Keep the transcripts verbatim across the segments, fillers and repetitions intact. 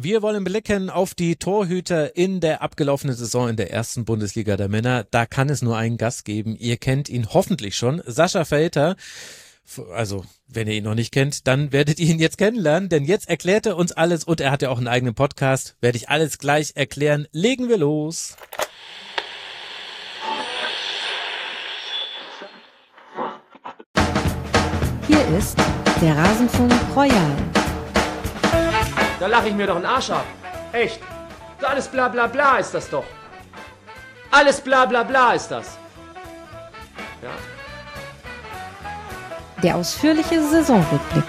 Wir wollen blicken auf die Torhüter in der abgelaufenen Saison in der ersten Bundesliga der Männer. Da kann es nur einen Gast geben. Ihr kennt ihn hoffentlich schon, Sascha Velter. Also, wenn ihr ihn noch nicht kennt, dann werdet ihr ihn jetzt kennenlernen, denn jetzt erklärt er uns alles und er hat ja auch einen eigenen Podcast. Werde ich alles gleich erklären. Legen wir los. Hier ist der Rasenfunk Royal. Da lache ich mir doch einen Arsch ab. Echt. So alles bla bla bla ist das doch. Alles bla bla bla ist das. Ja. Der ausführliche Saisonrückblick.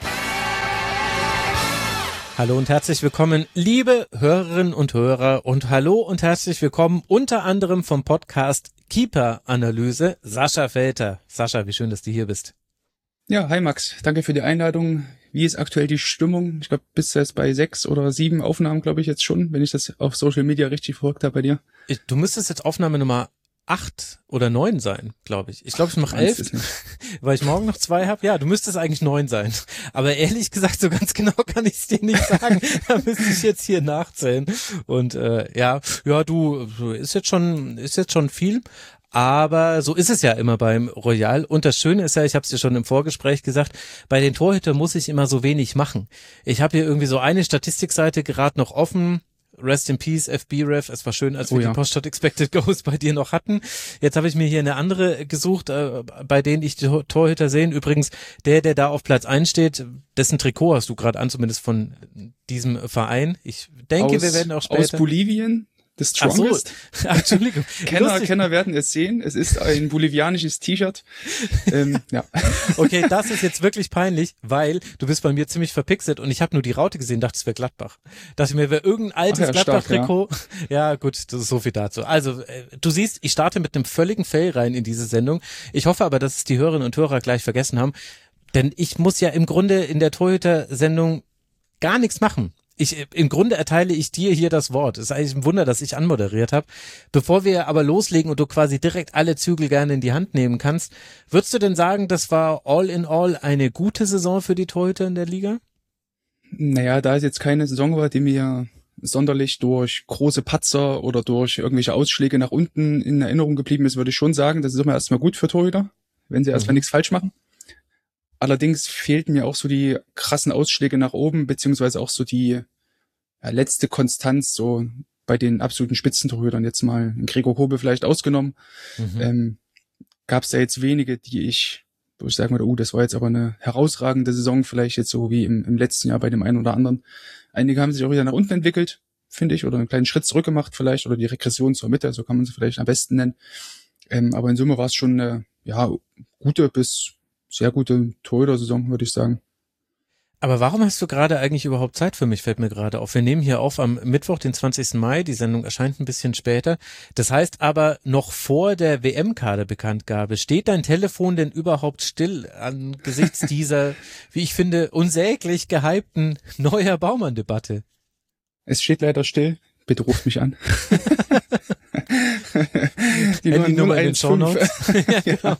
Hallo und herzlich willkommen, liebe Hörerinnen und Hörer, und hallo und herzlich willkommen unter anderem vom Podcast Keeper Analyse, Sascha Velter. Sascha, wie schön, dass du hier bist. Ja, hi Max, danke für die Einladung. Wie ist aktuell die Stimmung? Ich glaube, bist du jetzt bei sechs oder sieben Aufnahmen, glaube ich, jetzt schon, wenn ich das auf Social Media richtig verfolgt habe bei dir. Ich, du müsstest jetzt Aufnahme Nummer acht oder neun sein, glaube ich. Ich glaube, ich mache elf, weil ich morgen noch zwei habe. Ja, du müsstest eigentlich neun sein. Aber ehrlich gesagt, so ganz genau kann ich es dir nicht sagen. Da müsste ich jetzt hier nachzählen. Und äh, ja, ja, du, ist jetzt schon, ist jetzt schon viel. Aber so ist es ja immer beim Royal. Und das Schöne ist ja, ich habe es dir schon im Vorgespräch gesagt, bei den Torhütern muss ich immer so wenig machen. Ich habe hier irgendwie so eine Statistikseite gerade noch offen. Rest in Peace, F B-Ref. Es war schön, als wir oh ja. die Poststadt Expected Goals bei dir noch hatten. Jetzt habe ich mir hier eine andere gesucht, äh, bei denen ich die Torhüter sehe. Übrigens, der, der da auf Platz eins steht, dessen Trikot hast du gerade an, zumindest von diesem Verein. Ich denke, aus, wir werden auch später... Aus Bolivien? The Strongest. Ach so. Ach, Entschuldigung. Kenner, Kenner werden es sehen. Es ist ein bolivianisches T-Shirt. ähm, ja. Okay, das ist jetzt wirklich peinlich, weil du bist bei mir ziemlich verpixelt und ich habe nur die Raute gesehen, dachte, es wäre Gladbach. Dachte mir, wäre irgendein altes ja, Gladbach-Trikot. Ja. ja, gut, das ist so viel dazu. Also, äh, du siehst, ich starte mit einem völligen Fail rein in diese Sendung. Ich hoffe aber, dass es die Hörerinnen und Hörer gleich vergessen haben, denn ich muss ja im Grunde in der Torhüter-Sendung gar nichts machen. Ich, im Grunde erteile ich dir hier das Wort. Es ist eigentlich ein Wunder, dass ich anmoderiert habe. Bevor wir aber loslegen und du quasi direkt alle Zügel gerne in die Hand nehmen kannst, würdest du denn sagen, das war all in all eine gute Saison für die Torhüter in der Liga? Naja, da es jetzt keine Saison war, die mir sonderlich durch große Patzer oder durch irgendwelche Ausschläge nach unten in Erinnerung geblieben ist, würde ich schon sagen, das ist immer erstmal gut für Torhüter, wenn sie mhm. erstmal nichts falsch machen. Allerdings fehlten mir auch so die krassen Ausschläge nach oben, beziehungsweise auch so die ja, letzte Konstanz so bei den absoluten Spitzentorhütern, jetzt mal Gregor Kobel vielleicht ausgenommen. Mhm. Ähm, gab es da jetzt wenige, die ich, wo ich sagen würde, oh, das war jetzt aber eine herausragende Saison, vielleicht jetzt so wie im, im letzten Jahr bei dem einen oder anderen. Einige haben sich auch wieder nach unten entwickelt, finde ich, oder einen kleinen Schritt zurück gemacht vielleicht, oder die Regression zur Mitte, so kann man sie vielleicht am besten nennen. Ähm, aber in Summe war es schon eine ja, gute bis sehr gute Torhüter-Saison, würde ich sagen. Aber warum hast du gerade eigentlich überhaupt Zeit für mich, fällt mir gerade auf. Wir nehmen hier auf am Mittwoch, den zwanzigsten Mai, die Sendung erscheint ein bisschen später. Das heißt aber, noch vor der W M-Kaderbekanntgabe, steht dein Telefon denn überhaupt still angesichts dieser, wie ich finde, unsäglich gehypten Neuer Baumann-Debatte? Es steht leider still. Bitte ruft mich an. Die Nummer in den Shownotes. Ja, genau.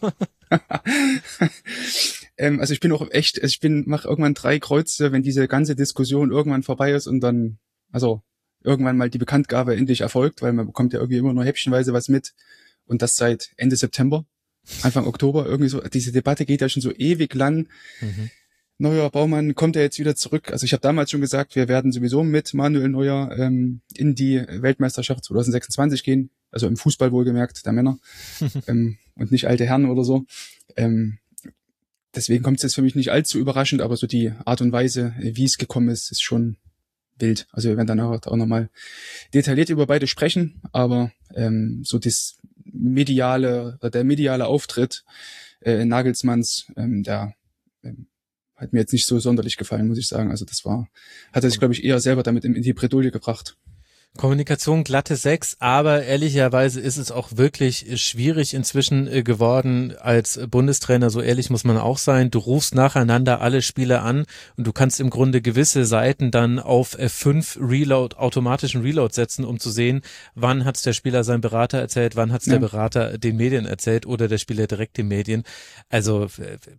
ähm, also ich bin auch echt, also ich bin, mache irgendwann drei Kreuze, wenn diese ganze Diskussion irgendwann vorbei ist und dann, also irgendwann mal die Bekanntgabe endlich erfolgt, weil man bekommt ja irgendwie immer nur häppchenweise was mit und das seit Ende September, Anfang Oktober, irgendwie so. Diese Debatte geht ja schon so ewig lang. Mhm. Neuer Baumann, kommt er jetzt wieder zurück? Also ich habe damals schon gesagt, wir werden sowieso mit Manuel Neuer ähm, in die Weltmeisterschaft zwanzig sechsundzwanzig gehen, also im Fußball wohlgemerkt, der Männer ähm, und nicht alte Herren oder so. Ähm, deswegen kommt es jetzt für mich nicht allzu überraschend, aber so die Art und Weise, wie es gekommen ist, ist schon wild. Also wir werden dann auch, auch nochmal detailliert über beide sprechen, aber ähm, so das mediale, der mediale Auftritt äh, Nagelsmanns, ähm, der ähm, hat mir jetzt nicht so sonderlich gefallen, muss ich sagen. Also das war, hat er sich, glaube ich, eher selber damit in die Bredouille gebracht. Kommunikation glatte sechs, aber ehrlicherweise ist es auch wirklich schwierig inzwischen geworden als Bundestrainer, so ehrlich muss man auch sein. Du rufst nacheinander alle Spieler an und du kannst im Grunde gewisse Seiten dann auf F fünf Reload, automatischen Reload setzen, um zu sehen, wann hat's der Spieler seinem Berater erzählt, wann hat's ja. der Berater den Medien erzählt oder der Spieler direkt den Medien. Also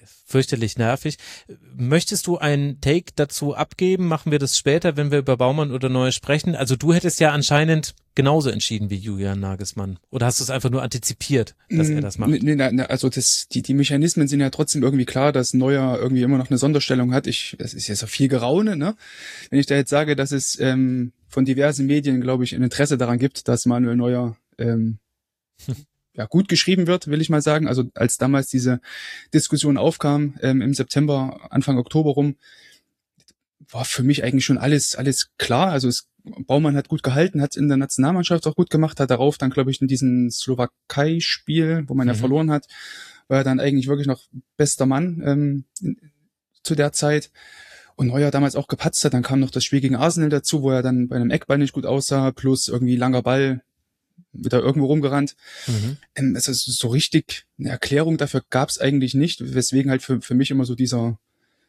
fürchterlich nervig. Möchtest du einen Take dazu abgeben? Machen wir das später, wenn wir über Baumann oder Neuer sprechen? Also du hättest ja anscheinend genauso entschieden wie Julian Nagelsmann. Oder hast du es einfach nur antizipiert, dass er das macht? Nee, nee, also das, die, die Mechanismen sind ja trotzdem irgendwie klar, dass Neuer irgendwie immer noch eine Sonderstellung hat. Ich, das ist ja so viel Geraune, ne? Wenn ich da jetzt sage, dass es ähm, von diversen Medien, glaube ich, ein Interesse daran gibt, dass Manuel Neuer ähm, ja gut geschrieben wird, will ich mal sagen. Also als damals diese Diskussion aufkam ähm, im September, Anfang Oktober rum, war für mich eigentlich schon alles alles klar. Also es, Baumann hat gut gehalten, hat es in der Nationalmannschaft auch gut gemacht, hat darauf dann, glaube ich, in diesem Slowakei-Spiel, wo man mhm. ja verloren hat, war er dann eigentlich wirklich noch bester Mann ähm, in, zu der Zeit. Und Neuer damals auch gepatzt hat. Dann kam noch das Spiel gegen Arsenal dazu, wo er dann bei einem Eckball nicht gut aussah, plus irgendwie langer Ball, wieder irgendwo rumgerannt. Mhm. Ähm, also so richtig eine Erklärung dafür gab es eigentlich nicht, weswegen halt für, für mich immer so dieser,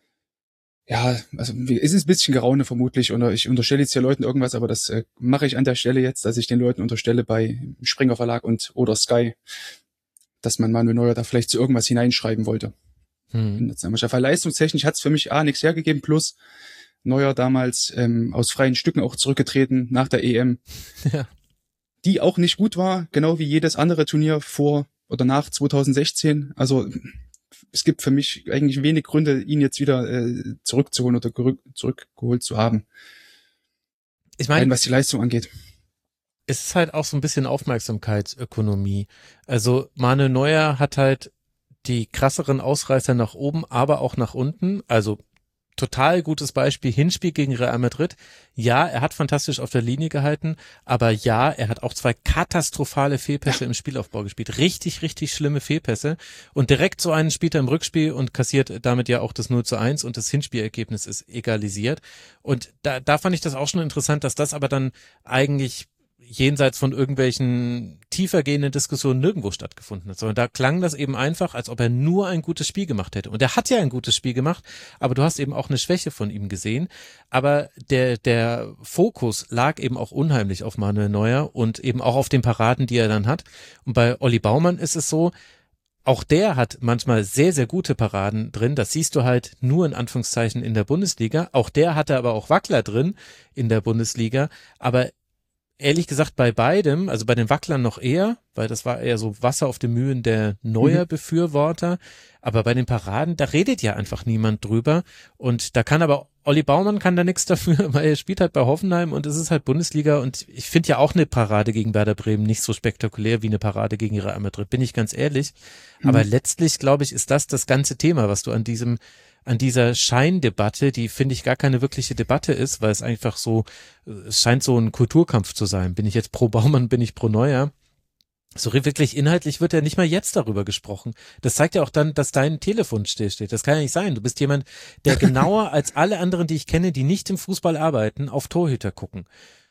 ja, also es ist ein bisschen Geraune vermutlich, oder ich unterstelle jetzt hier Leuten irgendwas, aber das äh, mache ich an der Stelle jetzt, dass ich den Leuten unterstelle bei Springer Verlag und oder Sky, dass man Manuel Neuer da vielleicht zu irgendwas hineinschreiben wollte. Mhm. Weil leistungstechnisch hat es für mich A nichts hergegeben, plus Neuer damals ähm, aus freien Stücken auch zurückgetreten nach der E M. Ja. Die auch nicht gut war, genau wie jedes andere Turnier vor oder nach zwanzig sechzehn. Also es gibt für mich eigentlich wenig Gründe, ihn jetzt wieder äh, zurückzuholen oder gerück, zurückgeholt zu haben. Ich meine, was die Leistung angeht. Es ist halt auch so ein bisschen Aufmerksamkeitsökonomie. Also Manuel Neuer hat halt die krasseren Ausreißer nach oben, aber auch nach unten. Also total gutes Beispiel, Hinspiel gegen Real Madrid. Ja, er hat fantastisch auf der Linie gehalten, aber ja, er hat auch zwei katastrophale Fehlpässe im Spielaufbau gespielt. Richtig, richtig schlimme Fehlpässe. Und direkt so einen spielt er im Rückspiel und kassiert damit ja auch das null zu eins und das Hinspielergebnis ist egalisiert. Und da, da fand ich das auch schon interessant, dass das aber dann eigentlich jenseits von irgendwelchen tiefergehenden Diskussionen nirgendwo stattgefunden hat, sondern da klang das eben einfach, als ob er nur ein gutes Spiel gemacht hätte. Und er hat ja ein gutes Spiel gemacht, aber du hast eben auch eine Schwäche von ihm gesehen. Aber der, der Fokus lag eben auch unheimlich auf Manuel Neuer und eben auch auf den Paraden, die er dann hat. Und bei Olli Baumann ist es so, auch der hat manchmal sehr, sehr gute Paraden drin. Das siehst du halt nur in Anführungszeichen in der Bundesliga. Auch der hatte aber auch Wackler drin in der Bundesliga. Aber ehrlich gesagt bei beidem, also bei den Wacklern noch eher, weil das war eher so Wasser auf den Mühlen der Neuer Befürworter, mhm. aber bei den Paraden, da redet ja einfach niemand drüber und da kann aber, Olli Baumann kann da nichts dafür, weil er spielt halt bei Hoffenheim und es ist halt Bundesliga und ich finde ja auch eine Parade gegen Werder Bremen nicht so spektakulär wie eine Parade gegen Real Madrid, bin ich ganz ehrlich, mhm. aber letztlich, glaube ich, ist das das ganze Thema, was du an diesem an dieser Scheindebatte, die finde ich gar keine wirkliche Debatte ist, weil es einfach so, es scheint so ein Kulturkampf zu sein. Bin ich jetzt pro Baumann, bin ich pro Neuer? So wirklich inhaltlich wird ja nicht mal jetzt darüber gesprochen. Das zeigt ja auch dann, dass dein Telefon stillsteht. Das kann ja nicht sein. Du bist jemand, der genauer als alle anderen, die ich kenne, die nicht im Fußball arbeiten, auf Torhüter gucken.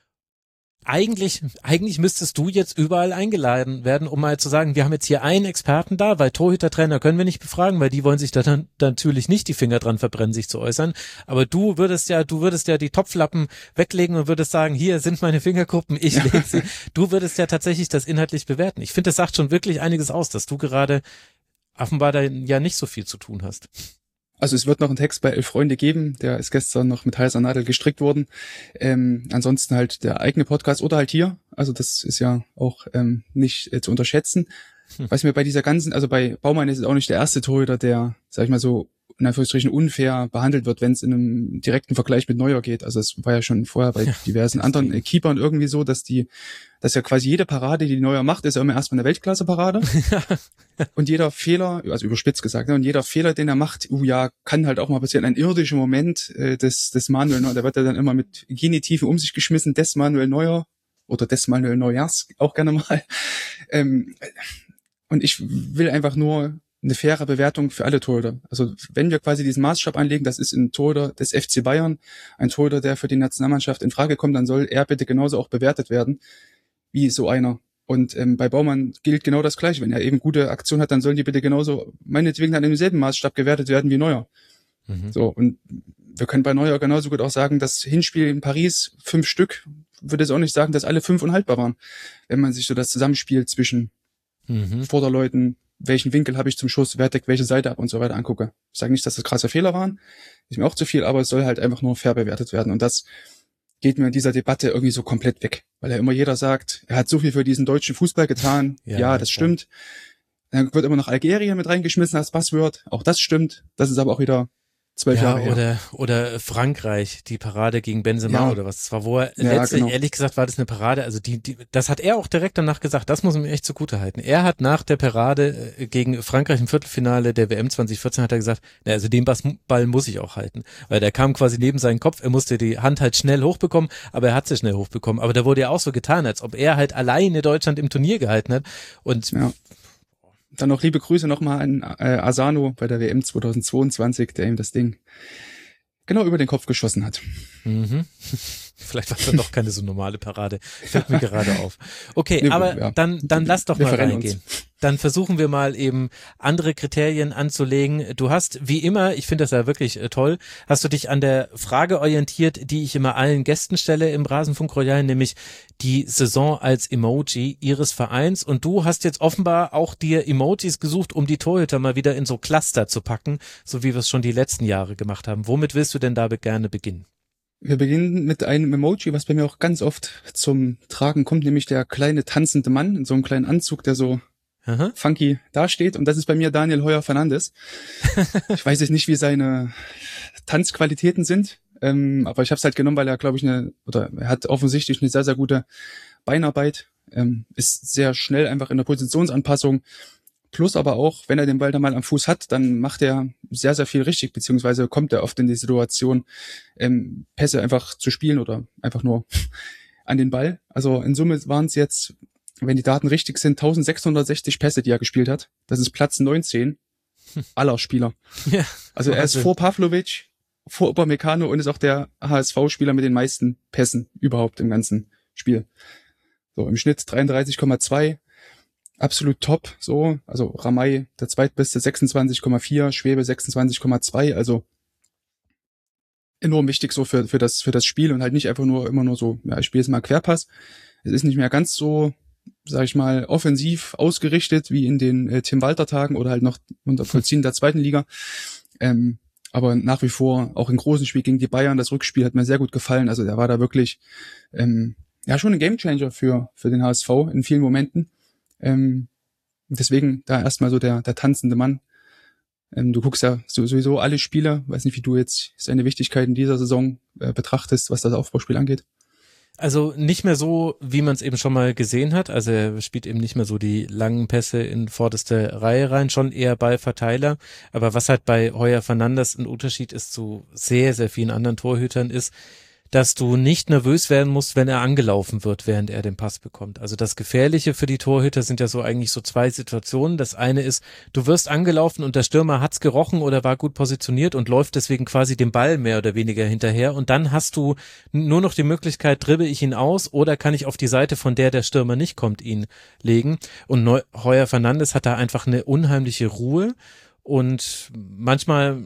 Eigentlich, eigentlich müsstest du jetzt überall eingeladen werden, um mal zu sagen, wir haben jetzt hier einen Experten da, weil Torhütertrainer können wir nicht befragen, weil die wollen sich da dann natürlich nicht die Finger dran verbrennen, sich zu äußern. Aber du würdest ja, du würdest ja die Topflappen weglegen und würdest sagen, hier sind meine Fingerkuppen, ich lege sie. Du würdest ja tatsächlich das inhaltlich bewerten. Ich finde, das sagt schon wirklich einiges aus, dass du gerade offenbar da ja nicht so viel zu tun hast. Also es wird noch einen Text bei Elf Freunde geben, der ist gestern noch mit heißer Nadel gestrickt worden. Ähm, ansonsten halt der eigene Podcast oder halt hier. Also das ist ja auch ähm, nicht äh, zu unterschätzen. Hm. Was mir bei dieser ganzen, also bei Baumann ist es auch nicht der erste Torhüter, der, sag ich mal so, in Anführungsstrichen unfair behandelt wird, wenn es in einem direkten Vergleich mit Neuer geht. Also es war ja schon vorher bei ja, diversen anderen äh, Keepern irgendwie so, dass die, dass ja quasi jede Parade, die Neuer macht, ist ja immer erstmal eine Weltklasse-Parade. Und jeder Fehler, also überspitzt gesagt, ne, und jeder Fehler, den er macht, uh, ja, kann halt auch mal passieren. Ein irdischer Moment äh, des, des Manuel Neuer, da wird er dann immer mit Genitiven um sich geschmissen, des Manuel Neuer oder des Manuel Neuers, auch gerne mal. Ähm, und ich will einfach nur eine faire Bewertung für alle Torhüter. Also wenn wir quasi diesen Maßstab anlegen, das ist ein Torhüter des F C Bayern, ein Torhüter, der für die Nationalmannschaft in Frage kommt, dann soll er bitte genauso auch bewertet werden wie so einer. Und ähm, bei Baumann gilt genau das Gleiche. Wenn er eben gute Aktion hat, dann sollen die bitte genauso, meinetwegen an demselben Maßstab gewertet werden wie Neuer. Mhm. So, und wir können bei Neuer genauso gut auch sagen, das Hinspiel in Paris, fünf Stück, würde es auch nicht sagen, dass alle fünf unhaltbar waren. Wenn man sich so das Zusammenspiel zwischen mhm. Vorderleuten, welchen Winkel habe ich zum Schuss, wer deckt welche Seite ab und so weiter angucke. Ich sage nicht, dass das krasse Fehler waren, ist mir auch zu viel, aber es soll halt einfach nur fair bewertet werden. Und das geht mir in dieser Debatte irgendwie so komplett weg, weil ja immer jeder sagt, er hat so viel für diesen deutschen Fußball getan. Ja, ja das stimmt. Dann wird immer noch Algerien mit reingeschmissen als Passwort. Auch das stimmt. Das ist aber auch wieder zwölf ja, Jahre her. Oder, oder Frankreich, die Parade gegen Benzema ja. oder was. Das war, wo er ja, letztlich, genau. ehrlich gesagt, war das eine Parade. Also die, die, das hat er auch direkt danach gesagt. Das muss ihm echt zugute halten. Er hat nach der Parade gegen Frankreich im Viertelfinale der W M zwanzig vierzehn hat er gesagt, na, also den Ball muss ich auch halten. Weil der kam quasi neben seinen Kopf. Er musste die Hand halt schnell hochbekommen, aber er hat sie schnell hochbekommen. Aber da wurde ja auch so getan, als ob er halt alleine Deutschland im Turnier gehalten hat. Und ja. Dann noch liebe Grüße nochmal an äh, Asano bei der W M zweitausendzweiundzwanzig, der ihm das Ding genau über den Kopf geschossen hat. Mhm. Vielleicht war es dann doch keine so normale Parade. Fällt mir gerade auf. Okay, nee, aber ja. dann, dann lass doch wir mal verrennen reingehen. Uns. Dann versuchen wir mal eben andere Kriterien anzulegen. Du hast, wie immer, ich finde das ja wirklich äh, toll, hast du dich an der Frage orientiert, die ich immer allen Gästen stelle im Rasenfunk Royal, nämlich die Saison als Emoji ihres Vereins. Und du hast jetzt offenbar auch dir Emojis gesucht, um die Torhüter mal wieder in so Cluster zu packen, so wie wir es schon die letzten Jahre gemacht haben. Womit willst du denn da gerne beginnen? Wir beginnen mit einem Emoji, was bei mir auch ganz oft zum Tragen kommt, nämlich der kleine tanzende Mann in so einem kleinen Anzug, der so Aha. funky dasteht. Und das ist bei mir Daniel Heuer Fernandes. Ich weiß jetzt nicht, wie seine Tanzqualitäten sind, ähm, aber ich habe es halt genommen, weil er, glaube ich, eine, oder er hat offensichtlich eine sehr, sehr gute Beinarbeit, ähm, ist sehr schnell einfach in der Positionsanpassung. Plus aber auch, wenn er den Ball dann mal am Fuß hat, dann macht er sehr, sehr viel richtig, beziehungsweise kommt er oft in die Situation, ähm, Pässe einfach zu spielen oder einfach nur an den Ball. Also in Summe waren es jetzt, wenn die Daten richtig sind, eintausendsechshundertsechzig Pässe, die er gespielt hat. Das ist Platz neunzehn aller Spieler. Ja, also er ist vor Pavlovic, vor Upamecano und ist auch der H S V-Spieler mit den meisten Pässen überhaupt im ganzen Spiel. So im Schnitt dreiunddreißig Komma zwei. Absolut top, so, also Ramay, der zweitbeste, sechsundzwanzig Komma vier, Schwebe sechsundzwanzig Komma zwei, also enorm wichtig so für für das für das Spiel und halt nicht einfach nur immer nur so, ja, ich spiele jetzt mal Querpass. Es ist nicht mehr ganz so, sag ich mal, offensiv ausgerichtet wie in den äh, Tim Walter Tagen oder halt noch unter Vollziehen der zweiten Liga. Ähm, aber nach wie vor auch im großen Spiel gegen die Bayern, das Rückspiel hat mir sehr gut gefallen. Also der war da wirklich ähm, ja schon ein Gamechanger für für den H S V in vielen Momenten. Ähm, deswegen da erstmal so der der tanzende Mann. Ähm, du guckst ja sowieso alle Spiele, weiß nicht, wie du jetzt seine Wichtigkeit in dieser Saison äh, betrachtest, was das Aufbauspiel angeht. Also nicht mehr so, wie man es eben schon mal gesehen hat. Also er spielt eben nicht mehr so die langen Pässe in vorderste Reihe rein, schon eher Ballverteiler. Aber was halt bei Heuer Fernandes ein Unterschied ist zu sehr, sehr vielen anderen Torhütern ist, dass du nicht nervös werden musst, wenn er angelaufen wird, während er den Pass bekommt. Also das Gefährliche für die Torhüter sind ja so eigentlich so zwei Situationen. Das eine ist, du wirst angelaufen und der Stürmer hat's gerochen oder war gut positioniert und läuft deswegen quasi dem Ball mehr oder weniger hinterher und dann hast du nur noch die Möglichkeit, dribbel ich ihn aus oder kann ich auf die Seite, von der der Stürmer nicht kommt, ihn legen. Und Neu- Heuer Fernandes hat da einfach eine unheimliche Ruhe und manchmal...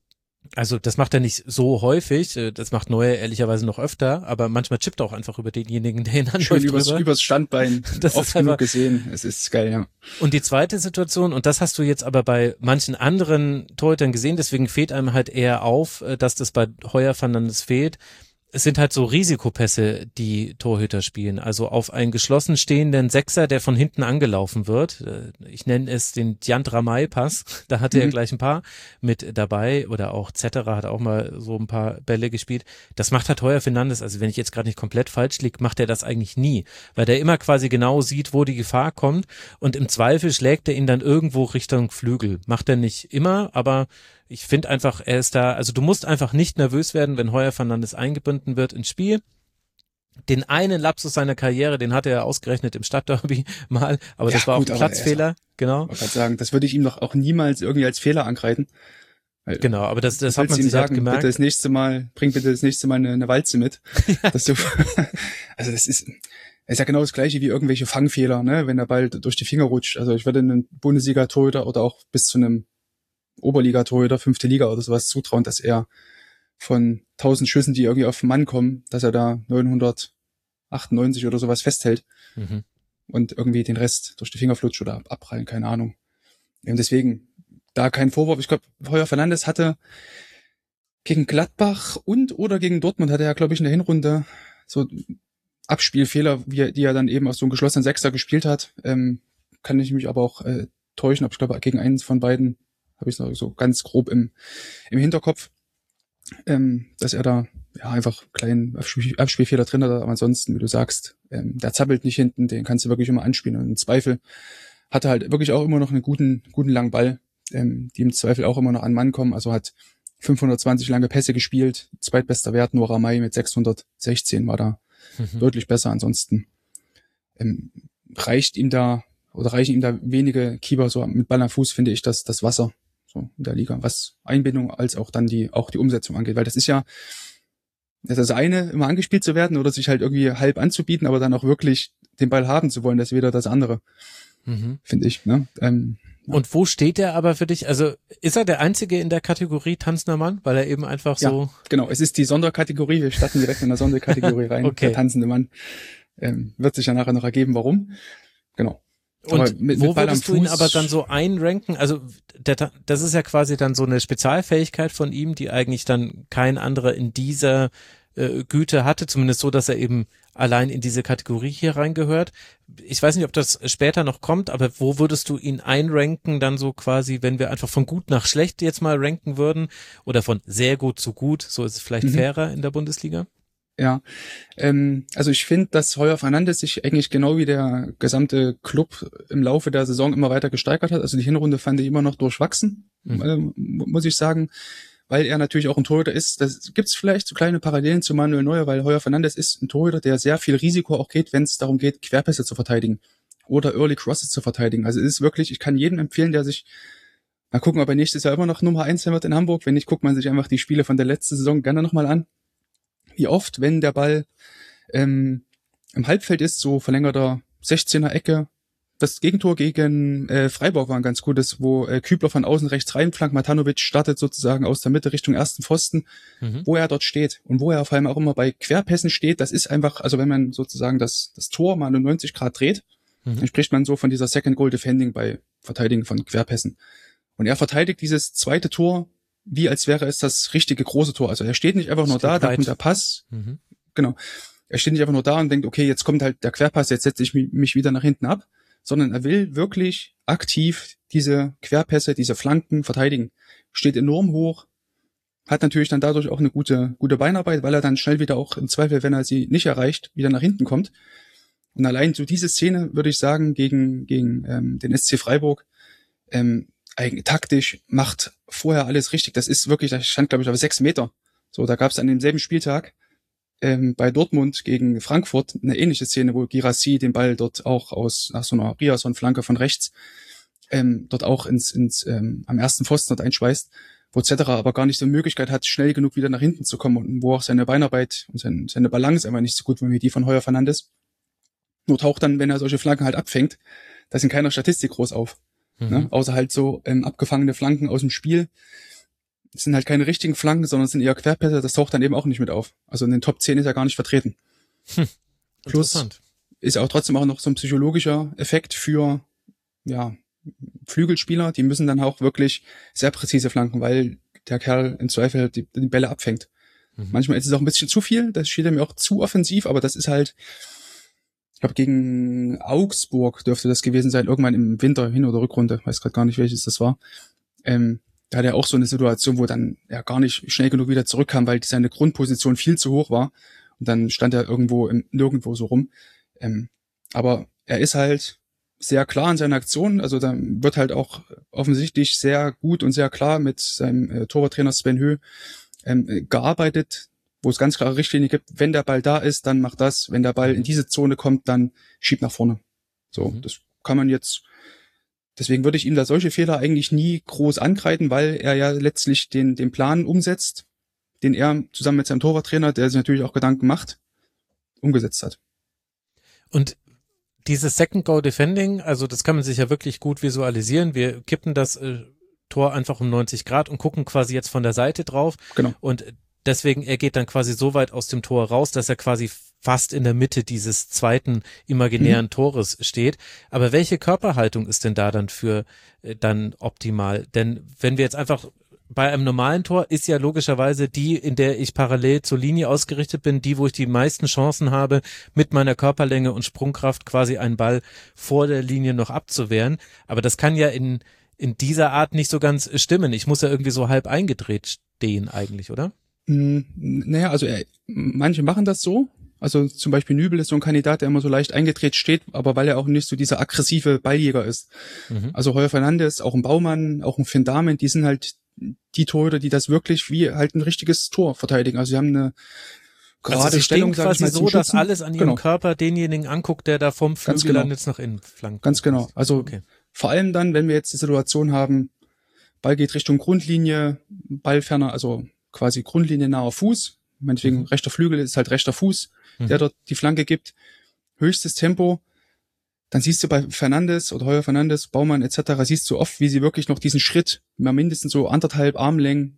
Also das macht er nicht so häufig, das macht Neuer ehrlicherweise noch öfter, aber manchmal chippt er auch einfach über denjenigen, der ihn anläuft. Schön übers, übers Standbein, das oft ist einfach, genug gesehen, es ist geil, ja. Und die zweite Situation, und das hast du jetzt aber bei manchen anderen Torhütern gesehen, deswegen fehlt einem halt eher auf, dass das bei Heuer Fernandes fehlt, es sind halt so Risikopässe, die Torhüter spielen. Also auf einen geschlossen stehenden Sechser, der von hinten angelaufen wird. Ich nenne es den Diant Ramay-Pass. Da hatte mhm. er gleich ein paar mit dabei. Oder auch Zetterer hat auch mal so ein paar Bälle gespielt. Das macht halt Heuer Fernandes. Also wenn ich jetzt gerade nicht komplett falsch liege, macht er das eigentlich nie. Weil der immer quasi genau sieht, wo die Gefahr kommt. Und im Zweifel schlägt er ihn dann irgendwo Richtung Flügel. Macht er nicht immer, aber ich finde einfach, er ist da, also du musst einfach nicht nervös werden, wenn Heuer Fernandes eingebunden wird ins Spiel. Den einen Lapsus seiner Karriere, den hatte er ausgerechnet im Stadtderby mal, aber ja, das war gut, auch ein Platzfehler, genau. Ich wollte sagen, das würde ich ihm doch auch niemals irgendwie als Fehler ankreiden. Weil, genau, aber das, das hat man sich sagen, halt gemerkt. Bitte das nächste Mal, bring bitte das nächste Mal eine, eine Walze mit. Ja. Dass du, also das ist, ist ja genau das Gleiche wie irgendwelche Fangfehler, ne, wenn der Ball durch die Finger rutscht. Also ich würde einem Bundesliga-Torhüter oder auch bis zu einem Oberliga-Torhüter, fünfte Liga oder sowas zutrauen, dass er von tausend Schüssen, die irgendwie auf den Mann kommen, dass er da neunhundertachtundneunzig oder sowas festhält mhm. und irgendwie den Rest durch die Finger flutscht oder abprallen, keine Ahnung. Und deswegen da kein Vorwurf. Ich glaube, Heuer Fernandes hatte gegen Gladbach und oder gegen Dortmund hatte er, glaube ich, in der Hinrunde so Abspielfehler, wie, die er dann eben aus so einem geschlossenen Sechser gespielt hat. Ähm, kann ich mich aber auch äh, täuschen. Aber ich glaube, gegen eins von beiden habe ich es noch so ganz grob im, im Hinterkopf, ähm, dass er da ja einfach einen kleinen Abspiel, Abspielfehler drin hat. Aber ansonsten, wie du sagst, ähm, der zappelt nicht hinten, den kannst du wirklich immer anspielen. Und im Zweifel hat er halt wirklich auch immer noch einen guten, guten langen Ball, ähm, die im Zweifel auch immer noch an Mann kommen. Also hat fünfhundertzwanzig lange Pässe gespielt, zweitbester Wert, nur Ramay mit sechshundertsechzehn war da mhm. deutlich besser. Ansonsten ähm, reicht ihm da oder reichen ihm da wenige Keeper so mit Ball am Fuß, finde ich, das das Wasser so in der Liga, was Einbindung als auch dann die auch die Umsetzung angeht, weil das ist ja das eine, immer angespielt zu werden oder sich halt irgendwie halb anzubieten, aber dann auch wirklich den Ball haben zu wollen, das ist wieder das andere, mhm. finde ich. Ne? Ähm, ja. Und wo steht er aber für dich? Also ist er der Einzige in der Kategorie tanzender Mann, weil er eben einfach so... Ja, genau, es ist die Sonderkategorie, wir starten direkt in der Sonderkategorie rein, okay. Der tanzende Mann. Ähm, wird sich ja nachher noch ergeben, warum. Genau. Und mit, wo mit würdest du ihn aber dann so einranken? Also der, das ist ja quasi dann so eine Spezialfähigkeit von ihm, die eigentlich dann kein anderer in dieser äh, Güte hatte, zumindest so, dass er eben allein in diese Kategorie hier reingehört. Ich weiß nicht, ob das später noch kommt, aber wo würdest du ihn einranken dann so quasi, wenn wir einfach von gut nach schlecht jetzt mal ranken würden oder von sehr gut zu gut, so ist es vielleicht mhm. fairer in der Bundesliga? Ja, ähm, also ich finde, dass Heuer Fernandes sich eigentlich genau wie der gesamte Club im Laufe der Saison immer weiter gesteigert hat. Also die Hinrunde fand ich immer noch durchwachsen, mhm. äh, muss ich sagen, weil er natürlich auch ein Torhüter ist. Das gibt's vielleicht so kleine Parallelen zu Manuel Neuer, weil Heuer Fernandes ist ein Torhüter, der sehr viel Risiko auch geht, wenn es darum geht, Querpässe zu verteidigen oder Early Crosses zu verteidigen. Also es ist wirklich, ich kann jedem empfehlen, der sich, mal gucken, ob er nächstes Jahr immer noch Nummer eins sein wird in Hamburg. Wenn nicht, guckt man sich einfach die Spiele von der letzten Saison gerne nochmal an. Wie oft, wenn der Ball ähm, im Halbfeld ist, so verlängerter sechzehner Ecke. Das Gegentor gegen äh, Freiburg war ein ganz gutes, wo äh, Kübler von außen rechts reinflankt, Matanovic startet sozusagen aus der Mitte Richtung ersten Pfosten, mhm. wo er dort steht und wo er vor allem auch immer bei Querpässen steht. Das ist einfach, also wenn man sozusagen das das Tor mal um neunzig Grad dreht, mhm. dann spricht man so von dieser Second Goal Defending bei Verteidigen von Querpässen. Und er verteidigt dieses zweite Tor wie als wäre es das richtige große Tor. Also er steht nicht einfach nur da, da kommt der Pass. Mhm. Genau. Er steht nicht einfach nur da und denkt, okay, jetzt kommt halt der Querpass, jetzt setze ich mich wieder nach hinten ab, sondern er will wirklich aktiv diese Querpässe, diese Flanken verteidigen. Steht enorm hoch, hat natürlich dann dadurch auch eine gute gute Beinarbeit, weil er dann schnell wieder auch im Zweifel, wenn er sie nicht erreicht, wieder nach hinten kommt. Und allein so diese Szene, würde ich sagen, gegen gegen ähm, den S C Freiburg, ähm, eigentlich taktisch macht vorher alles richtig. Das ist wirklich, da stand, glaube ich, auf sechs Meter. So, da gab es an demselben Spieltag ähm, bei Dortmund gegen Frankfurt eine ähnliche Szene, wo Guirassy den Ball dort auch aus nach so einer Riasson-Flanke von rechts ähm, dort auch ins ins ähm, am ersten Pfosten dort einschweißt, wo Zetterer aber gar nicht so eine Möglichkeit hat, schnell genug wieder nach hinten zu kommen und wo auch seine Beinarbeit und sein, seine Balance einfach nicht so gut war wie die von Heuer Fernandes. Nur taucht dann, wenn er solche Flanken halt abfängt, das in keiner Statistik groß auf. Mhm. Ne? Außer halt so ähm, abgefangene Flanken aus dem Spiel. Das sind halt keine richtigen Flanken, sondern es sind eher Querpässe, das taucht dann eben auch nicht mit auf. Also in den Top zehn ist er gar nicht vertreten. Hm. Plus ist auch trotzdem auch noch so ein psychologischer Effekt für ja Flügelspieler, die müssen dann auch wirklich sehr präzise flanken, weil der Kerl im Zweifel die, die Bälle abfängt. Mhm. Manchmal ist es auch ein bisschen zu viel, das steht mir auch zu offensiv, aber das ist halt, ich glaube, gegen Augsburg dürfte das gewesen sein, irgendwann im Winter, Hin- oder Rückrunde, weiß gerade gar nicht, welches das war. Ähm, da hat er auch so eine Situation, wo dann er gar nicht schnell genug wieder zurückkam, weil seine Grundposition viel zu hoch war. Und dann stand er irgendwo im, nirgendwo so rum. Ähm, aber er ist halt sehr klar in seinen Aktionen. Also da wird halt auch offensichtlich sehr gut und sehr klar mit seinem äh, Torwarttrainer Sven Höh ähm, gearbeitet, wo es ganz klare Richtlinien gibt. Wenn der Ball da ist, dann mach das. Wenn der Ball in diese Zone kommt, dann schieb nach vorne. So, mhm. Das kann man jetzt, deswegen würde ich ihm da solche Fehler eigentlich nie groß ankreiden, weil er ja letztlich den, den Plan umsetzt, den er zusammen mit seinem Torwarttrainer, der sich natürlich auch Gedanken macht, umgesetzt hat. Und dieses Second Goal Defending, also das kann man sich ja wirklich gut visualisieren. Wir kippen das äh, Tor einfach um neunzig Grad und gucken quasi jetzt von der Seite drauf. Genau. Und deswegen, er geht dann quasi so weit aus dem Tor raus, dass er quasi fast in der Mitte dieses zweiten imaginären mhm. Tores steht. Aber welche Körperhaltung ist denn da dann für äh, dann optimal? Denn wenn wir jetzt einfach bei einem normalen Tor ist ja logischerweise die, in der ich parallel zur Linie ausgerichtet bin, die, wo ich die meisten Chancen habe, mit meiner Körperlänge und Sprungkraft quasi einen Ball vor der Linie noch abzuwehren. Aber das kann ja in, in dieser Art nicht so ganz stimmen. Ich muss ja irgendwie so halb eingedreht stehen eigentlich, oder? Mm, naja, also äh, manche machen das so. Also zum Beispiel Nübel ist so ein Kandidat, der immer so leicht eingedreht steht, aber weil er auch nicht so dieser aggressive Balljäger ist. Mhm. Also Heuer Fernandes, auch ein Baumann, auch ein Finn Dahmen, die sind halt die Torhüter, die das wirklich wie halt ein richtiges Tor verteidigen. Also sie haben eine gerade also Stellung, sag ich mal, so, dass alles an ihrem genau. Körper denjenigen anguckt, der da vom Flügel genau. dann jetzt nach innen flankt. Ganz genau. Also okay. Vor allem dann, wenn wir jetzt die Situation haben, Ball geht Richtung Grundlinie, Ballferner, also quasi Grundlinie naher Fuß, meinetwegen mhm. rechter Flügel ist halt rechter Fuß, mhm. der dort die Flanke gibt, höchstes Tempo. Dann siehst du bei Fernandes oder Heuer Fernandes, Baumann et cetera, siehst du oft, wie sie wirklich noch diesen Schritt, mal mindestens so anderthalb Armlängen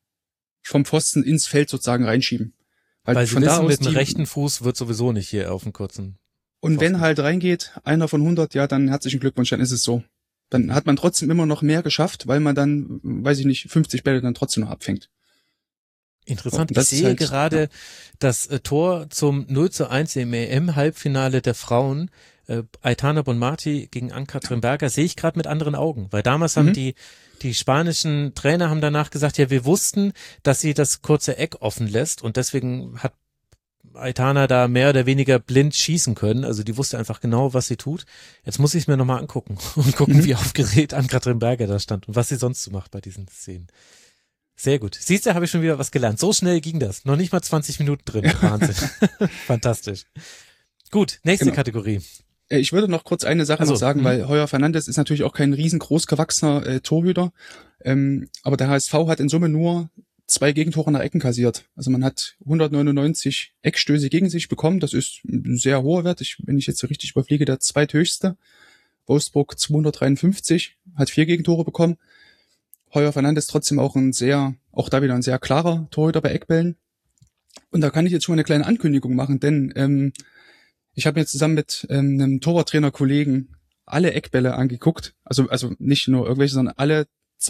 vom Pfosten ins Feld sozusagen reinschieben. Weil, Weil von sie da wissen, aus mit dem die, rechten Fuß wird sowieso nicht hier auf dem kurzen Und Pfosten. Wenn halt reingeht, einer von hundert, ja, dann herzlichen Glückwunsch, dann ist es so. Dann hat man trotzdem immer noch mehr geschafft, weil man dann, weiß ich nicht, fünfzig Bälle dann trotzdem noch abfängt. Interessant. Ich sehe halt, gerade ja. das äh, Tor zum null zu eins im E M-Halbfinale der Frauen, äh, Aitana Bonmati gegen Ann-Kathrin Berger, sehe ich gerade mit anderen Augen. Weil damals mhm. haben die die spanischen Trainer haben danach gesagt, ja, wir wussten, dass sie das kurze Eck offen lässt und deswegen hat Aitana da mehr oder weniger blind schießen können. Also die wusste einfach genau, was sie tut. Jetzt muss ich es mir nochmal angucken und gucken, mhm. wie aufgeregt Ann-Kathrin Berger da stand und was sie sonst so macht bei diesen Szenen. Sehr gut. Siehst du, habe ich schon wieder was gelernt. So schnell ging das. Noch nicht mal zwanzig Minuten drin. Wahnsinn. Fantastisch. Gut, nächste genau. Kategorie. Ich würde noch kurz eine Sache also, noch sagen, mh. weil Heuer Fernandes ist natürlich auch kein riesengroß gewachsener äh, Torhüter. Ähm, aber der H S V hat in Summe nur zwei Gegentore nach Ecken kassiert. Also man hat hundertneunundneunzig Eckstöße gegen sich bekommen. Das ist ein sehr hoher Wert. Ich, wenn ich jetzt so richtig überfliege, der zweithöchste. Wolfsburg zweihundertdreiundfünfzig, hat vier Gegentore bekommen. Heuer Fernandes trotzdem auch ein sehr, auch da wieder ein sehr klarer Torhüter bei Eckbällen. Und da kann ich jetzt schon mal eine kleine Ankündigung machen, denn ähm, ich habe mir zusammen mit ähm, einem Torwarttrainer-Kollegen alle Eckbälle angeguckt. Also also nicht nur irgendwelche, sondern alle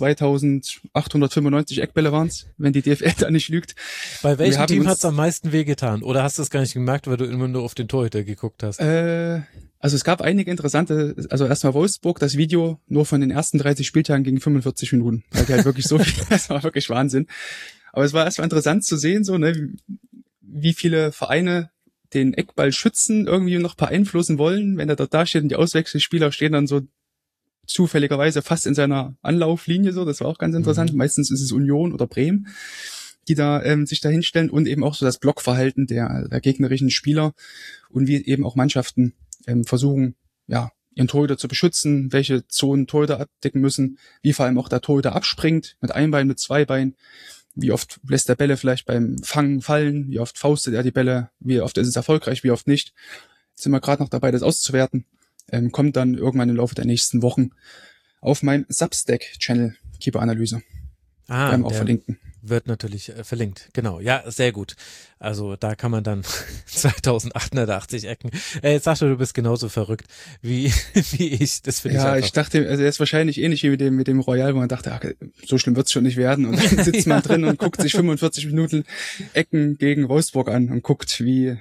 zweitausendachthundertfünfundneunzig Eckbälle waren's, wenn die D F L da nicht lügt. Bei welchem Team hat's am meisten wehgetan? Oder hast du es gar nicht gemerkt, weil du immer nur auf den Torhüter geguckt hast? Äh, also es gab einige interessante, also erstmal Wolfsburg, das Video nur von den ersten dreißig Spieltagen ging fünfundvierzig Minuten. Weil die halt wirklich so viel, das war wirklich Wahnsinn. Aber es war erstmal interessant zu sehen, so, ne, wie viele Vereine den Eckball schützen, irgendwie noch beeinflussen wollen. Wenn er dort da steht und die Auswechselspieler stehen dann so zufälligerweise fast in seiner Anlauflinie, so, das war auch ganz interessant. Mhm. Meistens ist es Union oder Bremen, die da ähm, sich da hinstellen, und eben auch so das Blockverhalten der, der gegnerischen Spieler und wie eben auch Mannschaften ähm, versuchen, ja, ihren Torhüter zu beschützen, welche Zonen Torhüter abdecken müssen, wie vor allem auch der Torhüter abspringt, mit einem Bein, mit zwei Beinen, wie oft lässt der Bälle vielleicht beim Fangen fallen, wie oft faustet er die Bälle, wie oft ist es erfolgreich, wie oft nicht. Jetzt sind wir gerade noch dabei, das auszuwerten. Ähm, kommt dann irgendwann im Laufe der nächsten Wochen auf meinem Substack-Channel Keeper-Analyse. Ah, werden wir auch verlinken. Wird natürlich äh, verlinkt, genau. Ja, sehr gut. Also da kann man dann zweitausendachthundertachtzig Ecken. Äh, jetzt sagst du, du bist genauso verrückt wie wie ich. Das finde ja, ich einfach. Ja, ich dachte, also er ist wahrscheinlich ähnlich wie mit dem mit dem Royal, wo man dachte, ach, so schlimm wird's schon nicht werden. Und dann sitzt man drin und guckt sich fünfundvierzig Minuten Ecken gegen Wolfsburg an und guckt, wie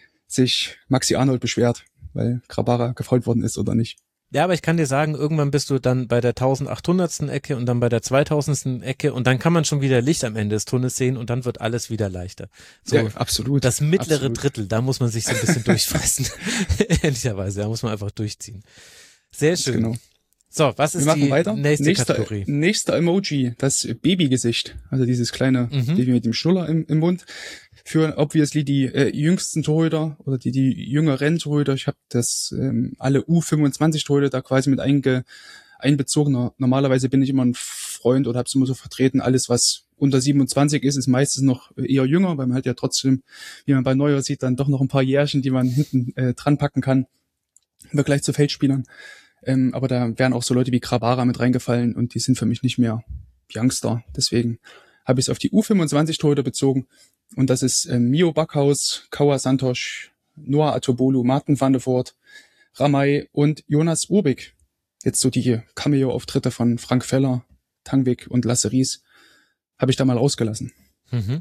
sich Maxi Arnold beschwert, weil Grabara gefault worden ist oder nicht. Ja, aber ich kann dir sagen, irgendwann bist du dann bei der eintausendachthundertsten Ecke und dann bei der zweitausendsten Ecke und dann kann man schon wieder Licht am Ende des Tunnels sehen und dann wird alles wieder leichter. So, ja, absolut. Das mittlere absolut. Drittel, da muss man sich so ein bisschen durchfressen. Ehrlicherweise, da muss man einfach durchziehen. Sehr schön. Genau. So, was ist die weiter. nächste nächster, Kategorie? Nächster Emoji, das Babygesicht, also dieses kleine mhm. Baby mit dem Schnuller im, im Mund. Für obviously die äh, jüngsten Torhüter oder die die jüngeren Torhüter. Ich habe das ähm, alle U fünfundzwanzig Torhüter da quasi mit einge, einbezogen. Normalerweise bin ich immer ein Freund oder habe es immer so vertreten. Alles, was unter siebenundzwanzig ist, ist meistens noch eher jünger, weil man halt ja trotzdem, wie man bei Neuer sieht, dann doch noch ein paar Jährchen, die man hinten äh, dran packen kann im Vergleich zu Feldspielern. Ähm, aber da wären auch so Leute wie Grabara mit reingefallen und die sind für mich nicht mehr Youngster. Deswegen habe ich es auf die U fünfundzwanzig Torhüter bezogen. Und das ist ähm, Mio Backhaus, Kaua Santos, Noah Atobolu, Martin van de Voort, Ramay und Jonas Urbik. Jetzt so die Cameo-Auftritte von Frank Feller, Tangvik und Lasse Ries habe ich da mal rausgelassen. Mhm.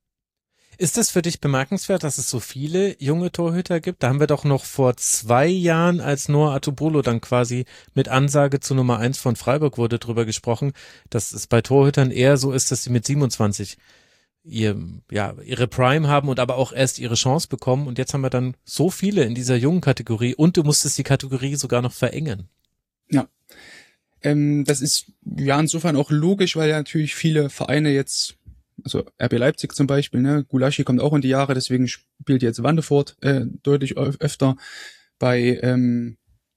Ist es für dich bemerkenswert, dass es so viele junge Torhüter gibt? Da haben wir doch noch vor zwei Jahren, als Noah Atobolo dann quasi mit Ansage zu Nummer eins von Freiburg wurde, drüber gesprochen, dass es bei Torhütern eher so ist, dass sie mit siebenundzwanzig ihr, ja, ihre Prime haben und aber auch erst ihre Chance bekommen. Und jetzt haben wir dann so viele in dieser jungen Kategorie und du musstest die Kategorie sogar noch verengen. Ja, ähm, das ist ja insofern auch logisch, weil ja natürlich viele Vereine jetzt, also R B Leipzig zum Beispiel, ne, Gulaschi kommt auch in die Jahre, deswegen spielt jetzt Van de Voort äh, deutlich öfter. Bei ähm,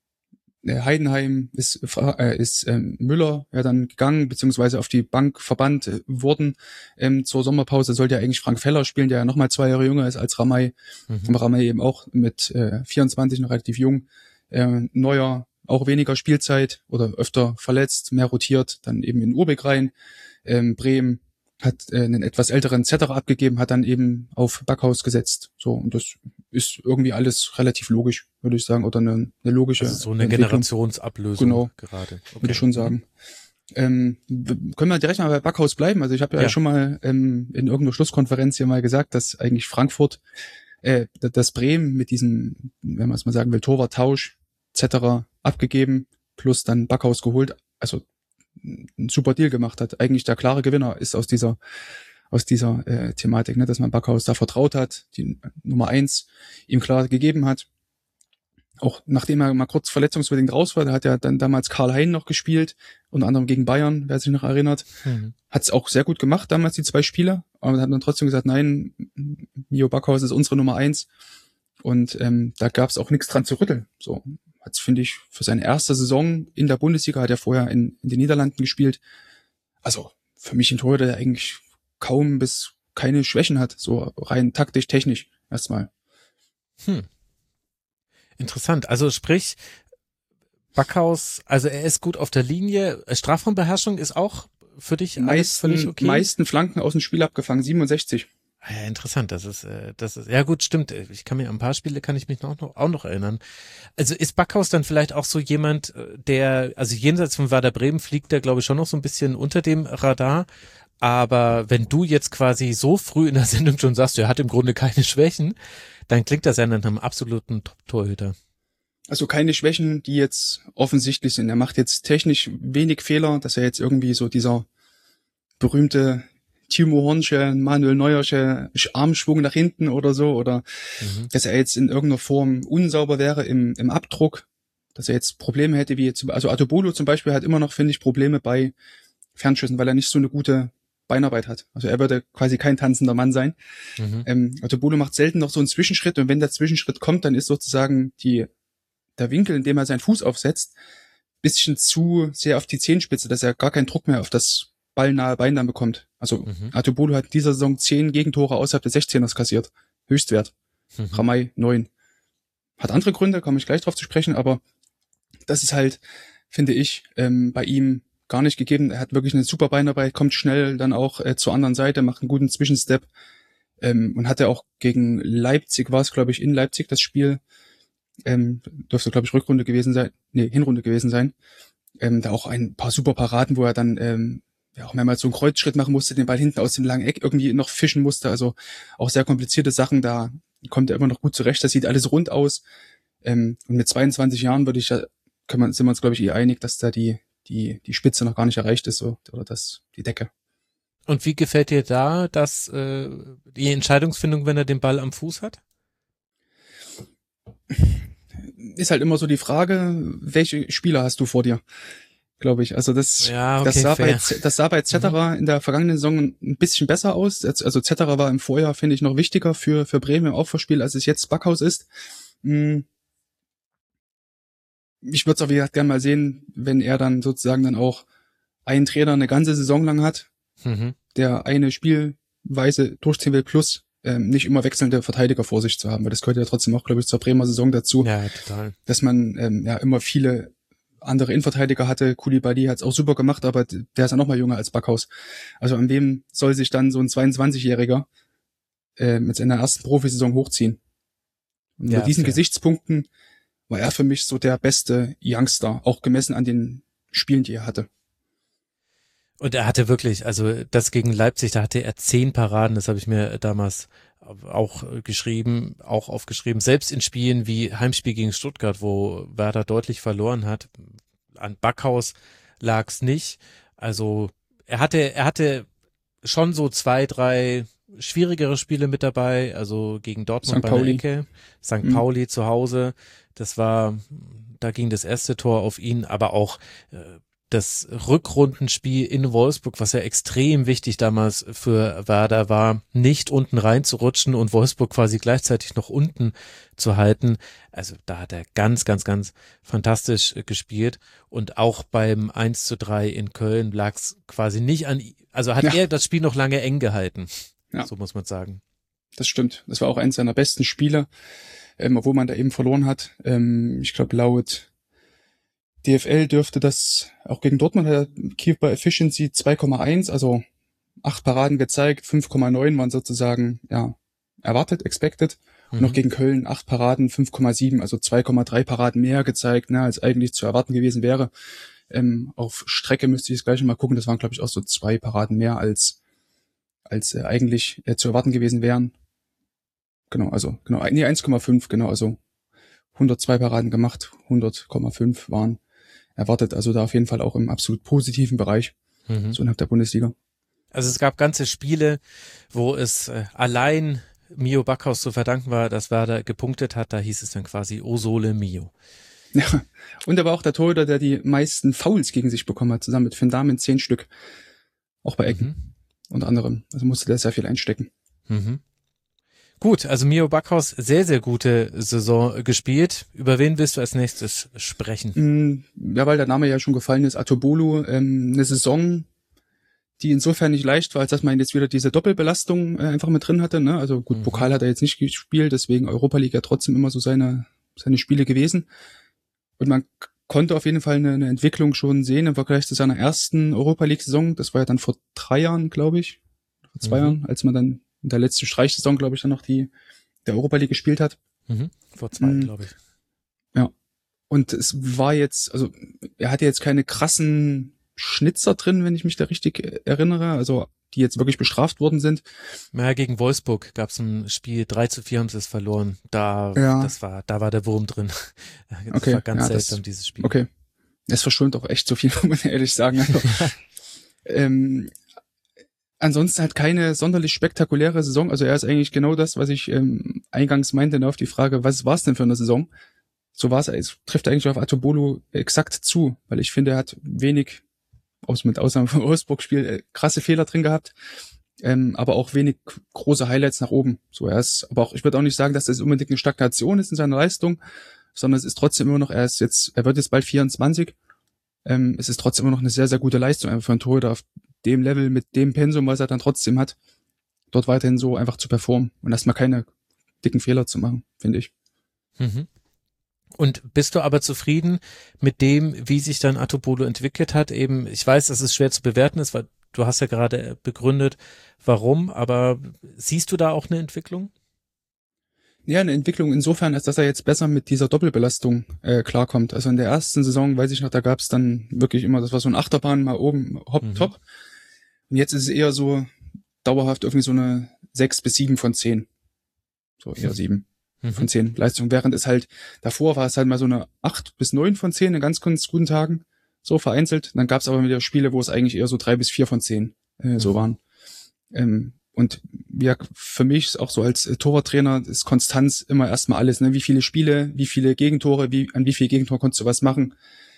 Heidenheim ist, äh, ist ähm, Müller ja dann gegangen, beziehungsweise auf die Bank verbannt äh, worden. Ähm, zur Sommerpause sollte ja eigentlich Frank Feller spielen, der ja nochmal zwei Jahre jünger ist als Ramay. Mhm. Aber Ramay eben auch mit äh, vierundzwanzig noch relativ jung. Äh, neuer, auch weniger Spielzeit oder öfter verletzt, mehr rotiert, dann eben in Urbik rein. Ähm, Bremen hat äh, einen etwas älteren Zetterer abgegeben, hat dann eben auf Backhaus gesetzt. So, und das ist irgendwie alles relativ logisch, würde ich sagen, oder eine, eine logische also so eine Generationsablösung genau, gerade. Okay. Würde ich schon sagen. Ähm, können wir direkt mal bei Backhaus bleiben? Also ich habe ja, ja schon mal ähm, in irgendeiner Schlusskonferenz hier mal gesagt, dass eigentlich Frankfurt, äh, das Bremen mit diesem, wenn man es mal sagen will, Torwarttausch, Zetterer abgegeben, plus dann Backhaus geholt, also ein super Deal gemacht hat. Eigentlich der klare Gewinner ist aus dieser aus dieser äh, Thematik, ne, dass man Backhaus da vertraut hat, die Nummer eins ihm klar gegeben hat. Auch nachdem er mal kurz verletzungsbedingt raus war, da hat ja dann damals Karl Hein noch gespielt, unter anderem gegen Bayern, wer sich noch erinnert. Mhm. Hat es auch sehr gut gemacht, damals die zwei Spiele, aber hat dann trotzdem gesagt, nein, Mio Backhaus ist unsere Nummer eins. Und ähm, da gab es auch nichts dran zu rütteln. So hat's, finde ich, für seine erste Saison in der Bundesliga, hat er vorher in, in den Niederlanden gespielt. Also für mich ein Torhüter, der eigentlich kaum bis keine Schwächen hat, so rein taktisch, technisch erstmal. Hm. Interessant. Also sprich, Backhaus, also er ist gut auf der Linie. Strafraumbeherrschung ist auch für dich alles meisten, völlig okay? meisten Flanken aus dem Spiel abgefangen, siebenundsechzig. Ja, interessant, das ist, das ist, ja gut, stimmt. Ich kann mir an ein paar Spiele kann ich mich noch, auch noch erinnern. Also ist Backhaus dann vielleicht auch so jemand, der, also jenseits von Werder Bremen fliegt der, glaube ich, schon noch so ein bisschen unter dem Radar. Aber wenn du jetzt quasi so früh in der Sendung schon sagst, er hat im Grunde keine Schwächen, dann klingt das ja nach einem absoluten Top-Torhüter. Also keine Schwächen, die jetzt offensichtlich sind. Er macht jetzt technisch wenig Fehler, dass er jetzt irgendwie so dieser berühmte Timo Hornsche, Manuel Neuersche Armschwung nach hinten oder so, oder mhm. dass er jetzt in irgendeiner Form unsauber wäre im, im Abdruck, dass er jetzt Probleme hätte, wie jetzt, also Atobolo zum Beispiel hat immer noch, finde ich, Probleme bei Fernschüssen, weil er nicht so eine gute Beinarbeit hat. Also er würde quasi kein tanzender Mann sein. Mhm. Ähm, Atobolo macht selten noch so einen Zwischenschritt, und wenn der Zwischenschritt kommt, dann ist sozusagen die, der Winkel, in dem er seinen Fuß aufsetzt, bisschen zu sehr auf die Zehenspitze, dass er gar keinen Druck mehr auf das ballnahe Bein dann bekommt. Also mhm. Atobolo hat in dieser Saison zehn Gegentore außerhalb des sechzehners kassiert. Höchstwert. Mhm. Ramay neun. Hat andere Gründe, komme ich gleich drauf zu sprechen, aber das ist halt, finde ich, ähm, bei ihm gar nicht gegeben. Er hat wirklich eine super Beinarbeit, kommt schnell dann auch äh, zur anderen Seite, macht einen guten Zwischenstep ähm, und hatte auch gegen Leipzig, war es glaube ich in Leipzig das Spiel, ähm, dürfte glaube ich Rückrunde gewesen sein, nee, Hinrunde gewesen sein, ähm, da auch ein paar super Paraden, wo er dann ähm, ja auch mehrmals so einen Kreuzschritt machen musste, den Ball hinten aus dem langen Eck irgendwie noch fischen musste, also auch sehr komplizierte Sachen, da kommt er immer noch gut zurecht, das sieht alles rund aus ähm, und mit zweiundzwanzig Jahren würde ich, kann man, sind wir uns glaube ich eh einig, dass da die die die Spitze noch gar nicht erreicht ist, so, oder das die Decke. Und wie gefällt dir da dass äh, die Entscheidungsfindung, wenn er den Ball am Fuß hat? Ist halt immer so die Frage, welche Spieler hast du vor dir, glaube ich. Also das, ja, okay, das sah fair. bei das sah bei Zetterer mhm. in der vergangenen Saison ein bisschen besser aus. Also Zetterer war im Vorjahr, finde ich, noch wichtiger für für Bremen im Aufbauspiel, als es jetzt Backhaus ist. Hm. Ich würde es auch, wie gesagt, gerne mal sehen, wenn er dann sozusagen dann auch einen Trainer eine ganze Saison lang hat, mhm. der eine Spielweise durchziehen will, plus ähm, nicht immer wechselnde Verteidiger vor sich zu haben, weil das gehört ja trotzdem auch, glaube ich, zur Bremer Saison dazu, ja, total. Dass man ähm, ja immer viele andere Innenverteidiger hatte. Koulibaly hat es auch super gemacht, aber der ist ja noch mal jünger als Backhaus. Also an wem soll sich dann so ein zweiundzwanzigjähriger äh, mit seiner ersten Profisaison hochziehen? Und Ja, mit diesen fair. Gesichtspunkten war er für mich so der beste Youngster, auch gemessen an den Spielen, die er hatte. Und er hatte wirklich, also das gegen Leipzig, da hatte er zehn Paraden, das habe ich mir damals auch geschrieben, auch aufgeschrieben, selbst in Spielen wie Heimspiel gegen Stuttgart, wo Werder deutlich verloren hat, an Backhaus lag es nicht. Also er hatte, er hatte schon so zwei, drei schwierigere Spiele mit dabei, also gegen Dortmund Sankt bei der Pauli. Ecke, Sankt Mhm. Pauli zu Hause, das war, da ging das erste Tor auf ihn, aber auch äh, das Rückrundenspiel in Wolfsburg, was ja extrem wichtig damals für Werder war, nicht unten reinzurutschen und Wolfsburg quasi gleichzeitig noch unten zu halten. Also da hat er ganz, ganz, ganz fantastisch äh, gespielt. Und auch beim eins zu drei in Köln lag es quasi nicht an, also hat Ja. er das Spiel noch lange eng gehalten. Ja. So muss man sagen. Das stimmt. Das war auch eins seiner besten Spiele, ähm, obwohl man da eben verloren hat. Ähm, ich glaube, laut D F L dürfte das auch gegen Dortmund hat er Keeper Efficiency zwei Komma eins, also acht Paraden gezeigt, fünf Komma neun waren sozusagen ja erwartet, expected. Und noch Mhm. gegen Köln acht Paraden, fünf Komma sieben, also zwei Komma drei Paraden mehr gezeigt, ne, als eigentlich zu erwarten gewesen wäre. Ähm, auf Strecke müsste ich das gleich mal gucken, das waren glaube ich auch so zwei Paraden mehr als als äh, eigentlich äh, zu erwarten gewesen wären. Genau, also genau, nee, eins Komma fünf, genau, also hundertzwei Paraden gemacht, hundert Komma fünf waren erwartet, also da auf jeden Fall auch im absolut positiven Bereich, Mhm. so innerhalb der Bundesliga. Also es gab ganze Spiele, wo es äh, allein Mio Backhaus zu verdanken war, dass Werder gepunktet hat. Da hieß es dann quasi O Sole Mio. Ja, und er war auch der Torhüter, der die meisten Fouls gegen sich bekommen hat, zusammen mit Van Damen zehn Stück. Auch bei Ecken, Mhm. unter anderem. Also musste der sehr viel einstecken. Mhm. Gut, also Mio Backhaus, sehr, sehr gute Saison gespielt. Über wen willst du als nächstes sprechen? Mm, Ja, weil der Name ja schon gefallen ist, Atobolu, ähm, eine Saison, die insofern nicht leicht war, als dass man jetzt wieder diese Doppelbelastung äh, einfach mit drin hatte. Ne? Also gut, Mhm. Pokal hat er jetzt nicht gespielt, deswegen Europa League ja trotzdem immer so seine seine Spiele gewesen. Und man k- konnte auf jeden Fall eine, eine Entwicklung schon sehen im Vergleich zu seiner ersten Europa League-Saison. Das war ja dann vor drei Jahren, glaube ich, vor zwei Mhm. Jahren, als man dann in der letzten Streichsaison, glaube ich, dann noch die der Europa League gespielt hat. Mhm. Vor zwei, Mhm. glaube ich. Und es war jetzt, also er hatte jetzt keine krassen Schnitzer drin, wenn ich mich da richtig äh, erinnere, also die jetzt wirklich bestraft worden sind. Ja, gegen Wolfsburg gab es ein Spiel, drei zu vier haben sie es verloren. Da, Ja. das war, da war der Wurm drin. Das Okay, war ganz ja, das- seltsam, dieses Spiel. Okay. Es verschwimmt auch echt so viel, muss man ehrlich sagen. Also, ähm, ansonsten halt keine sonderlich spektakuläre Saison. Also er ist eigentlich genau das, was ich ähm, eingangs meinte, ne, auf die Frage, was war es denn für eine Saison? So war es, es trifft eigentlich auf Atobolu exakt zu, weil ich finde, er hat wenig, aus mit Ausnahme vom Wolfsburg-Spiel, äh, krasse Fehler drin gehabt, ähm, aber auch wenig große Highlights nach oben. So, er ist, aber auch, ich würde auch nicht sagen, dass das unbedingt eine Stagnation ist in seiner Leistung, sondern es ist trotzdem immer noch, er ist jetzt, er wird jetzt bald vierundzwanzig, ähm, es ist trotzdem immer noch eine sehr, sehr gute Leistung, einfach für einen Torhüter auf dem Level, mit dem Pensum, was er dann trotzdem hat, dort weiterhin so einfach zu performen und erstmal keine dicken Fehler zu machen, finde ich. Mhm. Und bist du aber zufrieden mit dem, wie sich dann Atobolu entwickelt hat? Eben, ich weiß, dass es schwer zu bewerten ist, weil du hast ja gerade begründet, warum, aber siehst du da auch eine Entwicklung? Ja, eine Entwicklung insofern, als dass er jetzt besser mit dieser Doppelbelastung äh, klarkommt. Also in der ersten Saison, weiß ich noch, da gab es dann wirklich immer, das war so ein Achterbahn, mal oben, hopp, Mhm. top. Und jetzt ist es eher so dauerhaft irgendwie so eine sechs bis sieben von zehn. So eher sieben von Mhm. zehn Leistung. Während es halt, davor war es halt mal so eine acht bis neun von zehn in ganz, ganz guten Tagen. So vereinzelt. Dann gab es aber wieder Spiele, wo es eigentlich eher so drei bis vier von zehn äh, so Mhm. waren. Ähm, und ja, für mich ist auch so als äh, Torwarttrainer ist Konstanz immer erstmal alles. Ne? Wie viele Spiele, wie viele Gegentore, wie an wie viele Gegentore konntest du was machen?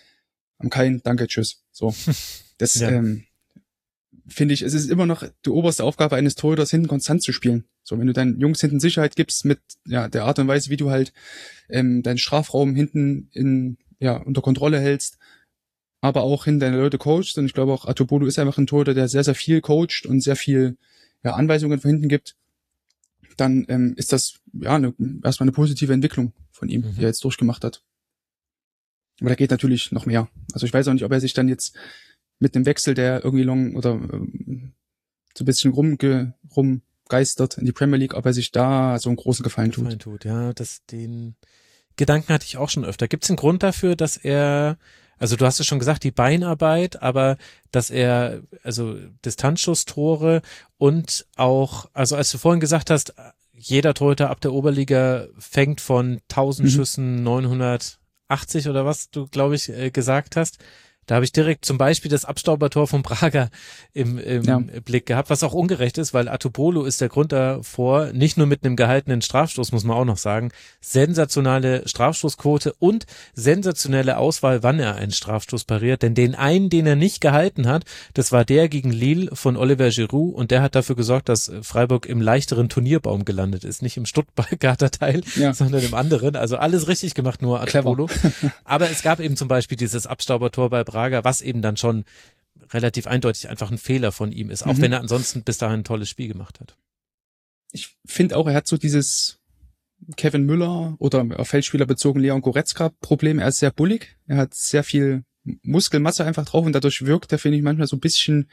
Am keinen, danke, tschüss. So. Das Ja. ähm, finde ich, es ist immer noch die oberste Aufgabe eines Torhüters, hinten konstant zu spielen. So, wenn du deinen Jungs hinten Sicherheit gibst mit ja der Art und Weise, wie du halt ähm, deinen Strafraum hinten in ja unter Kontrolle hältst, aber auch hin deine Leute coachst. Und ich glaube auch, Atobolu ist einfach ein Torhüter, der sehr, sehr viel coacht und sehr viel ja, Anweisungen von hinten gibt. Dann ähm, ist das ja eine, erstmal eine positive Entwicklung von ihm, Mhm. die er jetzt durchgemacht hat. Aber da geht natürlich noch mehr. Also ich weiß auch nicht, ob er sich dann jetzt mit einem Wechsel, der irgendwie long oder ähm, so ein bisschen rumge, rum geistert in die Premier League, ob er sich da so einen großen Gefallen tut. Gefallen tut. Ja, das, den Gedanken hatte ich auch schon öfter. Gibt es einen Grund dafür, dass er, also du hast es schon gesagt, die Beinarbeit, aber dass er, also Distanzschusstore und auch, also als du vorhin gesagt hast, jeder Torhüter ab der Oberliga fängt von tausend mhm. Schüssen neunhundertachtzig oder was du, glaube ich, gesagt hast. Da habe ich direkt zum Beispiel das Abstaubertor von Braga im, im ja. Blick gehabt, was auch ungerecht ist, weil Atubolo ist der Grund davor, nicht nur mit einem gehaltenen Strafstoß, muss man auch noch sagen, sensationale Strafstoßquote und sensationelle Auswahl, wann er einen Strafstoß pariert, denn den einen, den er nicht gehalten hat, das war der gegen Lille von Oliver Giroud und der hat dafür gesorgt, dass Freiburg im leichteren Turnierbaum gelandet ist, nicht im Stuttgarter Teil, ja. sondern im anderen, also alles richtig gemacht, nur Atubolo. Aber es gab eben zum Beispiel dieses Abstaubertor bei Braga, was eben dann schon relativ eindeutig einfach ein Fehler von ihm ist, auch mhm. wenn er ansonsten bis dahin ein tolles Spiel gemacht hat. Ich finde auch, er hat so dieses Kevin Müller oder auf Feldspieler bezogen Leon Goretzka Problem. Er ist sehr bullig, er hat sehr viel Muskelmasse einfach drauf und dadurch wirkt er, finde ich, manchmal so ein bisschen,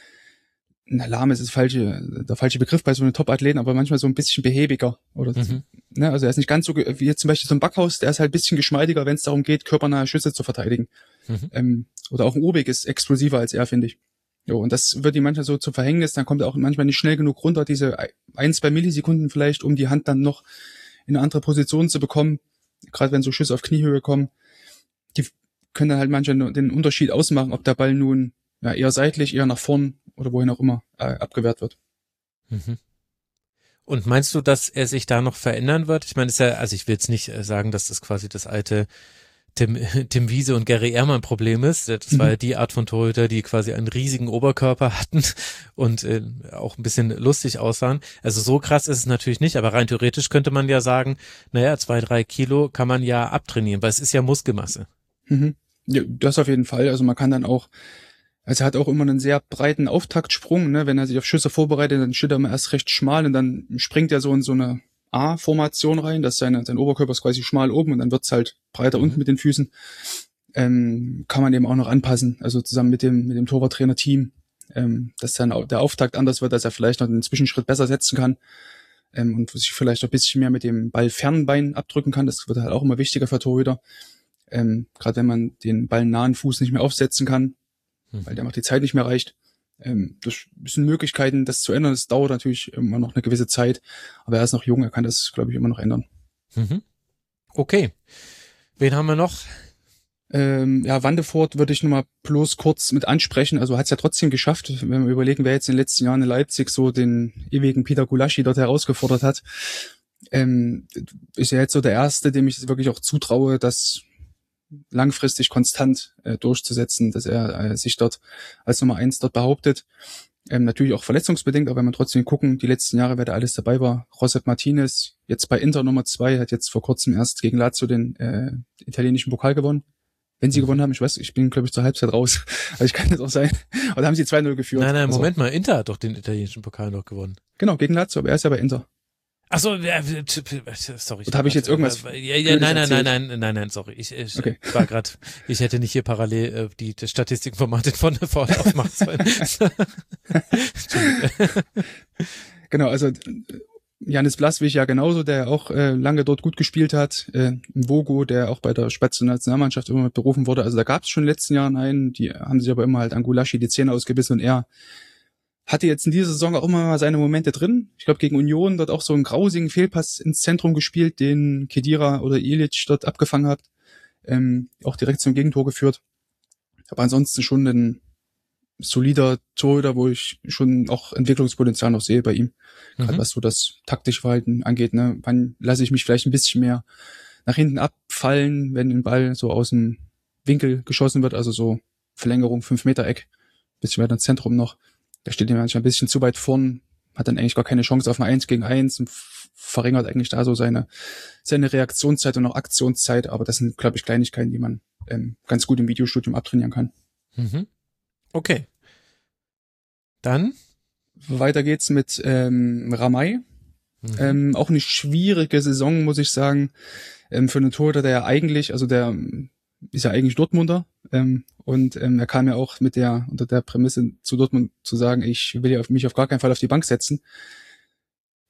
na, lahm ist das falsche, der falsche Begriff bei so einem Top-Athleten, aber manchmal so ein bisschen behäbiger. Oder mhm. ne, also er ist nicht ganz so wie jetzt zum Beispiel so ein Backhaus, der ist halt ein bisschen geschmeidiger, wenn es darum geht, körpernahe Schüsse zu verteidigen. Mhm. Ähm, oder auch ein Urbig ist explosiver als er, finde ich. Jo, und das wird ihm manchmal so zum Verhängnis, dann kommt er auch manchmal nicht schnell genug runter, diese ein, zwei Millisekunden vielleicht, um die Hand dann noch in eine andere Position zu bekommen, gerade wenn so Schüsse auf Kniehöhe kommen, die können dann halt manchmal den Unterschied ausmachen, ob der Ball nun ja, eher seitlich, eher nach vorn oder wohin auch immer äh, abgewehrt wird. Mhm. Und meinst du, dass er sich da noch verändern wird? Ich meine, ist ja, also ich will jetzt nicht sagen, dass das quasi das alte Tim, Tim Wiese und Gary Ehrmann Problem ist. Das mhm. war ja die Art von Torhüter, die quasi einen riesigen Oberkörper hatten und äh, auch ein bisschen lustig aussahen. Also so krass ist es natürlich nicht, aber rein theoretisch könnte man ja sagen, naja, zwei, drei Kilo kann man ja abtrainieren, weil es ist ja Muskelmasse. Mhm. Ja, das auf jeden Fall. Also man kann dann auch, also er hat auch immer einen sehr breiten Auftaktsprung, ne? Wenn er sich auf Schüsse vorbereitet, dann steht er immer erst recht schmal und dann springt er so in so eine A-Formation rein, dass seine, sein Oberkörper ist quasi schmal oben und dann wird's halt breiter unten mit den Füßen. Ähm, kann man eben auch noch anpassen, also zusammen mit dem mit dem Torwarttrainer-Team, ähm, dass dann auch der Auftakt anders wird, dass er vielleicht noch den Zwischenschritt besser setzen kann ähm, und sich vielleicht noch ein bisschen mehr mit dem Ball Fernbein abdrücken kann. Das wird halt auch immer wichtiger für Torhüter, ähm, gerade wenn man den ballnahen Fuß nicht mehr aufsetzen kann, mhm. weil der macht die Zeit nicht mehr reicht. Ähm, das sind Möglichkeiten, das zu ändern. Das dauert natürlich immer noch eine gewisse Zeit, aber er ist noch jung, er kann das, glaube ich, immer noch ändern. Mhm. Okay. Wen haben wir noch? Ähm, ja, Wandefort würde ich nochmal bloß kurz mit ansprechen. Also hat es ja trotzdem geschafft, wenn wir überlegen, wer jetzt in den letzten Jahren in Leipzig so den ewigen Peter Gulaschi dort herausgefordert hat. Ähm, ist ja jetzt so der Erste, dem ich wirklich auch zutraue, dass langfristig konstant äh, durchzusetzen, dass er äh, sich dort als Nummer eins dort behauptet. Ähm, natürlich auch verletzungsbedingt, aber wenn man trotzdem gucken, die letzten Jahre, wer da alles dabei war. Josep Martinez, jetzt bei Inter Nummer zwei, hat jetzt vor kurzem erst gegen Lazio den äh, italienischen Pokal gewonnen. Wenn sie mhm. gewonnen haben, ich weiß, ich bin, glaube ich, zur Halbzeit raus. Also ich kann das auch sein. Oder haben sie zwei null geführt? Nein, nein, also, Moment mal, Inter hat doch den italienischen Pokal noch gewonnen. Genau, gegen Lazio, aber er ist ja bei Inter. Ach so, ja, sorry. Oder habe ich jetzt irgendwas? Ja, ja, nein, nein, nein, nein, nein, nein, sorry. Ich, ich okay. war gerade, ich hätte nicht hier parallel äh, die, die Statistiken von Martin von der Vorne aufmachen sollen. Genau, also Janis Blaswig ja genauso, der auch äh, lange dort gut gespielt hat. Äh, Vogo, der auch bei der Spätzle Nationalmannschaft immer mit berufen wurde. Also da gab es schon in den letzten Jahren einen, die haben sich aber immer halt an Gulaschi die Zähne ausgebissen und er hatte jetzt in dieser Saison auch immer mal seine Momente drin. Ich glaube, gegen Union dort auch so einen grausigen Fehlpass ins Zentrum gespielt, den Khedira oder Ilic dort abgefangen hat. Ähm, auch direkt zum Gegentor geführt. Aber ansonsten schon ein solider Torhüter, wo ich schon auch Entwicklungspotenzial noch sehe bei ihm. Gerade mhm. was so das taktische Verhalten angeht. Ne? Wann lasse ich mich vielleicht ein bisschen mehr nach hinten abfallen, wenn ein Ball so aus dem Winkel geschossen wird, also so Verlängerung fünf Meter Eck, bisschen weiter ins Zentrum noch. Da steht ihm manchmal ein bisschen zu weit vorn, hat dann eigentlich gar keine Chance auf ein Eins gegen Eins und verringert eigentlich da so seine seine Reaktionszeit und auch Aktionszeit. Aber das sind, glaube ich, Kleinigkeiten, die man ähm, ganz gut im Videostudium abtrainieren kann. Mhm. Okay. Dann? Weiter geht's mit ähm, Ramay. Mhm. Ähm, auch eine schwierige Saison, muss ich sagen, ähm, für einen Torhüter, der ja eigentlich, also der ist ja eigentlich Dortmunder, ähm, und ähm, er kam ja auch mit der unter der Prämisse zu Dortmund zu sagen, ich will ja auf mich auf gar keinen Fall auf die Bank setzen.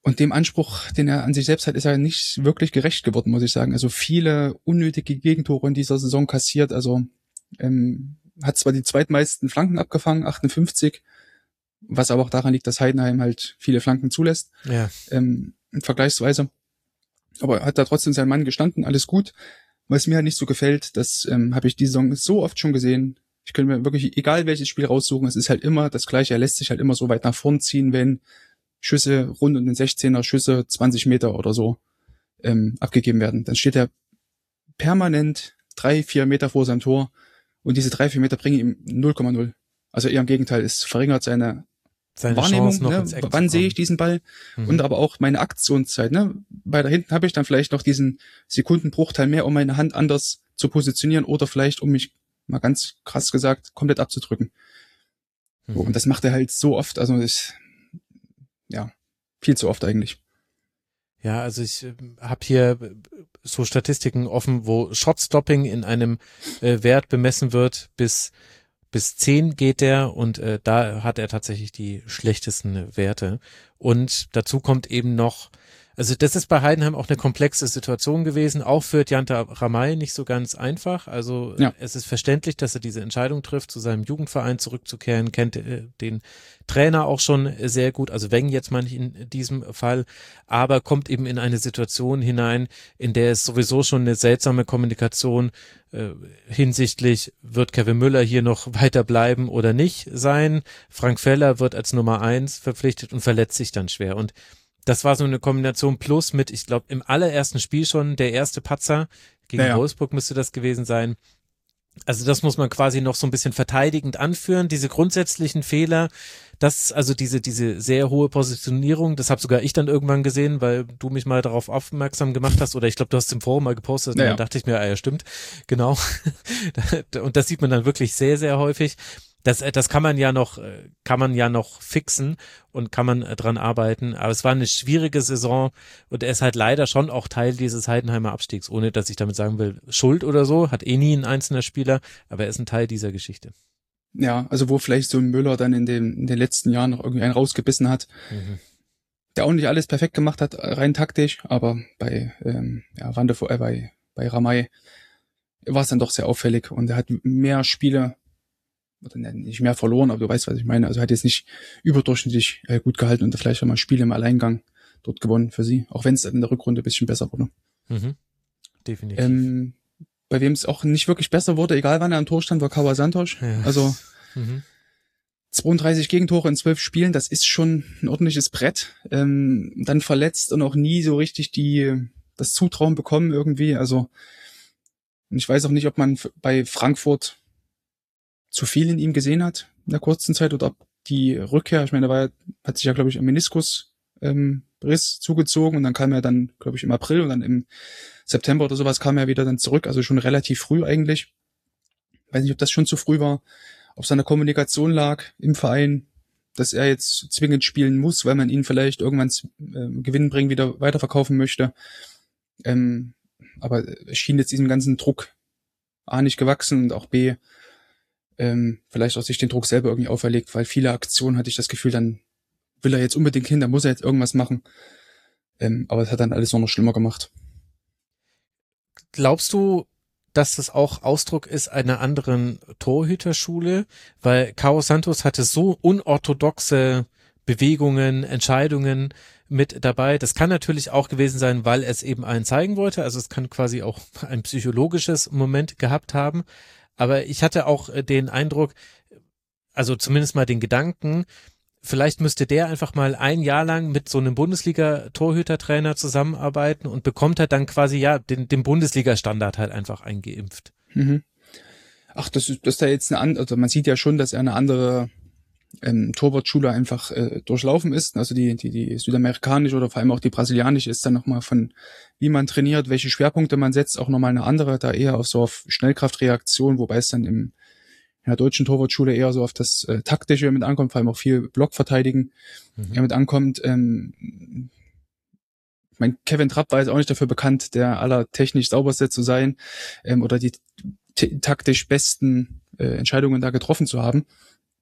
Und dem Anspruch, den er an sich selbst hat, ist er nicht wirklich gerecht geworden, muss ich sagen. Also viele unnötige Gegentore in dieser Saison kassiert. Also ähm, hat zwar die zweitmeisten Flanken abgefangen, achtundfünfzig, was aber auch daran liegt, dass Heidenheim halt viele Flanken zulässt, Ja. ähm, vergleichsweise. Aber hat da trotzdem sein Mann gestanden, alles gut. Was mir halt nicht so gefällt, das ähm, habe ich die Saison so oft schon gesehen. Ich könnte mir wirklich, egal welches Spiel raussuchen, es ist halt immer das Gleiche. Er lässt sich halt immer so weit nach vorn ziehen, wenn Schüsse rund um den sechzehner, Schüsse zwanzig Meter oder so ähm, abgegeben werden. Dann steht er permanent drei, vier Meter vor seinem Tor und diese drei, vier Meter bringen ihm null Komma null. Also eher im Gegenteil, es verringert seine, Seine Wahrnehmung, Chance noch ne? ins Eck zu Wann sehe kommen. ich diesen Ball Mhm. und aber auch meine Aktionszeit. Ne? Bei da hinten habe ich dann vielleicht noch diesen Sekundenbruchteil mehr, um meine Hand anders zu positionieren oder vielleicht, um mich, mal ganz krass gesagt, komplett abzudrücken. So, Mhm. und das macht er halt so oft, also ich, ja, viel zu oft eigentlich. Ja, also ich äh, habe hier äh, so Statistiken offen, wo Shotstopping in einem äh, Wert bemessen wird, bis bis zehn geht der und äh, da hat er tatsächlich die schlechtesten Werte. Und dazu kommt eben noch, also das ist bei Heidenheim auch eine komplexe Situation gewesen, auch für Janta Ramay nicht so ganz einfach. Also Ja. es ist verständlich, dass er diese Entscheidung trifft, zu seinem Jugendverein zurückzukehren, kennt äh, den Trainer auch schon sehr gut, also Weng jetzt mal nicht in diesem Fall, aber kommt eben in eine Situation hinein, in der es sowieso schon eine seltsame Kommunikation äh, hinsichtlich, wird Kevin Müller hier noch weiter bleiben oder nicht sein. Frank Feller wird als Nummer eins verpflichtet und verletzt sich dann schwer. Und das war so eine Kombination plus mit, ich glaube, im allerersten Spiel schon der erste Patzer, gegen Ja, ja. Wolfsburg müsste das gewesen sein. Also das muss man quasi noch so ein bisschen verteidigend anführen, diese grundsätzlichen Fehler, das, also diese, diese sehr hohe Positionierung, das habe sogar ich dann irgendwann gesehen, weil du mich mal darauf aufmerksam gemacht hast, oder ich glaube, du hast es im Forum mal gepostet, und Ja, dann ja. dachte ich mir, ah ja, stimmt, genau. Und das sieht man dann wirklich sehr, sehr häufig. Das, das kann man ja noch, äh, kann man ja noch fixen und kann man äh, dran arbeiten. Aber es war eine schwierige Saison und er ist halt leider schon auch Teil dieses Heidenheimer Abstiegs, ohne dass ich damit sagen will, Schuld oder so, hat eh nie ein einzelner Spieler, aber er ist ein Teil dieser Geschichte. Ja, also wo vielleicht so ein Müller dann in, dem, in den letzten Jahren noch irgendwie einen rausgebissen hat, Mhm. der auch nicht alles perfekt gemacht hat, rein taktisch, aber bei ähm, ja, Wande, äh, bei, bei Ramay war es dann doch sehr auffällig und er hat mehr Spiele, oder nicht mehr verloren, aber du weißt, was ich meine. Also er hat jetzt nicht überdurchschnittlich äh, gut gehalten und vielleicht auch mal Spiele im Alleingang dort gewonnen für sie, auch wenn es in der Rückrunde ein bisschen besser wurde. Mhm. Definitiv. Ähm, bei wem es auch nicht wirklich besser wurde, egal wann er am Tor stand, war Kawa Santos. Ja. Also Mhm. zweiunddreißig Gegentore in zwölf Spielen, das ist schon ein ordentliches Brett. Ähm, dann verletzt und auch nie so richtig die das Zutrauen bekommen irgendwie. Also ich weiß auch nicht, ob man f- bei Frankfurt zu viel in ihm gesehen hat in der kurzen Zeit oder ob die Rückkehr, ich meine, da war, ja- hat sich ja, glaube ich, ein Meniskus ähm, Riss zugezogen und dann kam er dann, glaube ich, im April und dann im September oder sowas kam er wieder dann zurück, also schon relativ früh eigentlich. Weiß nicht, ob das schon zu früh war, ob seine Kommunikation lag im Verein, dass er jetzt zwingend spielen muss, weil man ihn vielleicht irgendwann äh, gewinnbringend wieder weiterverkaufen möchte. Ähm, aber es schien jetzt diesem ganzen Druck A nicht gewachsen und auch B ähm, vielleicht auch sich den Druck selber irgendwie auferlegt, weil viele Aktionen hatte ich das Gefühl, dann will er jetzt unbedingt hin, da muss er jetzt irgendwas machen. Ähm, aber es hat dann alles nur noch schlimmer gemacht. Glaubst du, dass das auch Ausdruck ist einer anderen Torhüterschule? Weil Carlos Santos hatte so unorthodoxe Bewegungen, Entscheidungen mit dabei. Das kann natürlich auch gewesen sein, weil es eben einen zeigen wollte. Also es kann quasi auch ein psychologisches Moment gehabt haben. Aber ich hatte auch äh, den Eindruck, also zumindest mal den Gedanken, vielleicht müsste der einfach mal ein Jahr lang mit so einem Bundesliga-Torhütertrainer zusammenarbeiten und bekommt halt dann quasi ja den, den Bundesliga-Standard halt einfach eingeimpft. Mhm. Ach, das ist, das ist da jetzt eine andere, also man sieht ja schon, dass er eine andere ähm, Torwartschule einfach äh, durchlaufen ist. Also die, die, die südamerikanische oder vor allem auch die brasilianische ist dann nochmal von, wie man trainiert, welche Schwerpunkte man setzt, auch nochmal eine andere, da eher auf so auf Schnellkraftreaktion, wobei es dann im in der deutschen Torwartschule eher so auf das äh, Taktische mit ankommt, vor allem auch viel Blockverteidigen Mhm. ja, mit ankommt. Ähm, ich mein, Kevin Trapp war jetzt auch nicht dafür bekannt, der allertechnisch sauberste zu sein ähm, oder die t- taktisch besten äh, Entscheidungen da getroffen zu haben.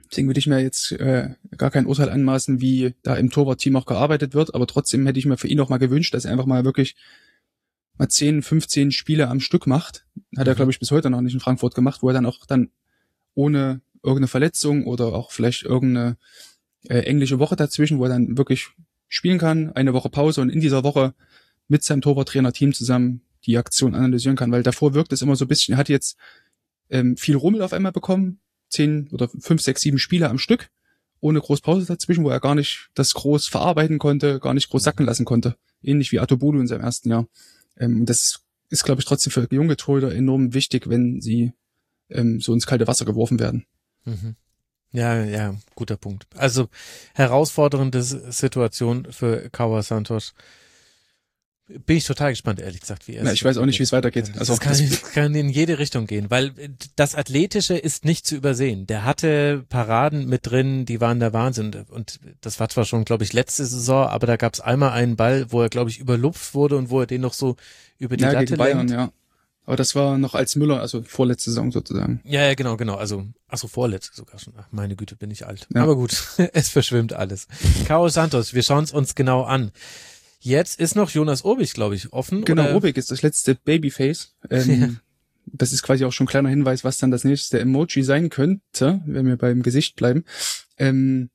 Deswegen würde ich mir jetzt äh, gar kein Urteil anmaßen, wie da im Torwartteam auch gearbeitet wird, aber trotzdem hätte ich mir für ihn auch mal gewünscht, dass er einfach mal wirklich mal zehn, fünfzehn Spiele am Stück macht. Hat er, glaube ich, bis heute noch nicht in Frankfurt gemacht, wo er dann auch dann ohne irgendeine Verletzung oder auch vielleicht irgendeine äh, englische Woche dazwischen, wo er dann wirklich spielen kann, eine Woche Pause und in dieser Woche mit seinem Torwarttrainer-Team zusammen die Aktion analysieren kann, weil davor wirkt es immer so ein bisschen, er hat jetzt ähm, viel Rummel auf einmal bekommen, zehn oder fünf, sechs, sieben Spiele am Stück, ohne groß Pause dazwischen, wo er gar nicht das groß verarbeiten konnte, gar nicht groß sacken lassen konnte. Ähnlich wie Atobolu in seinem ersten Jahr. Ähm, und das ist, glaube ich, trotzdem für junge Torhüter enorm wichtig, wenn sie ähm, so ins kalte Wasser geworfen werden. Mhm. Ja, ja, guter Punkt. Also herausfordernde Situation für Cauã Santos. Bin ich total gespannt, ehrlich gesagt, wie er ja, ich weiß auch nicht, wie es weitergeht. Also das kann, das kann in jede Richtung gehen, weil das Athletische ist nicht zu übersehen. Der hatte Paraden mit drin, die waren der Wahnsinn. Und das war zwar schon, glaube ich, letzte Saison, aber da gab es einmal einen Ball, wo er, glaube ich, überlupft wurde und wo er den noch so über die ja, Latte gegen Bayern, lenkt. Ja. Aber das war noch als Müller, also vorletzte Saison sozusagen. Ja, ja, genau, genau. Also, ach so, vorletzte sogar schon. Ach, meine Güte, bin ich alt. Ja. Aber gut, es verschwimmt alles. Cauã Santos, wir schauen es uns genau an. Jetzt ist noch Jonas Urbich, glaube ich, offen. Genau, oder? Urbich ist das letzte Babyface. Ähm, ja. Das ist quasi auch schon ein kleiner Hinweis, was dann das nächste Emoji sein könnte, wenn wir beim Gesicht bleiben. Ähm,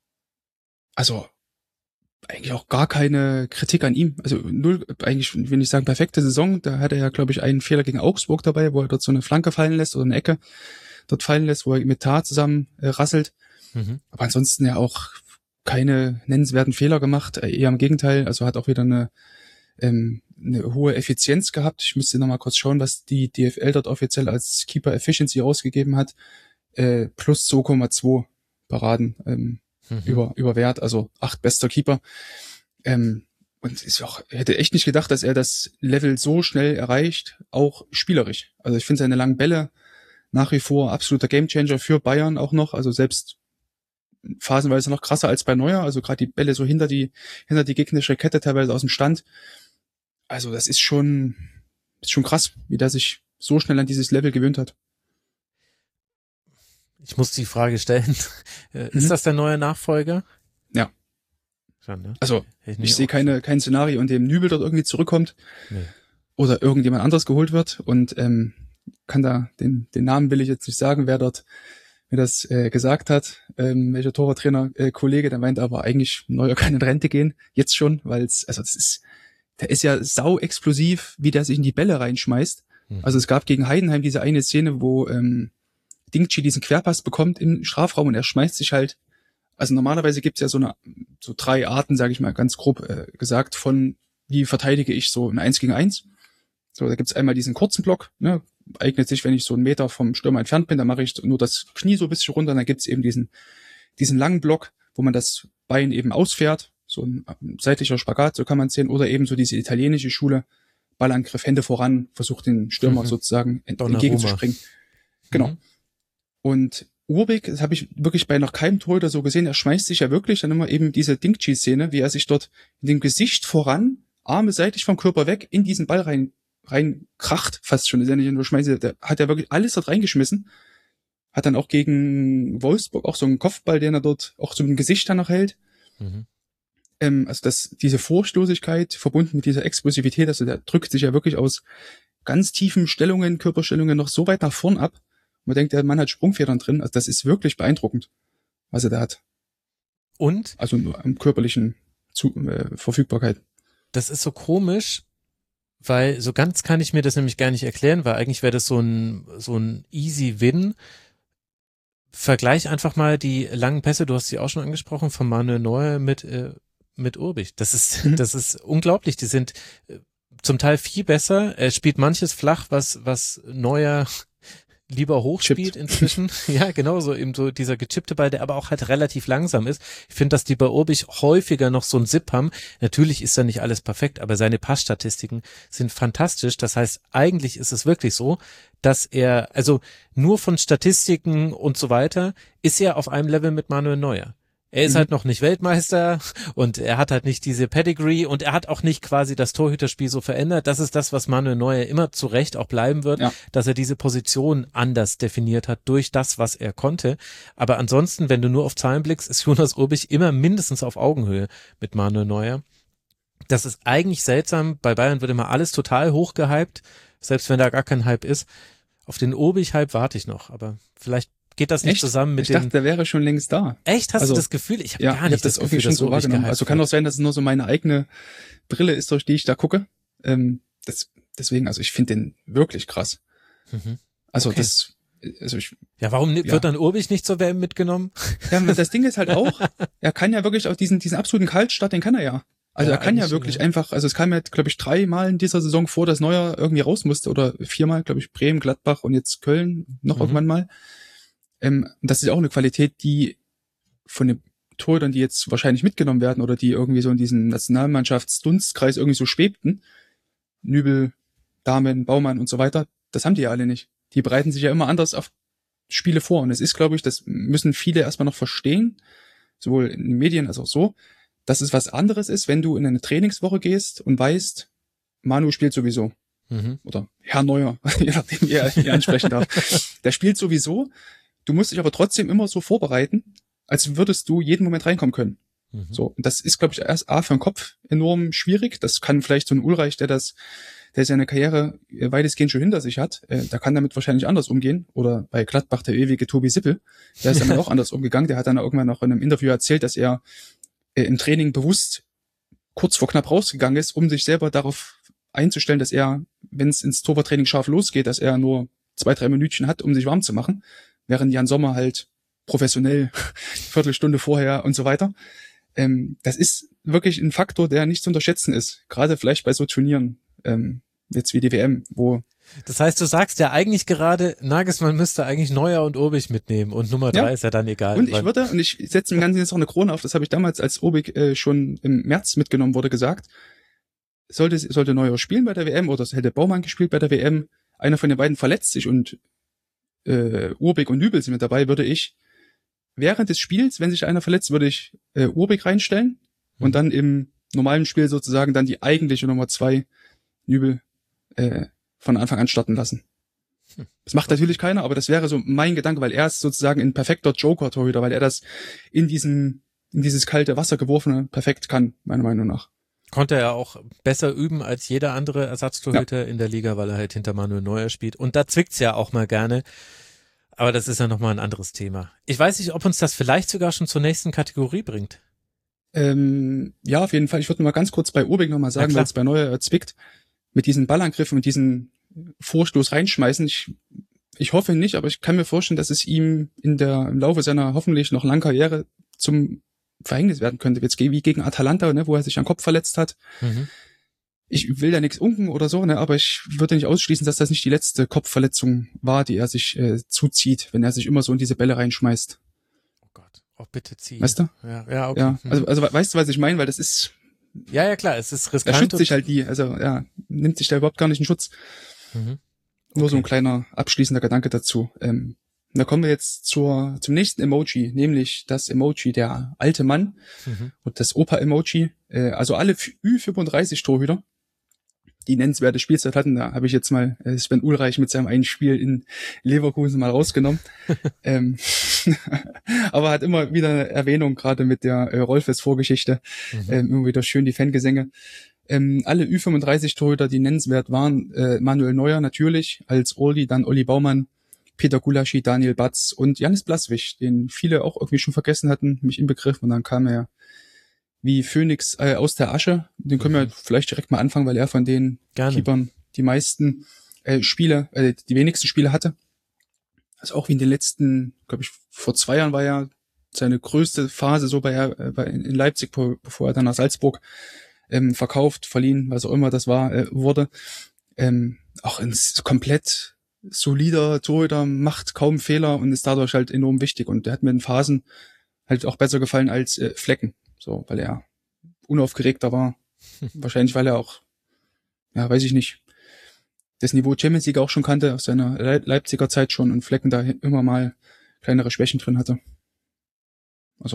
also eigentlich auch gar keine Kritik an ihm. Also null, eigentlich, wenn ich sagen, perfekte Saison. Da hat er ja, glaube ich, einen Fehler gegen Augsburg dabei, wo er dort so eine Flanke fallen lässt oder eine Ecke dort fallen lässt, wo er mit Tar zusammen äh, rasselt. Mhm. Aber ansonsten ja auch keine nennenswerten Fehler gemacht, eher im Gegenteil, also hat auch wieder eine, ähm, eine hohe Effizienz gehabt. Ich müsste nochmal kurz schauen, was die D F L dort offiziell als Keeper Efficiency rausgegeben hat. Äh, plus zwei Komma zwei Paraden ähm, mhm. über, über Wert, also acht bester Keeper. Ähm, und ist auch, hätte echt nicht gedacht, dass er das Level so schnell erreicht, auch spielerisch. Also ich finde seine langen Bälle nach wie vor absoluter Gamechanger für Bayern auch noch, also selbst phasenweise noch krasser als bei Neuer, also gerade die Bälle so hinter die hinter die gegnerische Kette teilweise aus dem Stand. Also das ist schon ist schon krass, wie der sich so schnell an dieses Level gewöhnt hat. Ich muss die Frage stellen, ist mhm. das der neue Nachfolger? Ja. Schon, ne? Also ich, ich sehe keine kein Szenario, in dem Nübel dort irgendwie zurückkommt nee. oder irgendjemand anderes geholt wird und ähm, kann da den den Namen will ich jetzt nicht sagen, wer dort mir das äh, gesagt hat, ähm, welcher Torwarttrainer, äh, Kollege, der meint aber eigentlich Neuer kann in Rente gehen, jetzt schon, weil es, also das ist, der ist ja sau explosiv, wie der sich in die Bälle reinschmeißt. Mhm. Also es gab gegen Heidenheim diese eine Szene, wo ähm, Dingchi diesen Querpass bekommt im Strafraum und er schmeißt sich halt, also normalerweise gibt's ja so eine, so drei Arten, sage ich mal ganz grob äh, gesagt, von wie verteidige ich so ein Eins gegen Eins. So, da gibt's einmal diesen kurzen Block, ne, eignet sich, wenn ich so einen Meter vom Stürmer entfernt bin, dann mache ich nur das Knie so ein bisschen runter, dann gibt's eben diesen diesen langen Block, wo man das Bein eben ausfährt, so ein seitlicher Spagat, so kann man es sehen, oder eben so diese italienische Schule, Ballangriff, Hände voran, versucht den Stürmer mhm. sozusagen ent- entgegenzuspringen. Genau. Mhm. Und Urbich, das habe ich wirklich bei noch keinem Torhüter so gesehen, er schmeißt sich ja wirklich dann immer eben diese Dingchi-Szene, wie er sich dort in dem Gesicht voran, Arme seitlich vom Körper weg, in diesen Ball rein rein kracht, fast schon, ist ja nicht nur Schmeiße, der hat ja wirklich alles dort reingeschmissen, hat dann auch gegen Wolfsburg auch so einen Kopfball, den er dort auch so im Gesicht dann noch hält. Mhm. Ähm, also das, diese Furchtlosigkeit verbunden mit dieser Explosivität, also der drückt sich ja wirklich aus ganz tiefen Stellungen, Körperstellungen noch so weit nach vorn ab. Man denkt, der Mann hat Sprungfedern drin, also das ist wirklich beeindruckend, was er da hat. Und? Also am körperlichen Zu- äh, Verfügbarkeit. Das ist so komisch, weil so ganz kann ich mir das nämlich gar nicht erklären, weil eigentlich wäre das so ein so ein easy Win. Vergleich einfach mal die langen Pässe, du hast sie auch schon angesprochen, von Manuel Neuer mit äh, mit Urbich. Das ist mhm. das ist unglaublich. Die sind äh, zum Teil viel besser. Er spielt manches flach, was was Neuer lieber hoch spielt inzwischen. Ja, genau, so eben so dieser gechippte Ball, der aber auch halt relativ langsam ist. Ich finde, dass die bei Urbich häufiger noch so einen Zip haben. Natürlich ist da nicht alles perfekt, aber seine Passstatistiken sind fantastisch. Das heißt, eigentlich ist es wirklich so, dass er, also nur von Statistiken und so weiter, ist er auf einem Level mit Manuel Neuer. Er ist Mhm. halt noch nicht Weltmeister und er hat halt nicht diese Pedigree und er hat auch nicht quasi das Torhüterspiel so verändert. Das ist das, was Manuel Neuer immer zu Recht auch bleiben wird, Ja. dass er diese Position anders definiert hat durch das, was er konnte. Aber ansonsten, wenn du nur auf Zahlen blickst, ist Jonas Urbich immer mindestens auf Augenhöhe mit Manuel Neuer. Das ist eigentlich seltsam. Bei Bayern wird immer alles total hochgehypt, selbst wenn da gar kein Hype ist. Auf den Urbich-Hype warte ich noch, aber vielleicht geht das nicht Echt? zusammen mit ich dachte, den... der wäre schon längst da. Echt? Hast Also, du das Gefühl? Ich habe Ja, gar ich nicht habe das das irgendwie Gefühl, schon dass so Urbich wahrgenommen. gehypt Also kann wird. auch sein, dass es nur so meine eigene Brille ist, durch die ich da gucke. Ähm, das, deswegen, also ich finde den wirklich krass. Mhm. Also Okay. das, also ich, Ja, warum ni- Ja. wird dann Urbich nicht zur W M mitgenommen? ja, das Ding ist halt auch, er kann ja wirklich auch diesen, diesen absoluten Kaltstart, den kann er ja. Also Ja, er kann ja eigentlich wirklich schon, ja. einfach, also es kam ja, glaube ich, dreimal in dieser Saison vor, dass Neuer irgendwie raus musste oder viermal, glaube ich, Bremen, Gladbach und jetzt Köln noch Mhm. irgendwann mal. Ähm, das ist ja auch eine Qualität, die von den Torhütern, die jetzt wahrscheinlich mitgenommen werden oder die irgendwie so in diesem Nationalmannschaftsdunstkreis irgendwie so schwebten, Nübel, Dahmen, Baumann und so weiter, das haben die ja alle nicht. Die bereiten sich ja immer anders auf Spiele vor. Und es ist, glaube ich, das müssen viele erstmal noch verstehen, sowohl in den Medien als auch so, dass es was anderes ist, wenn du in eine Trainingswoche gehst und weißt, Manu spielt sowieso. Mhm. Oder Herr Neuer, je nachdem, wie er ihn ansprechen darf. Der spielt sowieso. Du musst dich aber trotzdem immer so vorbereiten, als würdest du jeden Moment reinkommen können. Mhm. So, und das ist, glaube ich, erst A für den Kopf enorm schwierig. Das kann vielleicht so ein Ulreich, der das, der seine Karriere weitestgehend schon hinter sich hat, äh, der kann damit wahrscheinlich anders umgehen. Oder bei Gladbach der ewige Tobi Sippel, der ist damit auch anders umgegangen. Der hat dann irgendwann noch in einem Interview erzählt, dass er äh, im Training bewusst kurz vor knapp rausgegangen ist, um sich selber darauf einzustellen, dass er, wenn es ins Torwarttraining scharf losgeht, dass er nur zwei, drei Minütchen hat, um sich warm zu machen, während Jan Sommer halt professionell Viertelstunde vorher und so weiter. Ähm, das ist wirklich ein Faktor, der nicht zu unterschätzen ist. Gerade vielleicht bei so Turnieren, ähm, jetzt wie die W M, wo Das heißt, du sagst ja eigentlich gerade, Nagelsmann müsste eigentlich Neuer und Urbich mitnehmen und Nummer drei Ja. ist ja dann egal. und ich weil- würde, und ich setze dem Ganzen jetzt noch eine Krone auf, das habe ich damals, als Obig äh, schon im März mitgenommen wurde, gesagt, sollte, sollte Neuer spielen bei der W M oder es hätte Baumann gespielt bei der W M, einer von den beiden verletzt sich und äh, Urbig und Nübel sind mit dabei, würde ich während des Spiels, wenn sich einer verletzt, würde ich äh, Urbig reinstellen Mhm. und dann im normalen Spiel sozusagen dann die eigentliche Nummer zwei Nübel äh, von Anfang an starten lassen. Hm. Das macht natürlich keiner, aber das wäre so mein Gedanke, weil er ist sozusagen ein perfekter Joker-Torhüter, weil er das in diesem, in dieses kalte Wasser geworfene perfekt kann, meiner Meinung nach. Konnte er auch besser üben als jeder andere Ersatztorhüter in der Liga, weil er halt hinter Manuel Neuer spielt. Und da zwickt's ja auch mal gerne. Aber das ist ja nochmal ein anderes Thema. Ich weiß nicht, ob uns das vielleicht sogar schon zur nächsten Kategorie bringt. Ähm, ja, auf jeden Fall. Ich würde noch mal ganz kurz bei Urbig noch mal sagen, klar. weil es bei Neuer zwickt, mit diesen Ballangriffen, mit diesen Vorstoß reinschmeißen. Ich, ich hoffe nicht, aber ich kann mir vorstellen, dass es ihm in der, im Laufe seiner hoffentlich noch langen Karriere zum Verhängnis werden könnte. Jetzt wie gegen Atalanta, ne, wo er sich am Kopf verletzt hat. Mhm. Ich will da nichts unken oder so, ne, aber ich würde nicht ausschließen, dass das nicht die letzte Kopfverletzung war, die er sich äh, zuzieht, wenn er sich immer so in diese Bälle reinschmeißt. Oh Gott, oh bitte zieh. Weißt du? Ja, ja, okay. Ja, Mhm. also, also weißt du, was ich meine? Weil das ist, ja, ja, klar, es ist er riskant. schützt und- sich halt die, also ja, nimmt sich da überhaupt gar nicht in Schutz. Mhm. Nur so ein Okay. kleiner abschließender Gedanke dazu. Ähm, da kommen wir jetzt zur zum nächsten Emoji, nämlich das Emoji der alte Mann Mhm. und das Opa-Emoji. Äh, also alle Ü fünfunddreißig Torhüter, die nennenswerte Spielzeit hatten. Da habe ich jetzt mal äh, Sven Ulreich mit seinem einen Spiel in Leverkusen mal rausgenommen. ähm, aber hat immer wieder eine Erwähnung, gerade mit der äh, Rolfes-Vorgeschichte. Mhm. Ähm, immer wieder schön die Fangesänge. Ähm, alle Ü fünfunddreißig Torhüter, die nennenswert waren, äh, Manuel Neuer natürlich, als Uli, dann Olli Baumann, Peter Gulaschi, Daniel Batz und Janis Blaswig, den viele auch irgendwie schon vergessen hatten, mich inbegriffen. Und dann kam er wie Phönix äh, aus der Asche. Den können wir Mhm. vielleicht direkt mal anfangen, weil er von den Gerne. Keepern die meisten äh, Spiele, äh, die wenigsten Spiele hatte. Also auch wie in den letzten, glaube ich, vor zwei Jahren war ja seine größte Phase so bei, äh, bei in Leipzig, bevor er dann nach Salzburg ähm, verkauft, verliehen, was auch immer das war, äh, wurde. Ähm, auch ein komplett solider Torhüter, macht kaum Fehler und ist dadurch halt enorm wichtig. Und der hat mir in Phasen halt auch besser gefallen als äh, Flecken, so, weil er unaufgeregter war. Wahrscheinlich, weil er auch, ja, weiß ich nicht, das Niveau Champions League auch schon kannte, aus seiner Le- Leipziger Zeit schon und Flecken da immer mal kleinere Schwächen drin hatte. Also,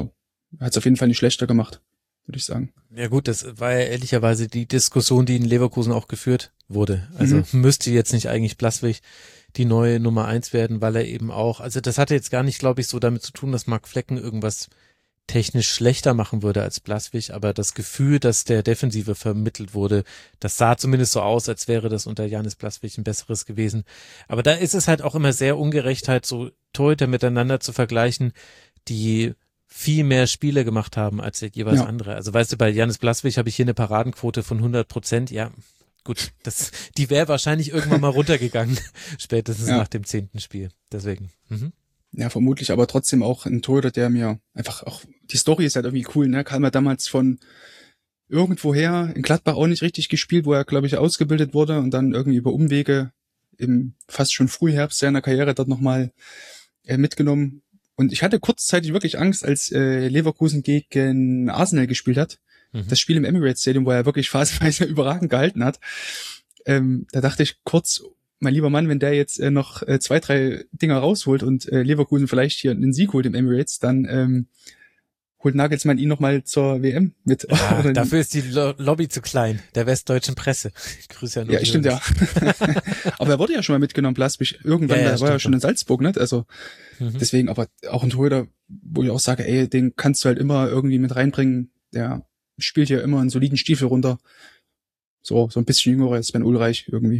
hat es auf jeden Fall nicht schlechter gemacht, würde ich sagen. Ja gut, das war ja ehrlicherweise die Diskussion, die in Leverkusen auch geführt wurde. Also Mhm. müsste jetzt nicht eigentlich Blaswig die neue Nummer eins werden, weil er eben auch, also das hatte jetzt gar nicht, glaube ich, so damit zu tun, dass Marc Flecken irgendwas technisch schlechter machen würde als Blaswig, aber das Gefühl, dass der Defensive vermittelt wurde, das sah zumindest so aus, als wäre das unter Janis Blaswig ein besseres gewesen. Aber da ist es halt auch immer sehr ungerecht, halt so Torhüter miteinander zu vergleichen, die viel mehr Spiele gemacht haben als der jeweils Ja. andere. Also weißt du, bei Janis Blaswig habe ich hier eine Paradenquote von hundert Prozent, ja, gut, das, die wäre wahrscheinlich irgendwann mal runtergegangen, spätestens Ja. nach dem zehnten Spiel. Deswegen. Mhm. Ja, vermutlich, aber trotzdem auch ein Torhüter, der mir einfach auch, die Story ist halt irgendwie cool, ne? Kam er damals von irgendwoher in Gladbach auch nicht richtig gespielt, wo er, glaube ich, ausgebildet wurde und dann irgendwie über Umwege im fast schon Frühherbst seiner Karriere dort nochmal äh, mitgenommen. Und ich hatte kurzzeitig wirklich Angst, als äh, Leverkusen gegen Arsenal gespielt hat. Mhm. Das Spiel im Emirates Stadium, wo er wirklich phasenweise überragend gehalten hat. Ähm, da dachte ich kurz, mein lieber Mann, wenn der jetzt äh, noch äh, zwei, drei Dinger rausholt und äh, Leverkusen vielleicht hier einen Sieg holt im Emirates, dann ähm, holt Nagelsmann ihn nochmal zur W M mit. Ja, Oder- dafür ist die Lo- Lobby zu klein, der westdeutschen Presse. Grüße an ja, Uli stimmt, ja. Hoeneß. Aber er wurde ja schon mal mitgenommen, Blaswig. Irgendwann, Ja, ja, der war ja stimmt schon in Salzburg, ne? Also Mhm. deswegen, aber auch ein Torhüter, wo ich auch sage, ey, den kannst du halt immer irgendwie mit reinbringen. Der spielt ja immer einen soliden Stiefel runter. So, so ein bisschen jüngerer als Sven Ulreich irgendwie.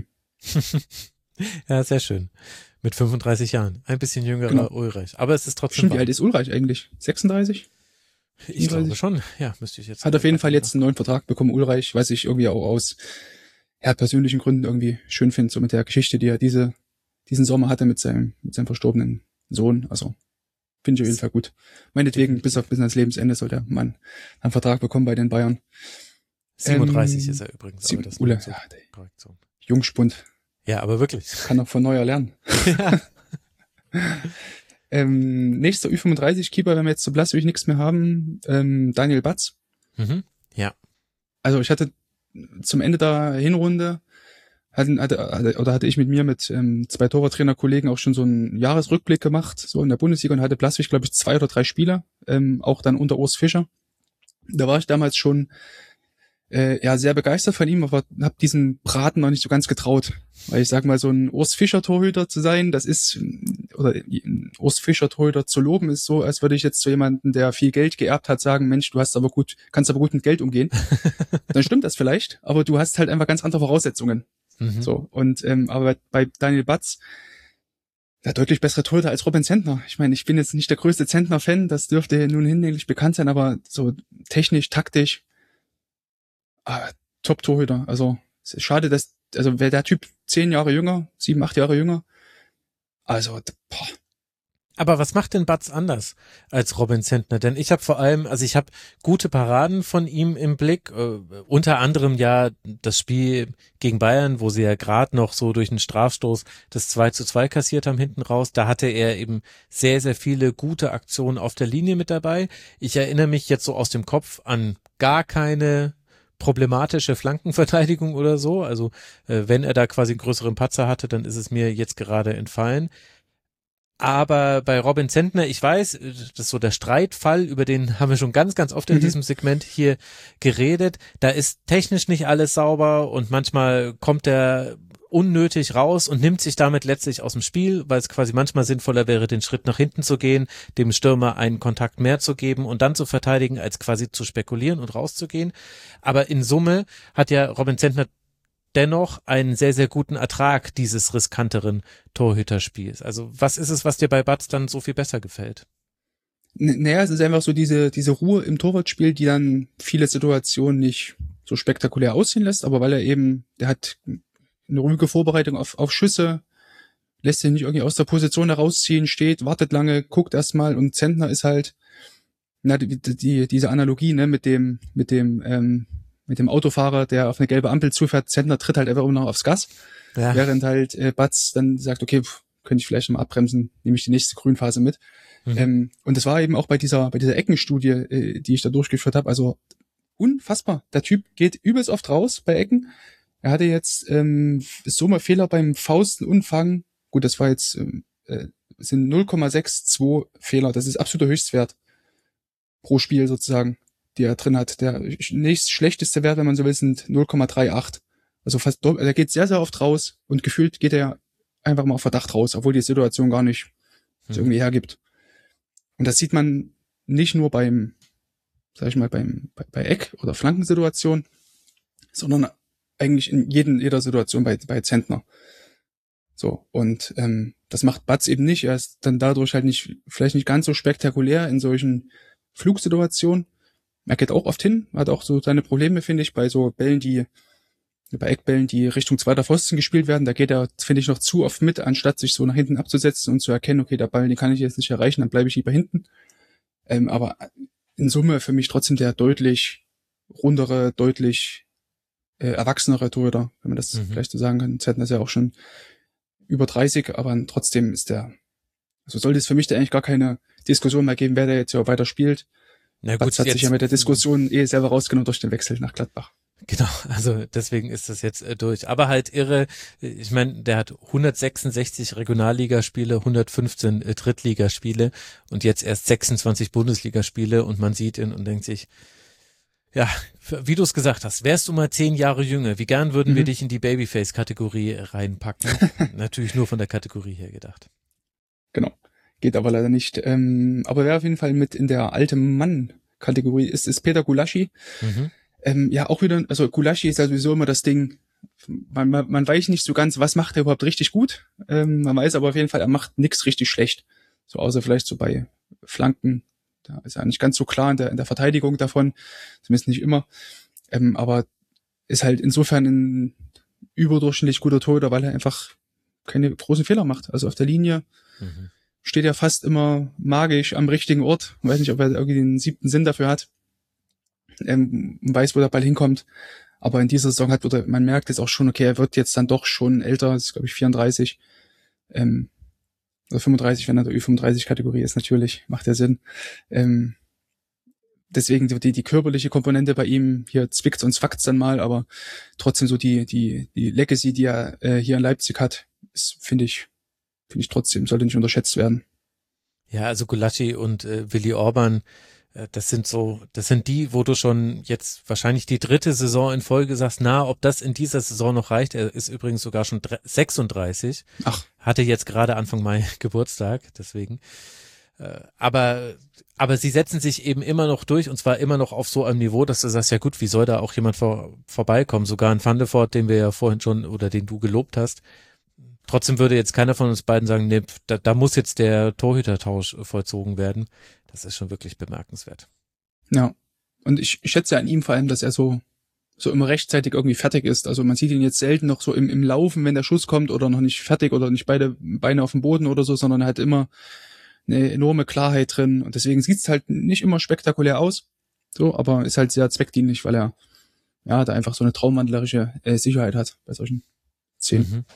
Ja, sehr schön. Mit fünfunddreißig Jahren. Ein bisschen jüngerer Genau. Ulreich. Aber es ist trotzdem Stimmt, wie wahr. alt ist Ulreich eigentlich? sechsunddreißig? Ich glaube schon. Ja, müsste ich jetzt. Hat auf jeden Fall jetzt einen neuen Vertrag bekommen, Ulreich, was ich irgendwie auch aus ja, persönlichen Gründen irgendwie schön finde, so mit der Geschichte, die er diese, diesen Sommer hatte mit seinem, mit seinem verstorbenen Sohn. Also, finde ich auf jeden Fall gut. Meinetwegen, bis auf bis ans Lebensende soll der Mann einen Vertrag bekommen bei den Bayern. siebenunddreißig Ähm, ist er übrigens. Sie, Aber das Ule, nur zur ja, der Korrektion. Jungspund, Ja, aber wirklich. kann noch von neuer lernen. Ja. Ähm, nächster Ü fünfunddreißig-Keeper, wenn wir jetzt zu Blaswig nichts mehr haben, ähm, Daniel Batz. Mhm. Ja. Also ich hatte zum Ende der Hinrunde hatten, hatte, hatte, oder hatte ich mit mir mit ähm, zwei Torwarttrainerkollegen auch schon so einen Jahresrückblick gemacht, so in der Bundesliga, und hatte Blaswig, glaube ich, zwei oder drei Spieler, ähm, auch dann unter Urs Fischer. Da war ich damals schon äh, ja sehr begeistert von ihm, aber habe diesen Braten noch nicht so ganz getraut. Weil ich sag mal, so ein Urs Fischer Torhüter zu sein, das ist, oder ein Urs Fischer Torhüter zu loben, ist so, als würde ich jetzt zu jemandem, der viel Geld geerbt hat, sagen, Mensch, du hast aber gut, kannst aber gut mit Geld umgehen. Dann stimmt das vielleicht, aber du hast halt einfach ganz andere Voraussetzungen. Mhm. So, und ähm, aber bei Daniel Batz, der deutlich bessere Torhüter als Robin Zentner. Ich meine, ich bin jetzt nicht der größte Zentner-Fan, das dürfte nun hinlänglich bekannt sein, aber so technisch, taktisch, ah, Top-Torhüter. Also es ist schade, dass, also wäre der Typ zehn Jahre jünger, sieben, acht Jahre jünger, also boah. Aber was macht denn Batz anders als Robin Zentner? Denn ich habe vor allem, also ich habe gute Paraden von ihm im Blick, äh, unter anderem ja das Spiel gegen Bayern, wo sie ja gerade noch so durch einen Strafstoß das zwei zu zwei kassiert haben hinten raus. Da hatte er eben sehr, sehr viele gute Aktionen auf der Linie mit dabei. Ich erinnere mich jetzt so aus dem Kopf an gar keine problematische Flankenverteidigung oder so. Also äh, wenn er da quasi einen größeren Patzer hatte, dann ist es mir jetzt gerade entfallen. Aber bei Robin Zentner, ich weiß, das ist so der Streitfall, über den haben wir schon ganz, ganz oft in Mhm. diesem Segment hier geredet. Da ist technisch nicht alles sauber und manchmal kommt er unnötig raus und nimmt sich damit letztlich aus dem Spiel, weil es quasi manchmal sinnvoller wäre, den Schritt nach hinten zu gehen, dem Stürmer einen Kontakt mehr zu geben und dann zu verteidigen, als quasi zu spekulieren und rauszugehen. Aber in Summe hat ja Robin Zentner dennoch einen sehr, sehr guten Ertrag dieses riskanteren Torhüterspiels. Also was ist es, was dir bei Batz dann so viel besser gefällt? N- Naja, es ist einfach so diese, diese Ruhe im Torwartspiel, die dann viele Situationen nicht so spektakulär aussehen lässt, aber weil er eben, der hat eine ruhige Vorbereitung auf, auf Schüsse, lässt sich nicht irgendwie aus der Position herausziehen, steht, wartet lange, guckt erstmal, und Zentner ist halt, na, die, die, diese Analogie, ne, mit dem, mit dem, ähm, mit dem Autofahrer, der auf eine gelbe Ampel zufährt, Zentner tritt halt einfach immer noch aufs Gas, Ja. während halt äh, Batz dann sagt, okay, pff, könnte ich vielleicht mal abbremsen, nehme ich die nächste Grünphase mit. Mhm. Ähm, und das war eben auch bei dieser, bei dieser Eckenstudie, äh, die ich da durchgeführt habe, also unfassbar. Der Typ geht übelst oft raus bei Ecken. Er hatte jetzt ähm, so mal Fehler beim Faustenumfang. Gut, das war jetzt ähm, äh, sind null Komma sechs zwei Fehler. Das ist absoluter Höchstwert. pro Spiel sozusagen, die er drin hat. Der nächst schlechteste Wert, wenn man so will, sind null Komma achtunddreißig. Also fast, also er geht sehr, sehr oft raus und gefühlt geht er einfach mal auf Verdacht raus, obwohl die Situation gar nicht so Mhm. irgendwie hergibt. Und das sieht man nicht nur beim, sag ich mal, beim, bei, bei Eck- oder Flankensituation, sondern eigentlich in jeden, jeder Situation bei, bei Zentner. So. Und, ähm, das macht Batz eben nicht. Er ist dann dadurch halt nicht, vielleicht nicht ganz so spektakulär in solchen Flugsituationen. Er geht auch oft hin, hat auch so seine Probleme, finde ich, bei so Bällen, die, bei Eckbällen, die Richtung zweiter Pfosten gespielt werden. Da geht er, finde ich, noch zu oft mit, anstatt sich so nach hinten abzusetzen und zu erkennen, okay, der Ball, den kann ich jetzt nicht erreichen, dann bleibe ich lieber hinten. Ähm, aber in Summe für mich trotzdem der deutlich rundere, deutlich äh, erwachsenere Torhüter, wenn man das Mhm. vielleicht so sagen kann. Zentner ist ja auch schon über dreißig, aber trotzdem ist der, also sollte es für mich da eigentlich gar keine Diskussion mehr geben, wer da jetzt ja weiter spielt. Na gut, Batz hat jetzt, sich ja mit der Diskussion eh selber rausgenommen durch den Wechsel nach Gladbach. Genau, also deswegen ist das jetzt äh, durch. Aber halt irre, ich meine, der hat hundertsechsundsechzig Regionalligaspiele, hundertfünfzehn äh, Drittligaspiele und jetzt erst sechsundzwanzig Bundesligaspiele und man sieht ihn und denkt sich, ja, wie du es gesagt hast, wärst du mal zehn Jahre jünger, wie gern würden wir Mhm. dich in die Babyface-Kategorie reinpacken. Natürlich nur von der Kategorie her gedacht. Genau. Geht aber leider nicht. Ähm, aber wer auf jeden Fall mit in der alte Mann-Kategorie ist, ist Peter Gulaschi. Mhm. Ähm, ja, auch wieder, also Gulaschi ist ja sowieso immer das Ding, man, man, man weiß nicht so ganz, was macht er überhaupt richtig gut. Ähm, man weiß aber auf jeden Fall, er macht nichts richtig schlecht. So außer vielleicht so bei Flanken. Da ist er nicht ganz so klar in der, in der Verteidigung davon. Zumindest nicht immer. Ähm, aber ist halt insofern ein überdurchschnittlich guter Torhüter, weil er einfach keine großen Fehler macht. Also auf der Linie Mhm. steht er fast immer magisch am richtigen Ort. Ich weiß nicht, ob er irgendwie den siebten Sinn dafür hat. Ähm, weiß, wo der Ball hinkommt. Aber in dieser Saison hat, oder man merkt jetzt auch schon, okay, er wird jetzt dann doch schon älter, das ist glaube ich vierunddreißig, ähm, oder fünfunddreißig, wenn er der Ü fünfunddreißig-Kategorie ist, natürlich, macht ja Sinn. Ähm, deswegen die, die körperliche Komponente bei ihm, hier zwickt's und zwackt's dann mal, aber trotzdem so die, die, die Legacy, die er äh, hier in Leipzig hat, ist, finde ich, finde ich trotzdem, sollte nicht unterschätzt werden. Ja, also Gulaschi und äh, Willi Orban, äh, das sind so, das sind die, wo du schon jetzt wahrscheinlich die dritte Saison in Folge sagst, na, ob das in dieser Saison noch reicht. Er ist übrigens sogar schon dre- sechsunddreißig, Ach, hatte jetzt gerade Anfang Mai Geburtstag, deswegen. Äh, aber aber sie setzen sich eben immer noch durch und zwar immer noch auf so einem Niveau, dass du sagst, ja gut, wie soll da auch jemand vor, vorbeikommen? Sogar ein Van de Voort, den wir ja vorhin schon oder den du gelobt hast. Trotzdem würde jetzt keiner von uns beiden sagen, nee, da, da muss jetzt der Torhütertausch vollzogen werden. Das ist schon wirklich bemerkenswert. ja. Und ich, ich schätze an ihm vor allem, dass er so, so immer rechtzeitig irgendwie fertig ist. Also man sieht ihn jetzt selten noch so im, im Laufen, wenn der Schuss kommt oder noch nicht fertig oder nicht beide Beine auf dem Boden oder so, sondern er hat immer eine enorme Klarheit drin. Und deswegen sieht es halt nicht immer spektakulär aus. So, aber ist halt sehr zweckdienlich, weil er, ja, da einfach so eine traumwandlerische äh, Sicherheit hat bei solchen Szenen. Mhm.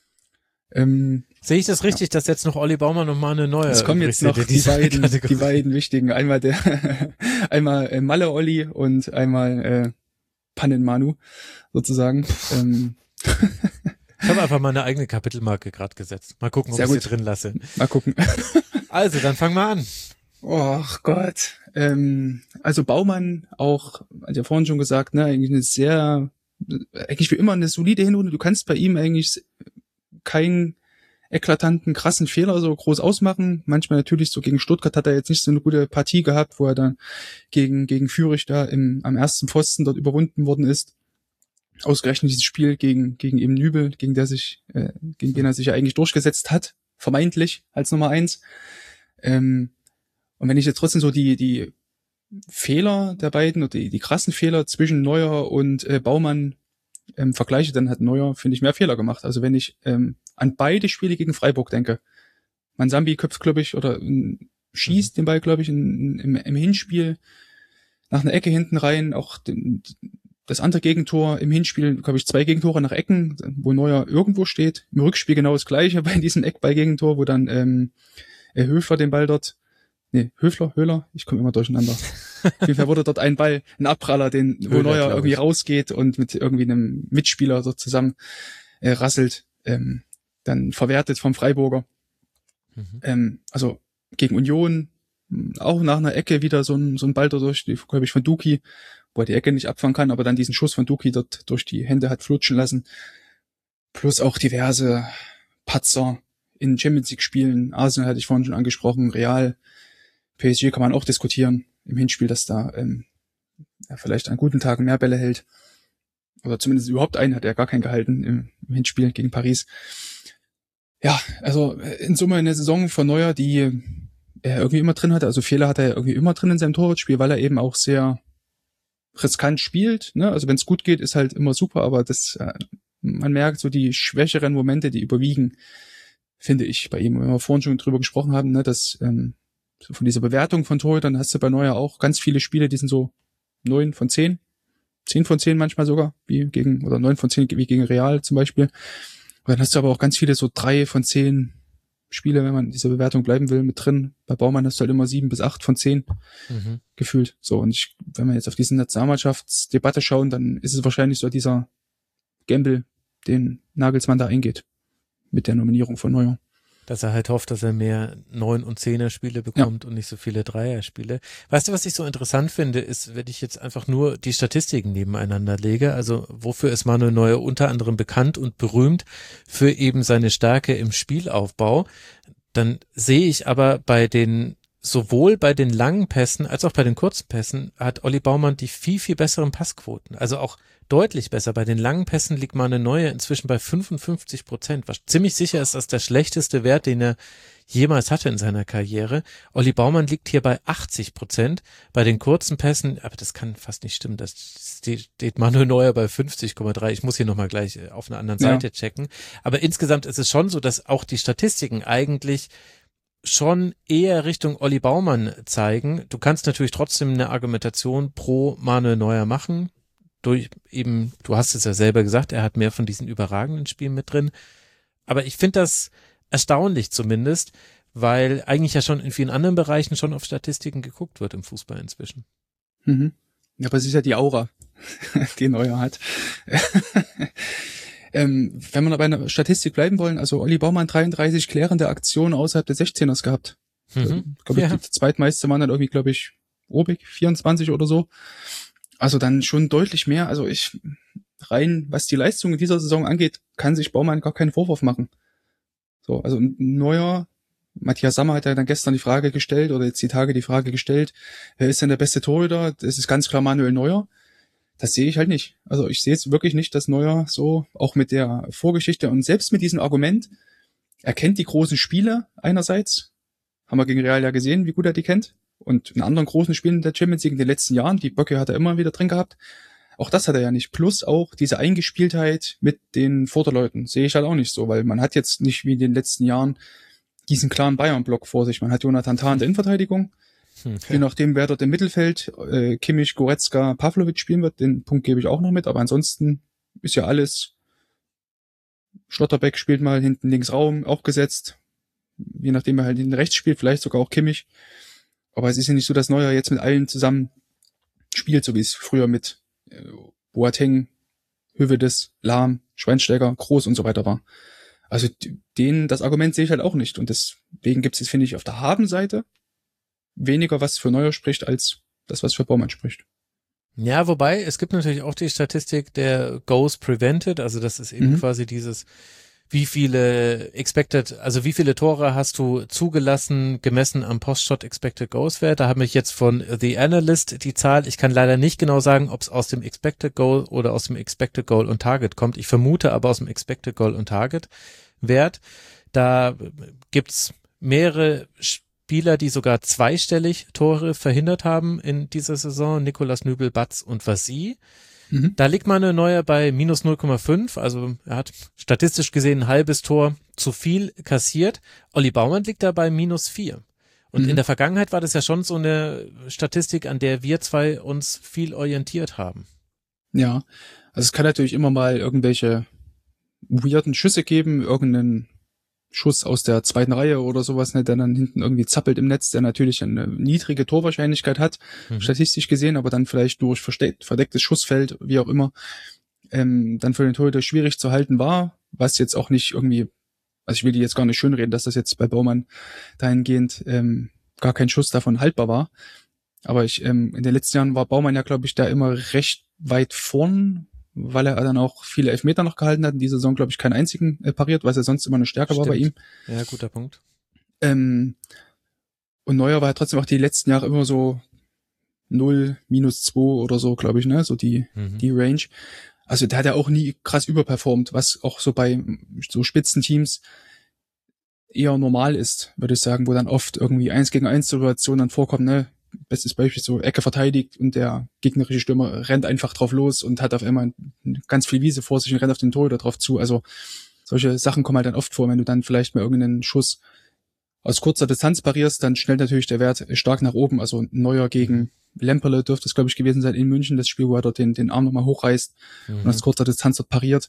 Ähm, Sehe ich das richtig, dass jetzt noch Olli Baumann noch mal eine neue Es kommen jetzt übrig noch sind in die dieser beiden, Kategorie? die beiden wichtigen. Einmal der, einmal äh, Malle Olli und einmal äh, Pannenmanu sozusagen. ähm, Ich habe einfach meine eigene Kapitelmarke gerade gesetzt. Mal gucken, ob Sehr ich sie gut. drin lasse. mal gucken. Also, dann fangen wir an. Oh Gott. Ähm, also Baumann auch, hat ja vorhin schon gesagt, ne, eigentlich eine sehr, eigentlich wie immer eine solide Hinrunde. Du kannst bei ihm eigentlich keinen eklatanten, krassen Fehler so groß ausmachen. Manchmal natürlich so gegen Stuttgart hat er jetzt nicht so eine gute Partie gehabt, wo er dann gegen, gegen Fürich da im, am ersten Pfosten dort überwunden worden ist. Ausgerechnet dieses Spiel gegen, gegen eben Nübel, gegen der sich, äh, gegen den er sich ja eigentlich durchgesetzt hat, vermeintlich als Nummer eins. Ähm, und wenn ich jetzt trotzdem so die, die Fehler der beiden oder die, die krassen Fehler zwischen Neuer und äh, Baumann ähm, vergleiche, dann hat Neuer, finde ich, mehr Fehler gemacht. Also wenn ich ähm, an beide Spiele gegen Freiburg denke, Mansambi köpft, glaube ich, oder äh, schießt den Ball, glaube ich, in, im, im Hinspiel nach einer Ecke hinten rein, auch den, das andere Gegentor im Hinspiel, glaube ich, zwei Gegentore nach Ecken, wo Neuer irgendwo steht. Im Rückspiel genau das Gleiche bei diesem Eckball-Gegentor, wo dann ähm, Höfler den Ball dort, nee, Höfler, Höhler, ich komme immer durcheinander. Auf jeden Fall wurde dort ein Ball, ein Abpraller, den, wo Höhler, Neuer glaub irgendwie ich. rausgeht und mit irgendwie einem Mitspieler dort zusammen äh, rasselt, ähm, dann verwertet vom Freiburger. Mhm. Ähm, also gegen Union auch nach einer Ecke wieder so ein, so ein Ball durch, glaube ich, von Duki, wo er die Ecke nicht abfangen kann, aber dann diesen Schuss von Duki dort durch die Hände hat flutschen lassen. Plus auch diverse Patzer in Champions League Spielen. Arsenal hatte ich vorhin schon angesprochen, Real, P S G kann man auch diskutieren im Hinspiel, dass da ähm, ja, vielleicht an guten Tagen mehr Bälle hält. Oder zumindest überhaupt einen hat er gar keinen gehalten im, im Hinspiel gegen Paris. Ja, also in Summe eine Saison von Neuer, die er irgendwie immer drin hatte. Also Fehler hat er irgendwie immer drin in seinem Torwartspiel, weil er eben auch sehr riskant spielt. Ne? Also wenn es gut geht, ist halt immer super, aber das äh, man merkt so die schwächeren Momente, die überwiegen, finde ich bei ihm. Wenn wir vorhin schon drüber gesprochen haben, ne, dass ähm, so von dieser Bewertung von Torhütern hast du bei Neuer auch ganz viele Spiele, die sind so neun von zehn, zehn von zehn manchmal sogar, wie gegen, oder neun von zehn wie gegen Real zum Beispiel. Und dann hast du aber auch ganz viele so drei von zehn Spiele, wenn man in dieser Bewertung bleiben will, mit drin. Bei Baumann hast du halt immer sieben bis acht von zehn mhm. gefühlt. So, und ich, wenn wir jetzt auf diese Nationalmannschaftsdebatte schauen, dann ist es wahrscheinlich so dieser Gamble, den Nagelsmann da eingeht mit der Nominierung von Neuer. Dass er halt hofft, dass er mehr Neun- und Zehner-Spiele bekommt ja. und nicht so viele Dreier-Spiele. Weißt du, was ich so interessant finde, ist, wenn ich jetzt einfach nur die Statistiken nebeneinander lege, also wofür ist Manuel Neuer unter anderem bekannt und berühmt? Für eben seine Stärke im Spielaufbau. Dann sehe ich aber bei den sowohl bei den langen Pässen als auch bei den kurzen Pässen hat Olli Baumann die viel, viel besseren Passquoten. Also auch deutlich besser. Bei den langen Pässen liegt Manuel Neuer inzwischen bei fünfundfünfzig Prozent, was ziemlich sicher ist, dass der schlechteste Wert, den er jemals hatte in seiner Karriere. Olli Baumann liegt hier bei achtzig Prozent. Bei den kurzen Pässen, aber das kann fast nicht stimmen, das steht Manuel Neuer bei fünfzig Komma drei. Ich muss hier nochmal gleich auf einer anderen Seite ja. checken. Aber insgesamt ist es schon so, dass auch die Statistiken eigentlich schon eher Richtung Olli Baumann zeigen. Du kannst natürlich trotzdem eine Argumentation pro Manuel Neuer machen. Durch eben, du hast es ja selber gesagt, er hat mehr von diesen überragenden Spielen mit drin. Aber ich finde das erstaunlich zumindest, weil eigentlich ja schon in vielen anderen Bereichen schon auf Statistiken geguckt wird im Fußball inzwischen. Mhm. Ja, aber es ist ja die Aura, die Neuer hat. ähm, wenn wir bei einer Statistik bleiben wollen, also Olli Baumann dreiunddreißig klärende Aktionen außerhalb des sechzehners gehabt. Mhm. Glaube ich, ja. Die zweitmeiste waren dann irgendwie, glaube ich, Obig, vierundzwanzig oder so. Also dann schon deutlich mehr. Also ich, rein, was die Leistung in dieser Saison angeht, kann sich Baumann gar keinen Vorwurf machen. So, also Neuer, Matthias Sammer hat ja dann gestern die Frage gestellt, oder jetzt die Tage die Frage gestellt, wer ist denn der beste Torhüter? Das ist ganz klar Manuel Neuer. Das sehe ich halt nicht. Also ich sehe jetzt wirklich nicht, dass Neuer so, auch mit der Vorgeschichte und selbst mit diesem Argument, er kennt die großen Spiele einerseits, haben wir gegen Real ja gesehen, wie gut er die kennt. Und in anderen großen Spielen der Champions League in den letzten Jahren, die Böcke hat er immer wieder drin gehabt. Auch das hat er ja nicht. Plus auch diese Eingespieltheit mit den Vorderleuten sehe ich halt auch nicht so, weil man hat jetzt nicht wie in den letzten Jahren diesen klaren Bayern-Block vor sich. Man hat Jonathan Tah in der Innenverteidigung. Hm, okay. Je nachdem, wer dort im Mittelfeld, äh, Kimmich, Goretzka, Pavlovic spielen wird, den Punkt gebe ich auch noch mit. Aber ansonsten ist ja alles, Schlotterbeck spielt mal hinten links Raum, auch gesetzt. Je nachdem, er halt hinten rechts spielt, vielleicht sogar auch Kimmich. Aber es ist ja nicht so, dass Neuer jetzt mit allen zusammen spielt, so wie es früher mit äh, Boateng, Hövedes, Lahm, Schweinsteiger, Groß und so weiter war. Also den, das Argument sehe ich halt auch nicht. Und deswegen gibt es jetzt, finde ich, auf der Habenseite weniger, was für Neuer spricht, als das, was für Baumann spricht. Ja, wobei, es gibt natürlich auch die Statistik der Goals Prevented, also das ist eben mhm. quasi dieses, wie viele Expected, also wie viele Tore hast du zugelassen, gemessen am Post-Shot Expected Goals Wert. Da habe ich jetzt von The Analyst die Zahl. Ich kann leider nicht genau sagen, ob es aus dem Expected Goal oder aus dem Expected Goal und Target kommt. Ich vermute aber aus dem Expected Goal und Target Wert. Da gibt's mehrere Spieler, die sogar zweistellig Tore verhindert haben in dieser Saison. Nicolas Nübel, Batz und Vassi. Mhm. Da liegt Manuel Neuer bei minus null Komma fünf, also er hat statistisch gesehen ein halbes Tor zu viel kassiert. Olli Baumann liegt da bei minus vier. Und mhm. in der Vergangenheit war das ja schon so eine Statistik, an der wir zwei uns viel orientiert haben. Ja, also es kann natürlich immer mal irgendwelche weirden Schüsse geben, irgendeinen Schuss aus der zweiten Reihe oder sowas, ne, der dann hinten irgendwie zappelt im Netz, der natürlich eine niedrige Torwahrscheinlichkeit hat, mhm. statistisch gesehen, aber dann vielleicht durch versteckt, verdecktes Schussfeld, wie auch immer, ähm, dann für den Torhüter schwierig zu halten war, was jetzt auch nicht irgendwie, also ich will die jetzt gar nicht schönreden, dass das jetzt bei Baumann dahingehend ähm, gar kein Schuss davon haltbar war. Aber ich ähm, in den letzten Jahren war Baumann ja, glaube ich, da immer recht weit vorn, weil er dann auch viele Elfmeter noch gehalten hat. In dieser Saison, glaube ich, keinen einzigen äh, pariert, was ja sonst immer eine Stärke Stimmt. war bei ihm. Ja, guter Punkt. Ähm, und Neuer war ja trotzdem auch die letzten Jahre immer so null, minus zwei oder so, glaube ich, ne, so die Mhm. die Range. Also der hat ja auch nie krass überperformt, was auch so bei so Spitzenteams eher normal ist, würde ich sagen, wo dann oft irgendwie eins gegen eins Situationen dann vorkommen, ne? Bestes Beispiel, so Ecke verteidigt und der gegnerische Stürmer rennt einfach drauf los und hat auf einmal ganz viel Wiese vor sich und rennt auf den Torhüter drauf zu. Also solche Sachen kommen halt dann oft vor, wenn du dann vielleicht mal irgendeinen Schuss aus kurzer Distanz parierst, dann schnellt natürlich der Wert stark nach oben. Also Neuer gegen Lemperle dürfte es, glaube ich, gewesen sein in München, das Spiel, wo er dort den, den Arm nochmal hochreißt Mhm. und aus kurzer Distanz dort pariert.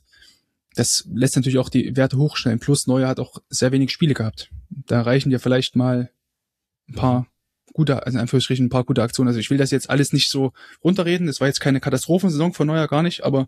Das lässt natürlich auch die Werte hochstellen. Plus Neuer hat auch sehr wenig Spiele gehabt. Da reichen dir vielleicht mal ein paar gute, also in Anführungsstrichen ein paar gute Aktionen. Also ich will das jetzt alles nicht so runterreden. Das war jetzt keine Katastrophensaison von Neuer, gar nicht. Aber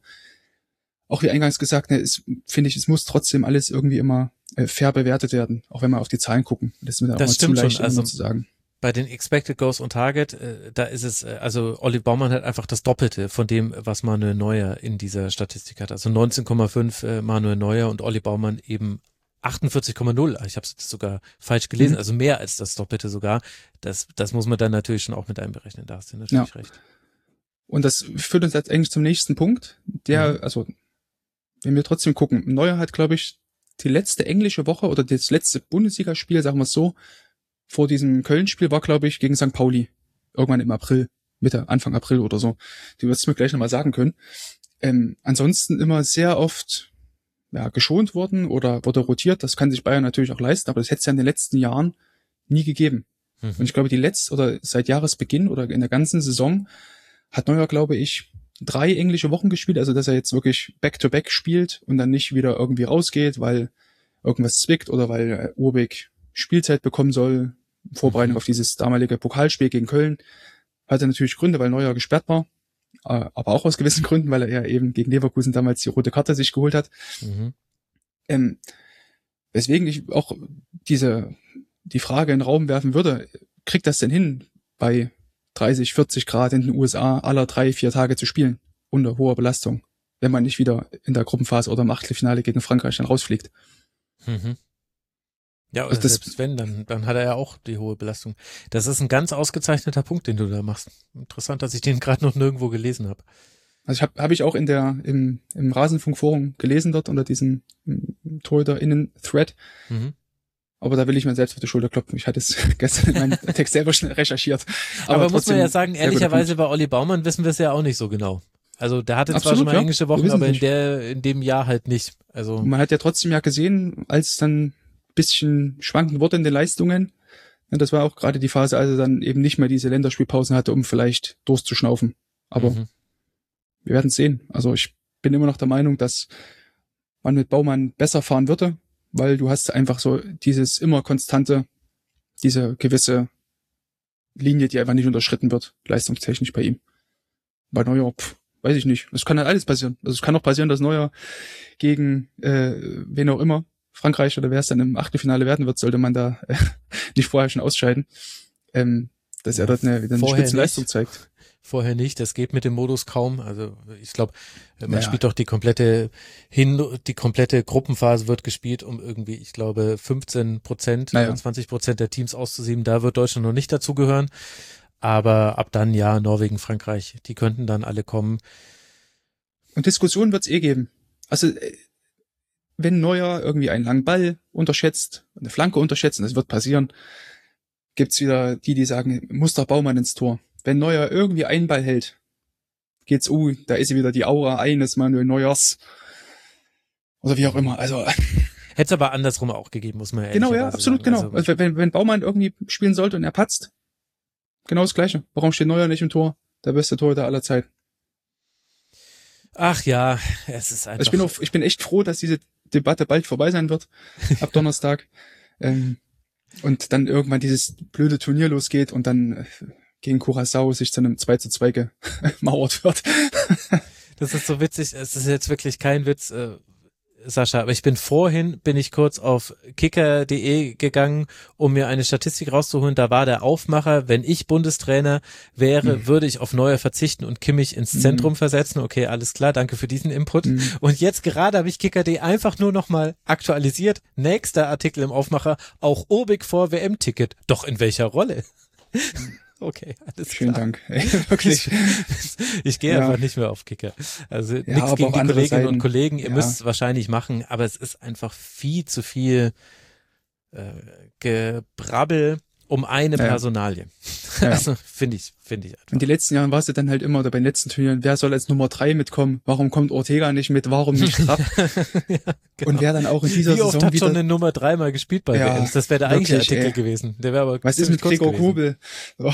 auch wie eingangs gesagt, ne, ist, finde ich, es muss trotzdem alles irgendwie immer äh, fair bewertet werden. Auch wenn wir auf die Zahlen gucken. Das ist mir dann auch Das mal zu stimmt leicht, schon. Also immer zu sagen. bei den Expected Goals on Target, äh, da ist es, äh, also Olli Baumann hat einfach das Doppelte von dem, was Manuel Neuer in dieser Statistik hat. Also neunzehn Komma fünf äh, Manuel Neuer und Olli Baumann eben achtundvierzig Komma null. Ich habe es sogar falsch gelesen, Mhm. also mehr als das Doppelte sogar. Das, das muss man dann natürlich schon auch mit einberechnen. Da hast du natürlich Ja. recht. Und das führt uns jetzt eigentlich zum nächsten Punkt, der, Mhm. also, wenn wir trotzdem gucken, Neuer hat, glaube ich, die letzte englische Woche oder das letzte Bundesligaspiel, sagen wir es so, vor diesem Köln-Spiel war, glaube ich, gegen Sankt Pauli. Irgendwann im April, Mitte, Anfang April oder so. Du wirst es mir gleich nochmal sagen können. Ähm, ansonsten immer sehr oft ja, geschont worden oder wurde rotiert. Das kann sich Bayern natürlich auch leisten, aber das hätte es ja in den letzten Jahren nie gegeben. Mhm. Und ich glaube, die letzte oder seit Jahresbeginn oder in der ganzen Saison hat Neuer, glaube ich, drei englische Wochen gespielt, also dass er jetzt wirklich Back-to-Back spielt und dann nicht wieder irgendwie rausgeht, weil irgendwas zwickt oder weil äh, Urbeck Spielzeit bekommen soll, in Vorbereitung Mhm. auf dieses damalige Pokalspiel gegen Köln. Hatte natürlich Gründe, weil Neuer gesperrt war, äh, aber auch aus gewissen Gründen, weil er ja eben gegen Leverkusen damals die rote Karte sich geholt hat. Mhm. Ähm, weswegen ich auch diese die Frage in den Raum werfen würde, kriegt das denn hin, bei dreißig, vierzig Grad in den U S A aller drei, vier Tage zu spielen, unter hoher Belastung, wenn man nicht wieder in der Gruppenphase oder im Achtelfinale gegen Frankreich dann rausfliegt? Mhm. Ja, oder Also das- selbst wenn, dann, dann hat er ja auch die hohe Belastung. Das ist ein ganz ausgezeichneter Punkt, den du da machst. Interessant, dass ich den gerade noch nirgendwo gelesen habe. Also ich habe hab ich auch in der im, im Rasenfunkforum gelesen dort unter diesem mm, Torhüter-Innen-Thread, Mhm. aber da will ich mir selbst auf die Schulter klopfen. Ich hatte es gestern in meinem Text selber schnell recherchiert. Aber, muss man trotzdem ja sagen, sehr guter ehrlicherweise bei Olli Baumann wissen wir es ja auch nicht so genau. Also der hatte zwar Absolut, schon mal ja. englische Wir Wochen, wissen aber es in nicht. der in dem Jahr halt nicht. Also Punkt. Man hat ja trotzdem ja gesehen, als dann ein bisschen schwankend wurde in den Leistungen, ja, das war auch gerade die Phase, als er dann eben nicht mehr diese Länderspielpausen hatte, um vielleicht durchzuschnaufen. Aber mhm. wir werden es sehen. Also ich bin immer noch der Meinung, dass man mit Baumann besser fahren würde, weil du hast einfach so dieses immer konstante, diese gewisse Linie, die einfach nicht unterschritten wird, leistungstechnisch bei ihm. Bei Neuer, pff, weiß ich nicht. Es kann halt alles passieren. Also es kann auch passieren, dass Neuer gegen äh, wen auch immer, Frankreich oder wer es dann im Achtelfinale werden wird, sollte man da äh, nicht vorher schon ausscheiden, ähm, dass Ja, er dort eine, wieder eine vorher Spitzenleistung nicht. zeigt. Vorher nicht, das geht mit dem Modus kaum. Also ich glaube, man Ja. spielt doch die komplette hin, die komplette Gruppenphase wird gespielt, um irgendwie, ich glaube, fünfzehn Prozent Naja. oder zwanzig Prozent der Teams auszusieben. Da wird Deutschland noch nicht dazugehören. Aber ab dann ja, Norwegen, Frankreich, die könnten dann alle kommen. Und Diskussionen wird es eh geben. Also äh, wenn Neuer irgendwie einen langen Ball unterschätzt, eine Flanke unterschätzt, und das wird passieren, gibt's wieder die, die sagen, muss der Baumann ins Tor. Wenn Neuer irgendwie einen Ball hält, geht's, uh, da ist wieder die Aura eines Manuel Neuers. Oder wie auch immer. Also Hätte es aber andersrum auch gegeben, muss man ja genau, ja, ehrlicherweise absolut, sagen. genau. Also, Also wenn, wenn Baumann irgendwie spielen sollte und er patzt, genau das Gleiche. Warum steht Neuer nicht im Tor? Der beste Torhüter aller Zeiten. ach ja, es ist einfach. Also ich bin auch, ich bin echt froh, dass diese Debatte bald vorbei sein wird, ab Donnerstag. ähm, und dann irgendwann dieses blöde Turnier losgeht und dann äh, gegen Curaçao sich zu einem zwei zu zwei gemauert wird. Das ist so witzig, es ist jetzt wirklich kein Witz. äh, Sascha, aber ich bin vorhin, bin ich kurz auf kicker punkt de gegangen, um mir eine Statistik rauszuholen. Da war der Aufmacher, wenn ich Bundestrainer wäre, mhm. würde ich auf Neuer verzichten und Kimmich ins Zentrum mhm. versetzen. Okay, alles klar, danke für diesen Input. Mhm. Und jetzt gerade habe ich kicker punkt de einfach nur nochmal aktualisiert. Nächster Artikel im Aufmacher, auch Obig vor W M-Ticket. Doch in welcher Rolle? Okay, alles Schönen klar. Dank. Ey, wirklich. Ich, ich gehe ja. einfach nicht mehr auf Kicker. Also ja, nichts gegen die Kolleginnen Seiten, und Kollegen. Ihr ja. müsst es wahrscheinlich machen, aber es ist einfach viel zu viel äh, Gebrabbel um eine ja. Personalie. Ja. Also finde ich, finde ich einfach. In den letzten Jahren warst du dann halt immer, oder bei den letzten Turnieren, wer soll als Nummer drei mitkommen? Warum kommt Ortega nicht mit? Warum nicht Trapp? ja, genau. Und wer dann auch in dieser Wie oft Saison hat wieder, schon eine Nummer drei mal gespielt bei ja, W Ms? Das wäre der eigentliche wirklich, Artikel ey. gewesen. Der wäre aber was ist mit Gregor Kobel? So.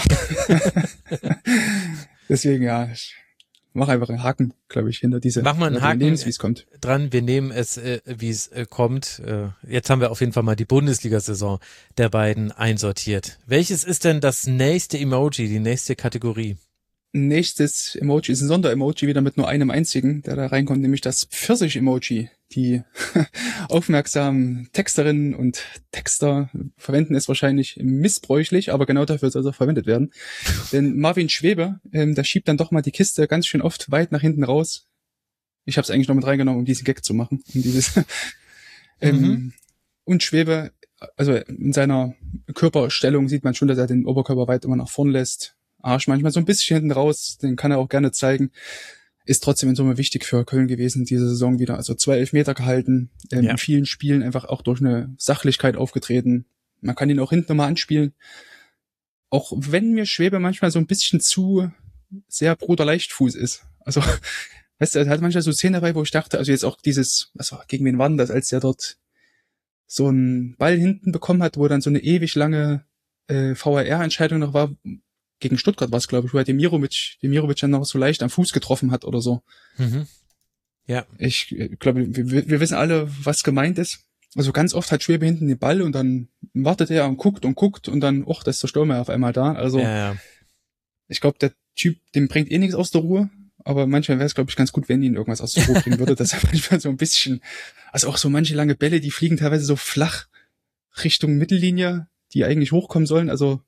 Deswegen, ja, ich mach einfach einen Haken, glaube ich, hinter diese. Mach mal einen Haken. Wir nehmen es, wie es kommt. Dran, wir nehmen es, äh, wie es äh, kommt. Äh, jetzt haben wir auf jeden Fall mal die Bundesliga-Saison der beiden einsortiert. Welches ist denn das nächste Emoji, die nächste Kategorie? Nächstes Emoji ist ein Sonderemoji, wieder mit nur einem einzigen, der da reinkommt, nämlich das Pfirsich-Emoji. Die aufmerksamen Texterinnen und Texter verwenden es wahrscheinlich missbräuchlich, aber genau dafür soll es auch verwendet werden. Denn Marvin Schwebe, ähm, der schiebt dann doch mal die Kiste ganz schön oft weit nach hinten raus. Ich habe es eigentlich noch mit reingenommen, um diesen Gag zu machen. Um dieses ähm, mhm. Und Schwebe, also in seiner Körperstellung sieht man schon, dass er den Oberkörper weit immer nach vorn lässt. Arsch manchmal so ein bisschen hinten raus, den kann er auch gerne zeigen. Ist trotzdem in Summe wichtig für Köln gewesen, diese Saison wieder. Also zwei Elfmeter gehalten, ähm, ja. in vielen Spielen einfach auch durch eine Sachlichkeit aufgetreten. Man kann ihn auch hinten nochmal anspielen. Auch wenn mir Schwebe manchmal so ein bisschen zu sehr Bruder Leichtfuß ist. Also, weißt du, er hat manchmal so Szenen dabei, wo ich dachte, also jetzt auch dieses, was war, gegen wen war denn das, als der dort so einen Ball hinten bekommen hat, wo dann so eine ewig lange äh, V A R-Entscheidung noch war, gegen Stuttgart war es, glaube ich, wo er Demirovic, Demirovic dann noch so leicht am Fuß getroffen hat oder so. Mhm. Ja. Ich glaube, wir, wir wissen alle, was gemeint ist. Also ganz oft hat Schwebe hinten den Ball und dann wartet er und guckt und guckt und dann, och, da ist der Stürmer auf einmal da. Also ja, ja. Ich glaube, der Typ, dem bringt eh nichts aus der Ruhe, aber manchmal wäre es, glaube ich, ganz gut, wenn ihn irgendwas aus der Ruhe bringen würde, dass er manchmal so ein bisschen, also auch so manche lange Bälle, die fliegen teilweise so flach Richtung Mittellinie, die eigentlich hochkommen sollen, also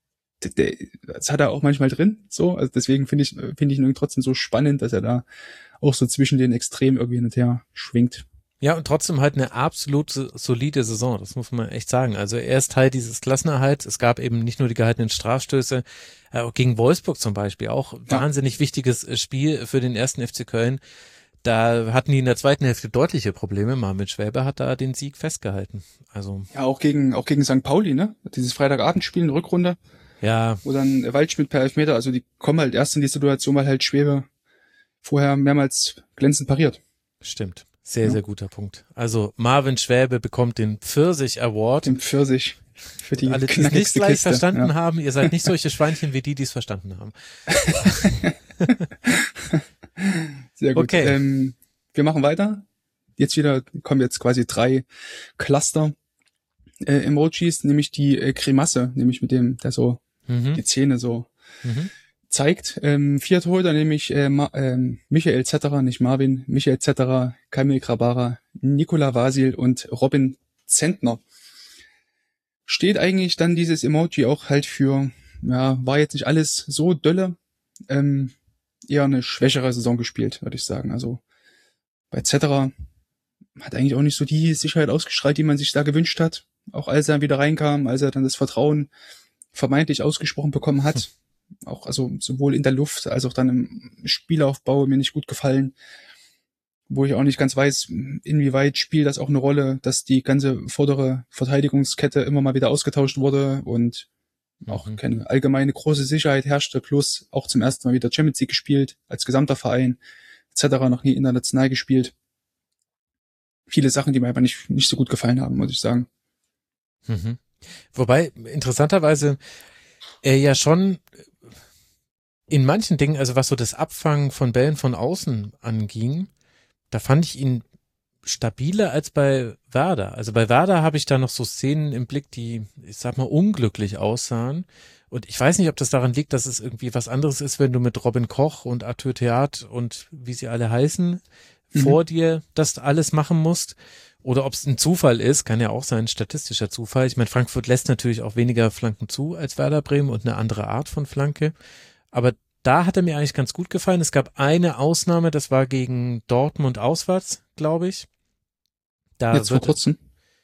das hat er auch manchmal drin, so, also deswegen finde ich, finde ich ihn trotzdem so spannend, dass er da auch so zwischen den Extremen irgendwie hin und her schwingt. Ja, und trotzdem halt eine absolut solide Saison, das muss man echt sagen. Also er ist Teil dieses Klassenerhalts. Es gab eben nicht nur die gehaltenen Strafstöße, auch gegen Wolfsburg zum Beispiel, auch ja. wahnsinnig wichtiges Spiel für den ersten F C Köln. Da hatten die in der zweiten Hälfte deutliche Probleme. Marvin Schwäbe hat da den Sieg festgehalten. Also ja, auch gegen auch gegen Sankt Pauli, ne? Dieses Freitagabendspiel in der Rückrunde. Ja. Wo dann Waldschmidt per Elfmeter, also die kommen halt erst in die Situation, weil halt Schwäbe vorher mehrmals glänzend pariert. Stimmt. Sehr, ja. sehr guter Punkt. Also Marvin Schwäbe bekommt den Pfirsich Award. Den Pfirsich für die alle, die es nicht gleich Kiste. verstanden ja. haben, ihr seid nicht solche Schweinchen wie die, die es verstanden haben. Sehr gut. Okay. Ähm, wir machen weiter. Jetzt wieder kommen jetzt quasi drei Cluster äh, Emojis, nämlich die äh, Grimasse, nämlich mit dem, der so mhm. die Zähne so mhm. zeigt. Ähm, vier Torhüter, nämlich äh, Ma- ähm, Michael Zetterer, nicht Marvin, Michael Zetterer, Kamil Grabara, Nikola Vasil und Robin Zentner. Steht eigentlich dann dieses Emoji auch halt für, ja, war jetzt nicht alles so dolle, ähm, eher eine schwächere Saison gespielt, würde ich sagen. Also bei Zetterer hat eigentlich auch nicht so die Sicherheit ausgestrahlt, die man sich da gewünscht hat. Auch als er wieder reinkam, als er dann das Vertrauen vermeintlich ausgesprochen bekommen hat. Auch also sowohl in der Luft als auch dann im Spielaufbau mir nicht gut gefallen. Wo ich auch nicht ganz weiß, inwieweit spielt das auch eine Rolle, dass die ganze vordere Verteidigungskette immer mal wieder ausgetauscht wurde und auch mhm. keine allgemeine große Sicherheit herrschte, plus auch zum ersten Mal wieder Champions League gespielt, als gesamter Verein, et cetera noch nie international gespielt. Viele Sachen, die mir einfach nicht, nicht so gut gefallen haben, muss ich sagen. Mhm. Wobei, interessanterweise, er ja schon in manchen Dingen, also was so das Abfangen von Bällen von außen anging, da fand ich ihn stabiler als bei Werder. Also bei Werder habe ich da noch so Szenen im Blick, die, ich sag mal, unglücklich aussahen. Und ich weiß nicht, ob das daran liegt, dass es irgendwie was anderes ist, wenn du mit Robin Koch und Arthur Theat und wie sie alle heißen, mhm. vor dir das alles machen musst. Oder ob es ein Zufall ist, kann ja auch sein, statistischer Zufall. Ich meine, Frankfurt lässt natürlich auch weniger Flanken zu als Werder Bremen und eine andere Art von Flanke. Aber da hat er mir eigentlich ganz gut gefallen. Es gab eine Ausnahme, das war gegen Dortmund auswärts, glaube ich. Da Jetzt vor kurzem?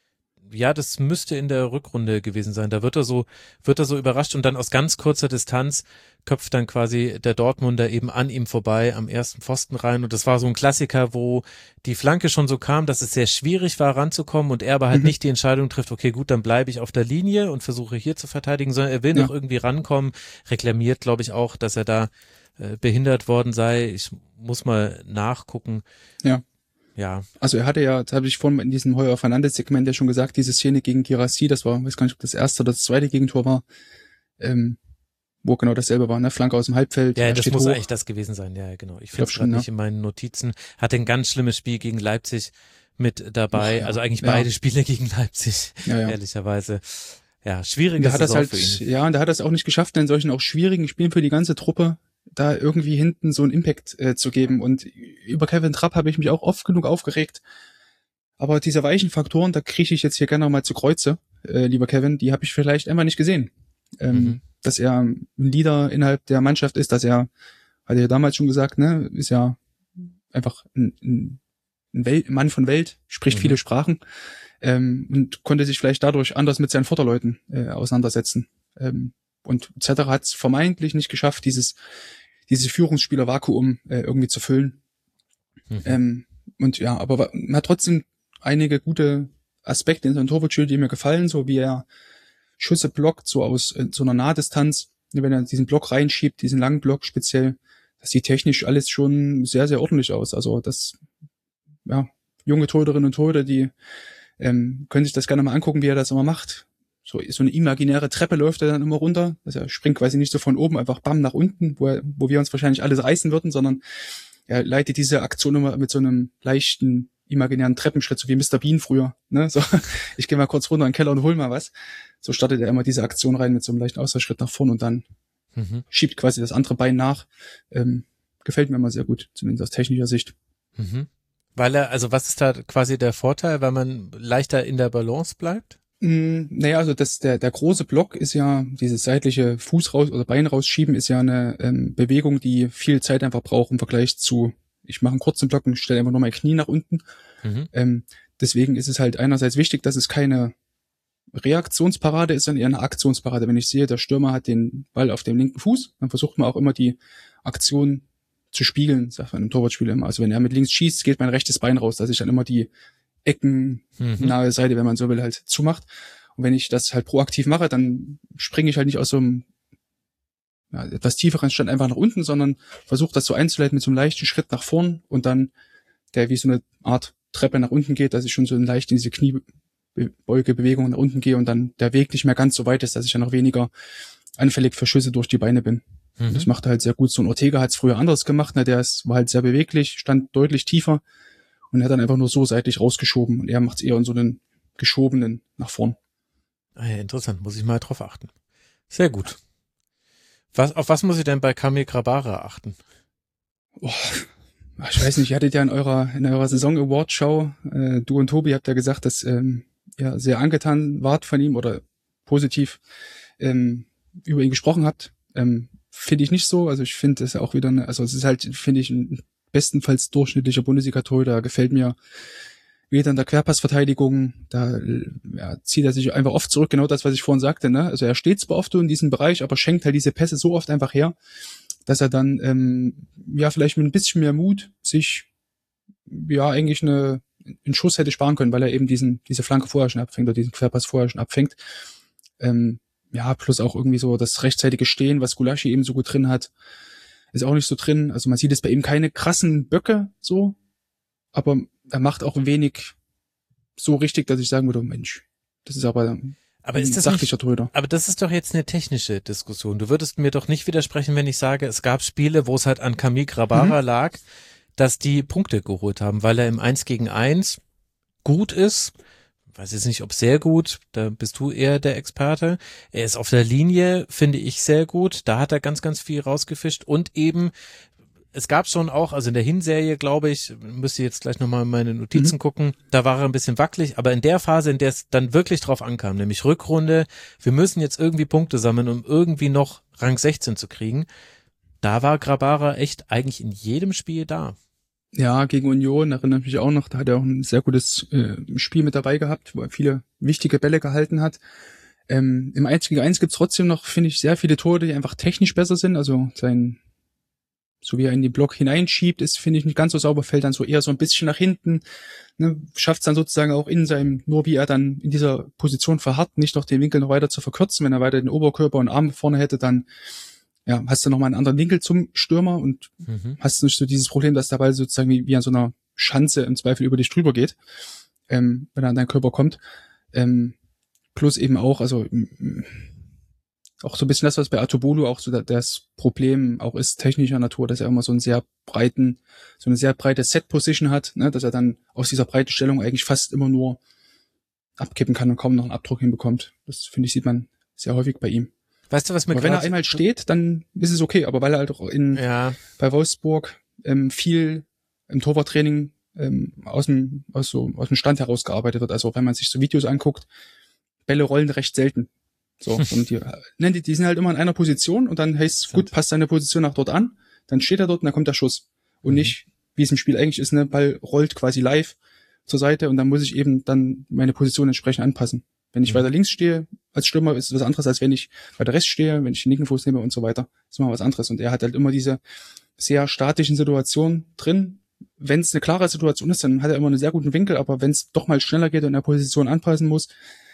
Ja, das müsste in der Rückrunde gewesen sein. Da wird er so, wird er so überrascht und dann aus ganz kurzer Distanz köpft dann quasi der Dortmunder eben an ihm vorbei am ersten Pfosten rein. Und das war so ein Klassiker, wo die Flanke schon so kam, dass es sehr schwierig war, ranzukommen und er aber halt mhm. nicht die Entscheidung trifft, okay, gut, dann bleibe ich auf der Linie und versuche hier zu verteidigen, sondern er will ja. noch irgendwie rankommen, reklamiert, glaube ich, auch, dass er da äh, behindert worden sei. Ich muss mal nachgucken. Ja. Ja. Also er hatte ja, das habe ich vorhin in diesem Heuer Fernandes-Segment ja schon gesagt, diese Szene gegen Guirassy, das war, weiß gar nicht, ob das erste oder das zweite Gegentor war, ähm, wo genau dasselbe war, ne? Flanke aus dem Halbfeld. Ja, das muss hoch. eigentlich das gewesen sein, ja, genau. Ich finde es gerade ja. nicht in meinen Notizen. Hatte ein ganz schlimmes Spiel gegen Leipzig mit dabei, Ach, ja. also eigentlich ja. beide Spiele gegen Leipzig, ja, ja. ehrlicherweise. Ja, schwierige da hat das halt, für ihn. Ja, und da hat er es auch nicht geschafft, in solchen auch schwierigen Spielen für die ganze Truppe da irgendwie hinten so einen Impact äh, zu geben. Und über Kevin Trapp habe ich mich auch oft genug aufgeregt. Aber diese weichen Faktoren, da kriege ich jetzt hier gerne mal zu Kreuze, äh, lieber Kevin, die habe ich vielleicht einfach nicht gesehen. Ähm, mhm. Dass er ein Leader innerhalb der Mannschaft ist, dass er, hat er ja damals schon gesagt, ne, ist ja einfach ein, ein, ein Welt, Mann von Welt, spricht mhm. viele Sprachen ähm, und konnte sich vielleicht dadurch anders mit seinen Vorderleuten äh, auseinandersetzen. Ähm, und et cetera hat es vermeintlich nicht geschafft, dieses dieses Führungsspieler-Vakuum äh, irgendwie zu füllen. Mhm. Ähm, und ja, aber man hat trotzdem einige gute Aspekte in seinem Torwartspiel, die mir gefallen, so wie er Schüsse blockt, so aus äh, so einer Nahdistanz, wenn er diesen Block reinschiebt, diesen langen Block speziell, das sieht technisch alles schon sehr, sehr ordentlich aus. Also das, ja, junge Torhüterinnen und Torhüter, die ähm, können sich das gerne mal angucken, wie er das immer macht. So, so eine imaginäre Treppe läuft er dann immer runter. Also er springt quasi nicht so von oben einfach bam nach unten, wo, er, wo wir uns wahrscheinlich alles reißen würden, sondern er leitet diese Aktion immer mit so einem leichten, imaginären Treppenschritt, so wie Mister Bean früher. Ne? So, ich gehe mal kurz runter in den Keller und hol mal was. So startet er immer diese Aktion rein mit so einem leichten Ausfallschritt nach vorne und dann mhm. schiebt quasi das andere Bein nach. Ähm, gefällt mir immer sehr gut, zumindest aus technischer Sicht. Mhm. Weil er, also was ist da quasi der Vorteil, weil man leichter in der Balance bleibt? Mm, naja, also das, der, der große Block ist ja, dieses seitliche Fuß raus oder Bein rausschieben ist ja eine ähm, Bewegung, die viel Zeit einfach braucht im Vergleich zu, ich mache einen kurzen Block und stelle einfach nur mein Knie nach unten. Mhm. Ähm, deswegen ist es halt einerseits wichtig, dass es keine Reaktionsparade ist, sondern eher eine Aktionsparade. Wenn ich sehe, der Stürmer hat den Ball auf dem linken Fuß, dann versucht man auch immer die Aktion zu spiegeln, sagt man im Torwartspiel immer. Also wenn er mit links schießt, geht mein rechtes Bein raus, dass ich dann immer die Ecken, mhm. nahe Seite, wenn man so will, halt zumacht. Und wenn ich das halt proaktiv mache, dann springe ich halt nicht aus so einem ja, etwas tieferen Stand einfach nach unten, sondern versuche das so einzuleiten mit so einem leichten Schritt nach vorn und dann, der wie so eine Art Treppe nach unten geht, dass ich schon so leicht in diese Kniebeugebewegung nach unten gehe und dann der Weg nicht mehr ganz so weit ist, dass ich dann noch weniger anfällig für Schüsse durch die Beine bin. Mhm. Das macht er halt sehr gut. So ein Ortega hat es früher anders gemacht, ne? Der ist, war halt sehr beweglich, stand deutlich tiefer und hat dann einfach nur so seitlich rausgeschoben und er macht es eher in so einen geschobenen nach vorn. Ah ja, interessant, muss ich mal drauf achten. Sehr gut. Was, auf was muss ich denn bei Kamil Grabara achten? Oh, ich weiß nicht, ihr hattet ja in eurer in eurer Saison-Award-Show, äh, du und Tobi habt ja gesagt, dass ähm, ihr sehr angetan wart von ihm oder positiv ähm, über ihn gesprochen habt. Ähm, finde ich nicht so. Also ich finde es auch wieder, eine, also es ist halt, finde ich, ein bestenfalls durchschnittlicher Bundesliga-Torhüter. Gefällt mir weder in der Querpassverteidigung, da ja, zieht er sich einfach oft zurück, genau das, was ich vorhin sagte. Ne? Also er steht zwar oft in diesem Bereich, aber schenkt halt diese Pässe so oft einfach her, dass er dann ähm, ja vielleicht mit ein bisschen mehr Mut sich ja eigentlich eine einen Schuss hätte sparen können, weil er eben diesen diese Flanke vorher schon abfängt oder diesen Querpass vorher schon abfängt. Ähm, ja, plus auch irgendwie so das rechtzeitige Stehen, was Gulaschi eben so gut drin hat, ist auch nicht so drin. Also man sieht es bei ihm keine krassen Böcke so, aber er macht auch wenig so richtig, dass ich sagen würde, Mensch, das ist aber Aber ist das nicht, aber das ist doch jetzt eine technische Diskussion. Du würdest mir doch nicht widersprechen, wenn ich sage, es gab Spiele, wo es halt an Kamil Grabara mhm. lag, dass die Punkte geholt haben, weil er im eins gegen eins gut ist. Ich weiß jetzt nicht, ob sehr gut, da bist du eher der Experte. Er ist auf der Linie, finde ich, sehr gut. Da hat er ganz, ganz viel rausgefischt und eben es gab schon auch, also in der Hinserie, glaube ich, müsste jetzt gleich nochmal in meine Notizen mhm. gucken, da war er ein bisschen wackelig, aber in der Phase, in der es dann wirklich drauf ankam, nämlich Rückrunde, wir müssen jetzt irgendwie Punkte sammeln, um irgendwie noch Rang sechzehn zu kriegen, da war Grabara echt eigentlich in jedem Spiel da. Ja, gegen Union erinnere ich mich auch noch, da hat er auch ein sehr gutes äh, Spiel mit dabei gehabt, wo er viele wichtige Bälle gehalten hat. Ähm, im eins gegen eins gibt's trotzdem noch, finde ich, sehr viele Tore, die einfach technisch besser sind. Also sein, so wie er in den Block hineinschiebt, ist, finde ich, nicht ganz so sauber, fällt dann so eher so ein bisschen nach hinten, ne, schafft's dann sozusagen auch in seinem, nur wie er dann in dieser Position verharrt, nicht noch den Winkel noch weiter zu verkürzen. Wenn er weiter den Oberkörper und Arm vorne hätte, dann ja, hast du noch mal einen anderen Winkel zum Stürmer und mhm. hast nicht so dieses Problem, dass der Ball sozusagen wie, wie an so einer Schanze im Zweifel über dich drüber geht, ähm, wenn er an deinen Körper kommt. Ähm, plus eben auch, also auch so ein bisschen das, was bei Artobolu auch so das Problem auch ist, technischer Natur, dass er immer so einen sehr breiten, so eine sehr breite Set-Position hat, ne, dass er dann aus dieser breiten Stellung eigentlich fast immer nur abkippen kann und kaum noch einen Abdruck hinbekommt. Das, finde ich, sieht man sehr häufig bei ihm. Weißt du, was mir aber wenn er einmal steht, dann ist es okay, aber weil er halt auch in ja. bei Wolfsburg ähm, viel im Torwarttraining ähm, aus dem aus so aus dem Stand heraus gearbeitet wird, also wenn man sich so Videos anguckt, Bälle rollen recht selten. So, und die, ne, die, die sind halt immer in einer Position und dann heißt es, gut, passt seine Position nach dort an, dann steht er dort und dann kommt der Schuss. Und mhm. nicht, wie es im Spiel eigentlich ist, ne, Ball rollt quasi live zur Seite und dann muss ich eben dann meine Position entsprechend anpassen. Wenn ich mhm. weiter links stehe, als Stürmer ist es was anderes, als wenn ich weiter rechts stehe, wenn ich den linken Fuß nehme und so weiter. ist mal was anderes. Und er hat halt immer diese sehr statischen Situationen drin. Wenn es eine klare Situation ist, dann hat er immer einen sehr guten Winkel, aber wenn es doch mal schneller geht und er Position anpassen muss,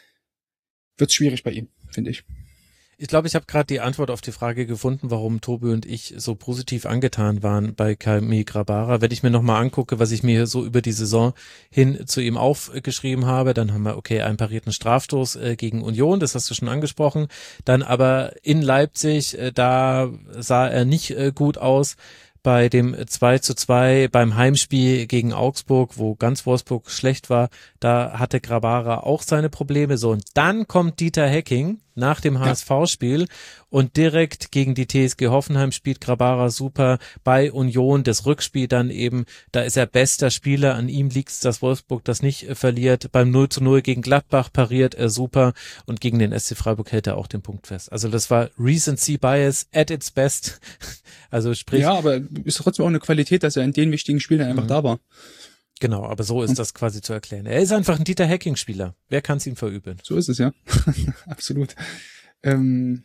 wird es schwierig bei ihm, finde ich. Ich glaube, ich habe gerade die Antwort auf die Frage gefunden, warum Tobi und ich so positiv angetan waren bei Kamil Grabara. Wenn ich mir nochmal angucke, was ich mir so über die Saison hin zu ihm aufgeschrieben habe, dann haben wir, okay, einen parierten Strafstoß äh, gegen Union, das hast du schon angesprochen. Dann aber in Leipzig, äh, da sah er nicht äh, gut aus. Bei dem zwei zu zwei beim Heimspiel gegen Augsburg, wo ganz Wolfsburg schlecht war, da hatte Grabara auch seine Probleme. So, und dann kommt Dieter Hecking nach dem H S V-Spiel und direkt gegen die T S G Hoffenheim spielt Grabara super. Bei Union das Rückspiel dann eben, da ist er bester Spieler, an ihm liegt es, dass Wolfsburg das nicht äh, verliert. Beim null zu null gegen Gladbach pariert er super und gegen den S C Freiburg hält er auch den Punkt fest. Also das war Recency Bias at its best. Also sprich. Ja, aber ist trotzdem auch eine Qualität, dass er in den wichtigen Spielen einfach mhm. da war. Genau, aber so ist das quasi zu erklären. Er ist einfach ein Dieter Hecking-Spieler. Wer kann es ihm verübeln? So ist es, ja. Absolut. Ähm,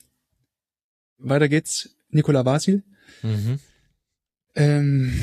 weiter geht's. Nikola Vasil. Mhm. Ähm,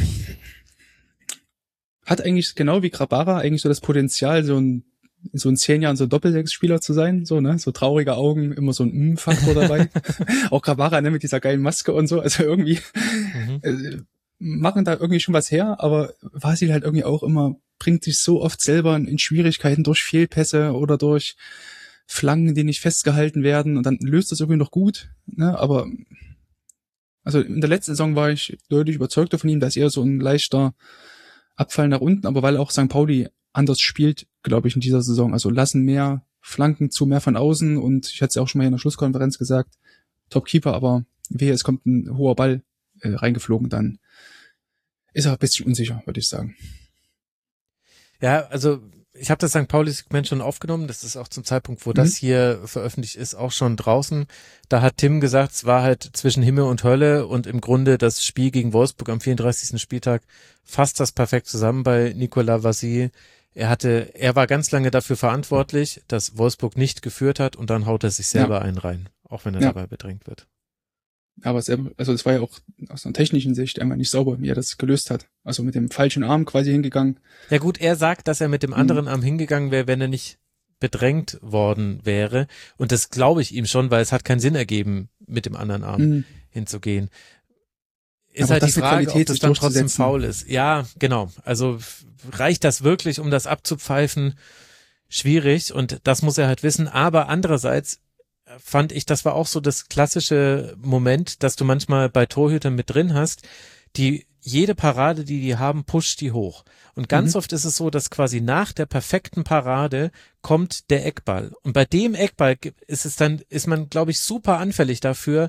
hat eigentlich genau wie Grabara eigentlich so das Potenzial, so ein in so in zehn Jahren so ein Doppelsechs-Spieler zu sein, so, ne, so traurige Augen, immer so ein M-Faktor dabei. Auch Grabara, ne, mit dieser geilen Maske und so, also irgendwie mhm. äh, machen da irgendwie schon was her, aber Vasil halt irgendwie auch immer, bringt sich so oft selber in Schwierigkeiten durch Fehlpässe oder durch Flanken, die nicht festgehalten werden und dann löst das irgendwie noch gut, ne, aber also in der letzten Saison war ich deutlich überzeugter von ihm, dass er so ein leichter Abfall nach unten, aber weil auch Sankt Pauli anders spielt, glaube ich, in dieser Saison. Also lassen mehr Flanken zu, mehr von außen und ich hatte es ja auch schon mal in der Schlusskonferenz gesagt, Top-Keeper, aber wehe, es kommt ein hoher Ball äh, reingeflogen, dann ist er ein bisschen unsicher, würde ich sagen. Ja, also ich habe das Sankt Pauli-Segment schon aufgenommen, das ist auch zum Zeitpunkt, wo mhm. das hier veröffentlicht ist, auch schon draußen. Da hat Tim gesagt, es war halt zwischen Himmel und Hölle und im Grunde das Spiel gegen Wolfsburg am vierunddreißigsten Spieltag fasst das perfekt zusammen bei Nikola Vasil. Er hatte, er war ganz lange dafür verantwortlich, dass Wolfsburg nicht geführt hat und dann haut er sich selber ja. einen rein, auch wenn er ja. dabei bedrängt wird. Aber es, also es war ja auch aus einer technischen Sicht einmal nicht sauber, wie er das gelöst hat. Also mit dem falschen Arm quasi hingegangen. Ja gut, er sagt, dass er mit dem anderen mhm. Arm hingegangen wäre, wenn er nicht bedrängt worden wäre. Und das glaube ich ihm schon, weil es hat keinen Sinn ergeben, mit dem anderen Arm mhm. hinzugehen. Ist aber halt die Frage, ob das dann trotzdem faul ist. Ja, genau. Also reicht das wirklich, um das abzupfeifen? Schwierig und das muss er halt wissen. Aber andererseits fand ich, das war auch so das klassische Moment, dass du manchmal bei Torhütern mit drin hast, die jede Parade, die die haben, pusht die hoch. Und ganz mhm. oft ist es so, dass quasi nach der perfekten Parade kommt der Eckball. Und bei dem Eckball ist es dann, ist man, glaube ich, super anfällig dafür,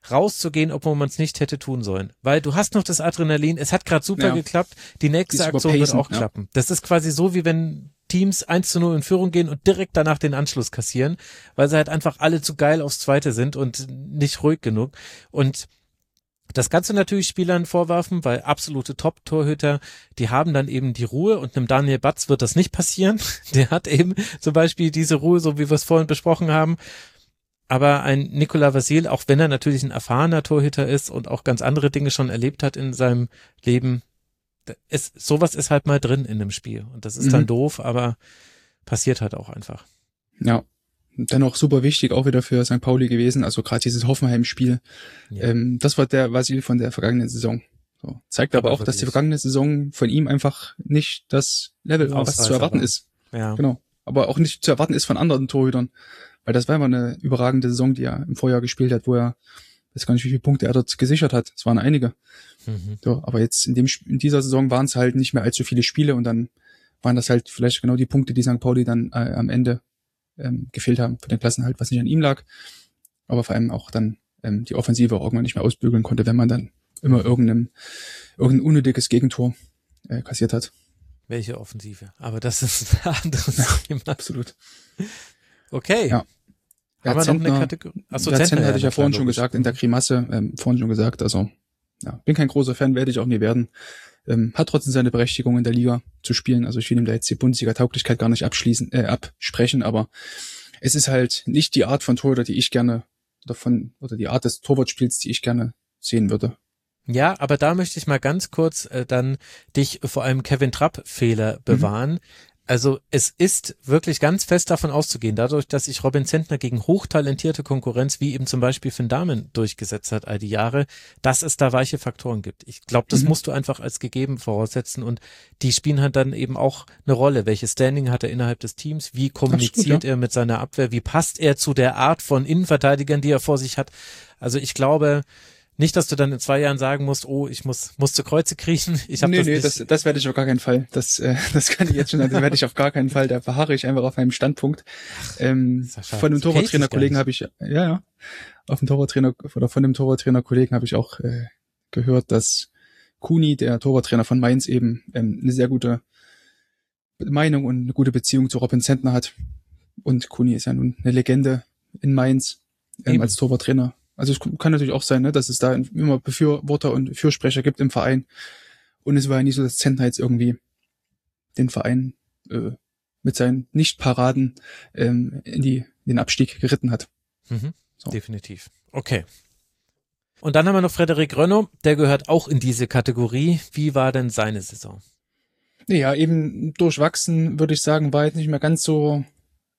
rauszugehen, obwohl man es nicht hätte tun sollen. Weil du hast noch das Adrenalin, es hat gerade super ja. geklappt, die nächste Die Aktion wird auch ja. klappen. Das ist quasi so, wie wenn Teams eins zu null in Führung gehen und direkt danach den Anschluss kassieren, weil sie halt einfach alle zu geil aufs Zweite sind und nicht ruhig genug. Und das kannst du natürlich Spielern vorwerfen, weil absolute Top-Torhüter, die haben dann eben die Ruhe und einem Daniel Batz wird das nicht passieren. Der hat eben zum Beispiel diese Ruhe, so wie wir es vorhin besprochen haben. Aber ein Nikola Vasil, auch wenn er natürlich ein erfahrener Torhüter ist und auch ganz andere Dinge schon erlebt hat in seinem Leben, ist, sowas ist halt mal drin in dem Spiel. Und das ist mhm. dann doof, aber passiert halt auch einfach. Ja. Dennoch super wichtig, auch wieder für Sankt Pauli gewesen, also gerade dieses Hoffenheim-Spiel. Ja. Ähm, das war der Vasil von der vergangenen Saison. So. Zeigt aber, aber auch, wirklich. Dass die vergangene Saison von ihm einfach nicht das Level war, was zu erwarten ist. Ja. Genau. Aber auch nicht zu erwarten ist von anderen Torhütern. Weil das war immer eine überragende Saison, die er im Vorjahr gespielt hat, wo er, ich weiß gar nicht, wie viele Punkte er dort gesichert hat. Es waren einige. Mhm. So, aber jetzt in dem in dieser Saison waren es halt nicht mehr allzu viele Spiele und dann waren das halt vielleicht genau die Punkte, die Sankt Pauli dann äh, am Ende ähm, gefehlt haben für den Klassenerhalt, was nicht an ihm lag, aber vor allem auch dann ähm, die Offensive auch irgendwann nicht mehr ausbügeln konnte, wenn man dann immer irgendein, irgendein unnötiges Gegentor äh, kassiert hat. Welche Offensive? Aber das ist ein anderes ja, Thema. Absolut. Okay. Ja. Haben wir Zentner, noch eine Kategorie? Achso, ja, Zentner, Zentner ja, hatte ich ja vorhin klar, schon gesagt, in der Grimasse, ähm, vorhin schon gesagt, also ja, bin kein großer Fan, werde ich auch nie werden. Ähm, hat trotzdem seine Berechtigung in der Liga zu spielen. Also ich will ihm da jetzt die Bundesliga-Tauglichkeit gar nicht abschließen, äh, absprechen, aber es ist halt nicht die Art von Torhüter, die ich gerne, oder von, oder die Art des Torwartspiels, die ich gerne sehen würde. Ja, aber da möchte ich mal ganz kurz äh, dann dich vor einem Kevin Trapp-Fehler bewahren. Mhm. Also es ist wirklich ganz fest davon auszugehen, dadurch, dass sich Robin Zentner gegen hochtalentierte Konkurrenz, wie eben zum Beispiel Finn Dahmen, durchgesetzt hat all die Jahre, dass es da weiche Faktoren gibt. Ich glaube, das mhm. musst du einfach als gegeben voraussetzen und die spielen halt dann eben auch eine Rolle. Welches Standing hat er innerhalb des Teams? Wie kommuniziert Absolut, ja. er mit seiner Abwehr? Wie passt er zu der Art von Innenverteidigern, die er vor sich hat? Also ich glaube nicht, dass du dann in zwei Jahren sagen musst, oh, ich muss muss zu Kreuze kriechen. Ich hab nee, das nee, nicht. das, das werde ich auf gar keinen Fall. Das, äh, das kann ich jetzt schon, das werde ich auf gar keinen Fall. Da verharre ich einfach auf meinem Standpunkt. Ähm, von dem Torwarttrainer-Kollegen habe ich, ja, ja, auf dem Torwarttrainer oder von dem Torwarttrainer-Kollegen habe ich auch äh, gehört, dass Kuni, der Torwarttrainer von Mainz, eben ähm, eine sehr gute Meinung und eine gute Beziehung zu Robin Zentner hat. Und Kuni ist ja nun eine Legende in Mainz ähm, als Torwarttrainer. Also es kann natürlich auch sein, ne, dass es da immer Befürworter und Fürsprecher gibt im Verein. Und es war ja nicht so, dass Zentner jetzt irgendwie den Verein äh, mit seinen Nicht-Paraden ähm, in, die, in den Abstieg geritten hat. Mhm, so. Definitiv. Okay. Und dann haben wir noch Frederik Rönno, der gehört auch in diese Kategorie. Wie war denn seine Saison? Ja, eben durchwachsen, würde ich sagen, war jetzt nicht mehr ganz so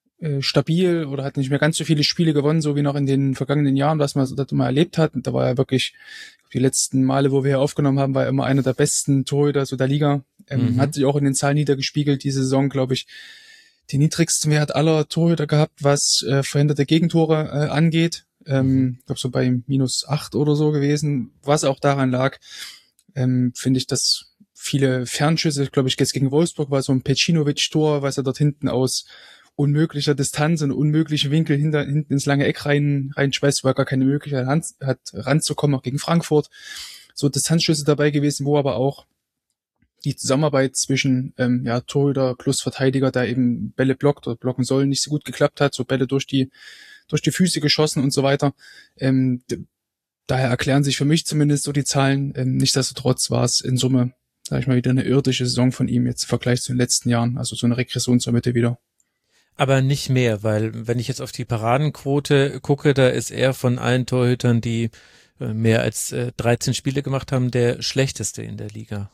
stabil oder hat nicht mehr ganz so viele Spiele gewonnen, so wie noch in den vergangenen Jahren, was man das mal erlebt hat. Und da war er wirklich, die letzten Male, wo wir hier aufgenommen haben, war er immer einer der besten Torhüter so der Liga. Ähm, mhm. Hat sich auch in den Zahlen niedergespiegelt, diese Saison, glaube ich, den niedrigsten Wert aller Torhüter gehabt, was äh, verhinderte Gegentore äh, angeht. Ähm, ich glaube so bei minus acht oder so gewesen, was auch daran lag, ähm, finde ich, dass viele Fernschüsse, glaube ich, jetzt gegen Wolfsburg war so ein Pecinovic-Tor, was er dort hinten aus unmöglicher Distanz und unmöglichen Winkel hinter, hinten ins lange Eck rein, reinschweißt, weil er gar keine Möglichkeit hat, hat ranzukommen, auch gegen Frankfurt. So Distanzschüsse dabei gewesen, wo aber auch die Zusammenarbeit zwischen ähm, ja, Torhüter plus Verteidiger, der eben Bälle blockt oder blocken soll, nicht so gut geklappt hat, so Bälle durch die durch die Füße geschossen und so weiter. Ähm, d- daher erklären sich für mich zumindest so die Zahlen. Ähm, nichtsdestotrotz war es in Summe, sag ich mal, wieder eine irdische Saison von ihm jetzt im Vergleich zu den letzten Jahren, also so eine Regression zur Mitte wieder. Aber nicht mehr, weil wenn ich jetzt auf die Paradenquote gucke, da ist er von allen Torhütern, die mehr als dreizehn Spiele gemacht haben, der schlechteste in der Liga.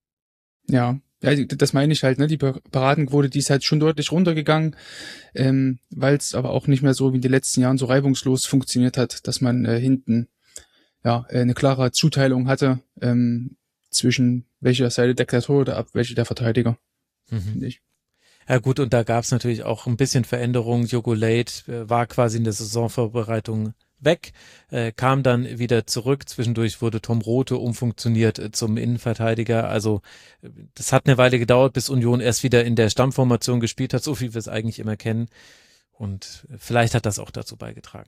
Ja, ja, das meine ich halt, ne? Die Paradenquote, die ist halt schon deutlich runtergegangen, ähm, weil es aber auch nicht mehr so wie in den letzten Jahren so reibungslos funktioniert hat, dass man äh, hinten ja eine klare Zuteilung hatte ähm, zwischen welcher Seite deckt der Torhüter ab, welche der Verteidiger, mhm. finde ich. Ja gut, und da gab es natürlich auch ein bisschen Veränderung. Jogo Late äh, war quasi in der Saisonvorbereitung weg, äh, kam dann wieder zurück. Zwischendurch wurde Tom Rothe umfunktioniert äh, zum Innenverteidiger. Also äh, das hat eine Weile gedauert, bis Union erst wieder in der Stammformation gespielt hat, so wie wir es eigentlich immer kennen. Und äh, vielleicht hat das auch dazu beigetragen.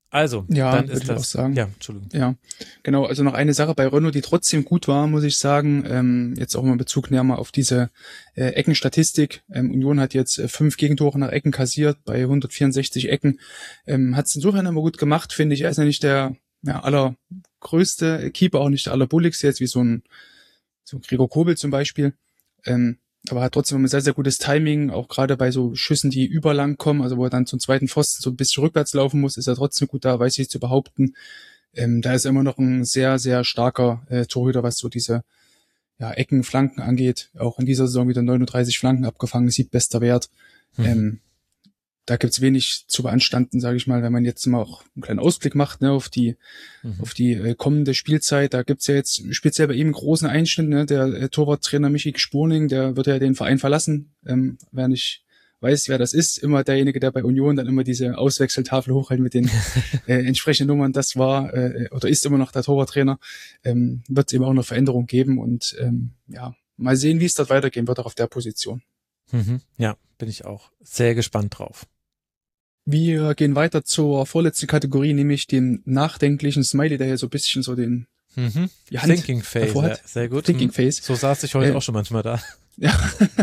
Also, Ja, dann würde ist ich das. auch sagen. Ja, Entschuldigung. Ja, genau. Also noch eine Sache bei Renault, die trotzdem gut war, muss ich sagen. Ähm, jetzt auch mal in Bezug nehmen wir auf diese äh, Eckenstatistik. Ähm, Union hat jetzt äh, fünf Gegentore nach Ecken kassiert bei hundertvierundsechzig Ecken. Ähm, hat es insofern immer gut gemacht, finde ich. Er ist ja nicht der ja, allergrößte Keeper, auch nicht der allerbulligste jetzt, wie so ein, so ein Gregor Kobel zum Beispiel. Ähm, aber hat trotzdem ein sehr, sehr gutes Timing, auch gerade bei so Schüssen, die überlang kommen, also wo er dann zum zweiten Pfosten so ein bisschen rückwärts laufen muss, ist er trotzdem gut da, weiß ich zu behaupten. Ähm, da ist er immer noch ein sehr, sehr starker äh, Torhüter, was so diese ja, Ecken, Flanken angeht. Auch in dieser Saison wieder neununddreißig Flanken abgefangen, siebtbester Wert. Mhm. Ähm, da gibt's wenig zu beanstanden, sage ich mal, wenn man jetzt mal auch einen kleinen Ausblick macht, ne, auf die mhm. auf die äh, kommende Spielzeit. Da gibt's ja jetzt speziell bei ihm einen großen Einschnitt, ne, der äh, Torwarttrainer Michi Spurning, der wird ja den Verein verlassen. Ähm, wer nicht weiß, wer das ist, immer derjenige, der bei Union dann immer diese Auswechseltafel hochhält mit den äh, entsprechenden Nummern, das war äh, oder ist immer noch der Torwarttrainer. Ähm, wird es eben auch eine Veränderung geben und ähm, ja, mal sehen, wie es dort weitergehen wird, auch auf der Position. Mhm. Ja, bin ich auch sehr gespannt drauf. Wir gehen weiter zur vorletzten Kategorie, nämlich dem nachdenklichen Smiley, der hier so ein bisschen so den mhm. die Hand Thinking Face, ja, sehr gut. Thinking Face. So saß ich heute äh, auch schon manchmal da. Ja.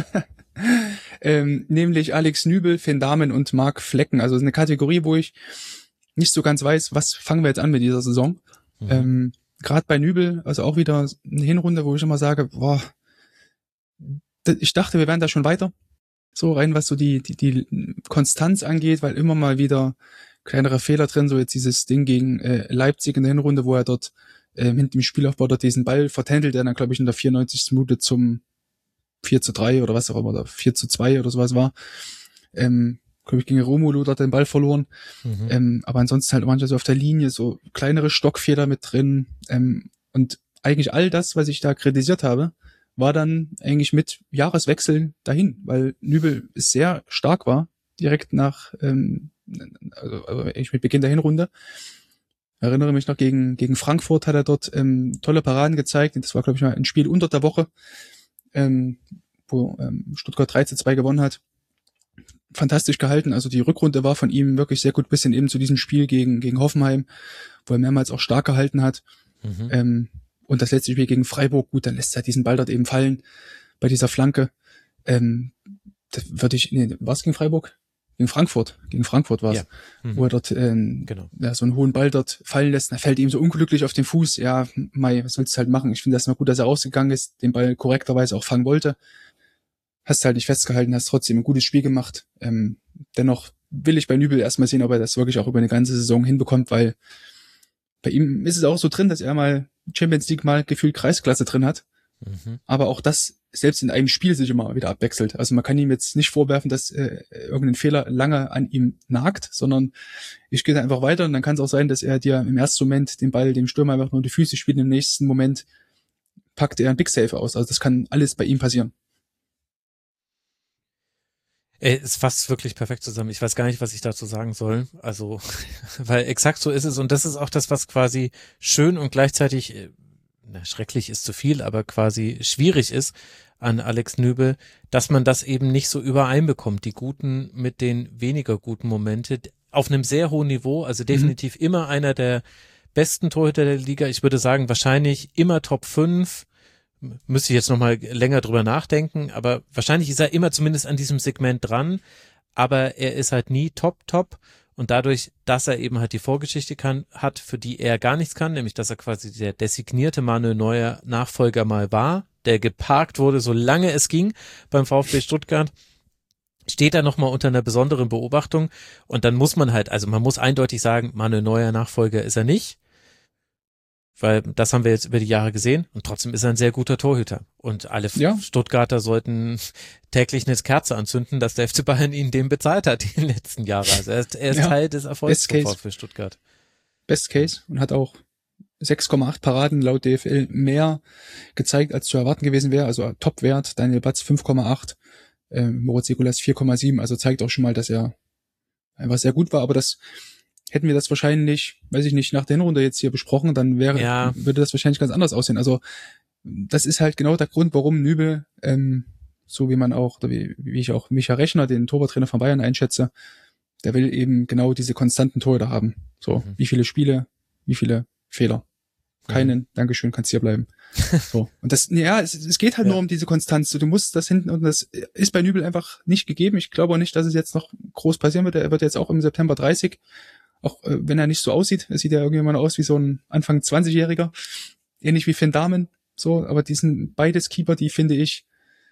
ähm, nämlich Alex Nübel, Finn Dahmen und Marc Flecken. Also eine Kategorie, wo ich nicht so ganz weiß, was fangen wir jetzt an mit dieser Saison. Mhm. Ähm, Gerade bei Nübel, also auch wieder eine Hinrunde, wo ich immer sage, boah, ich dachte, wir wären da schon weiter. So rein, was so die, die, die Konstanz angeht, weil immer mal wieder kleinere Fehler drin, so jetzt dieses Ding gegen äh, Leipzig in der Hinrunde, wo er dort äh, hinten im Spielaufbau dort diesen Ball vertändelt, der dann, glaube ich, in der vierundneunzigsten Minute zum vier zu drei oder was auch immer, oder vier zu zwei oder sowas war. Ähm, glaube ich, gegen Romulo dort den Ball verloren. Mhm. Ähm, aber ansonsten halt manchmal so auf der Linie so kleinere Stockfehler mit drin. Ähm, und eigentlich all das, was ich da kritisiert habe, war dann eigentlich mit Jahreswechsel dahin, weil Nübel sehr stark war, direkt nach, ähm, also, also eigentlich mit Beginn der Hinrunde. Erinnere mich noch, gegen gegen Frankfurt hat er dort ähm, tolle Paraden gezeigt. Das war, glaube ich, mal ein Spiel unter der Woche, ähm, wo ähm, Stuttgart drei zu zwei gewonnen hat. Fantastisch gehalten. Also die Rückrunde war von ihm wirklich sehr gut, bis hin eben zu diesem Spiel gegen gegen Hoffenheim, wo er mehrmals auch stark gehalten hat. Mhm. Ähm, Und das letzte Spiel gegen Freiburg, gut, dann lässt er diesen Ball dort eben fallen bei dieser Flanke. Ähm, das würde ich, nee, war es gegen Freiburg? Gegen Frankfurt. Gegen Frankfurt war es. Ja. Mhm. Wo er dort ähm, genau. ja, so einen hohen Ball dort fallen lässt. Da fällt ihm so unglücklich auf den Fuß. Ja, Mai, was willst du halt machen? Ich finde das mal gut, dass er rausgegangen ist, den Ball korrekterweise auch fangen wollte. Hast halt nicht festgehalten, hast trotzdem ein gutes Spiel gemacht. Ähm, dennoch will ich bei Nübel erstmal sehen, ob er das wirklich auch über eine ganze Saison hinbekommt, weil bei ihm ist es auch so drin, dass er mal Champions League mal gefühlt Kreisklasse drin hat. Mhm. Aber auch das selbst in einem Spiel sich immer wieder abwechselt. Also man kann ihm jetzt nicht vorwerfen, dass äh, irgendein Fehler lange an ihm nagt, sondern ich gehe da einfach weiter und dann kann es auch sein, dass er dir im ersten Moment den Ball dem Stürmer einfach nur die Füße spielt, im nächsten Moment packt er ein Big Save aus. Also das kann alles bei ihm passieren. Ey, es fasst wirklich perfekt zusammen. Ich weiß gar nicht, was ich dazu sagen soll. Also, weil exakt so ist es und das ist auch das, was quasi schön und gleichzeitig, na, schrecklich ist zu viel, aber quasi schwierig ist an Alex Nübel, dass man das eben nicht so übereinbekommt. Die guten mit den weniger guten Momente auf einem sehr hohen Niveau, also definitiv mhm. immer einer der besten Torhüter der Liga. Ich würde sagen, wahrscheinlich immer Top fünf. Müsste ich jetzt nochmal länger drüber nachdenken, aber wahrscheinlich ist er immer zumindest an diesem Segment dran, aber er ist halt nie top, top und dadurch, dass er eben halt die Vorgeschichte kann, hat, für die er gar nichts kann, nämlich dass er quasi der designierte Manuel Neuer Nachfolger mal war, der geparkt wurde, solange es ging beim VfB Stuttgart, steht er nochmal unter einer besonderen Beobachtung und dann muss man halt, also man muss eindeutig sagen, Manuel Neuer Nachfolger ist er nicht, weil das haben wir jetzt über die Jahre gesehen und trotzdem ist er ein sehr guter Torhüter und alle ja. Stuttgarter sollten täglich eine Kerze anzünden, dass der F C Bayern ihn dem bezahlt hat die letzten Jahre. Also er ist, er ist ja. Teil des Erfolgs für Stuttgart. Best Case und hat auch sechs Komma acht Paraden laut D F L mehr gezeigt, als zu erwarten gewesen wäre. Also Topwert, Daniel Batz fünf Komma acht, äh, Moritz Sekulas vier Komma sieben, also zeigt auch schon mal, dass er einfach sehr gut war, aber das hätten wir das wahrscheinlich, weiß ich nicht, nach der Hinrunde jetzt hier besprochen, dann wäre, ja. würde das wahrscheinlich ganz anders aussehen. Also das ist halt genau der Grund, warum Nübel, ähm, so wie man auch, oder wie, wie ich auch Micha Rechner, den Torwarttrainer von Bayern, einschätze, der will eben genau diese konstanten Torhüter haben. So, mhm. wie viele Spiele, wie viele Fehler. Keinen, mhm. Dankeschön, kannst hier bleiben. So. Und das, ja, es, es geht halt ja. nur um diese Konstanz. Du musst das hinten, und das ist bei Nübel einfach nicht gegeben. Ich glaube auch nicht, dass es jetzt noch groß passieren wird. Er wird jetzt auch im September dreißig. Auch äh, wenn er nicht so aussieht. Er sieht ja irgendwann aus wie so ein Anfang zwanzigjähriger. Ähnlich wie Finn Dahmen. So, aber die sind beides Keeper, die finde ich,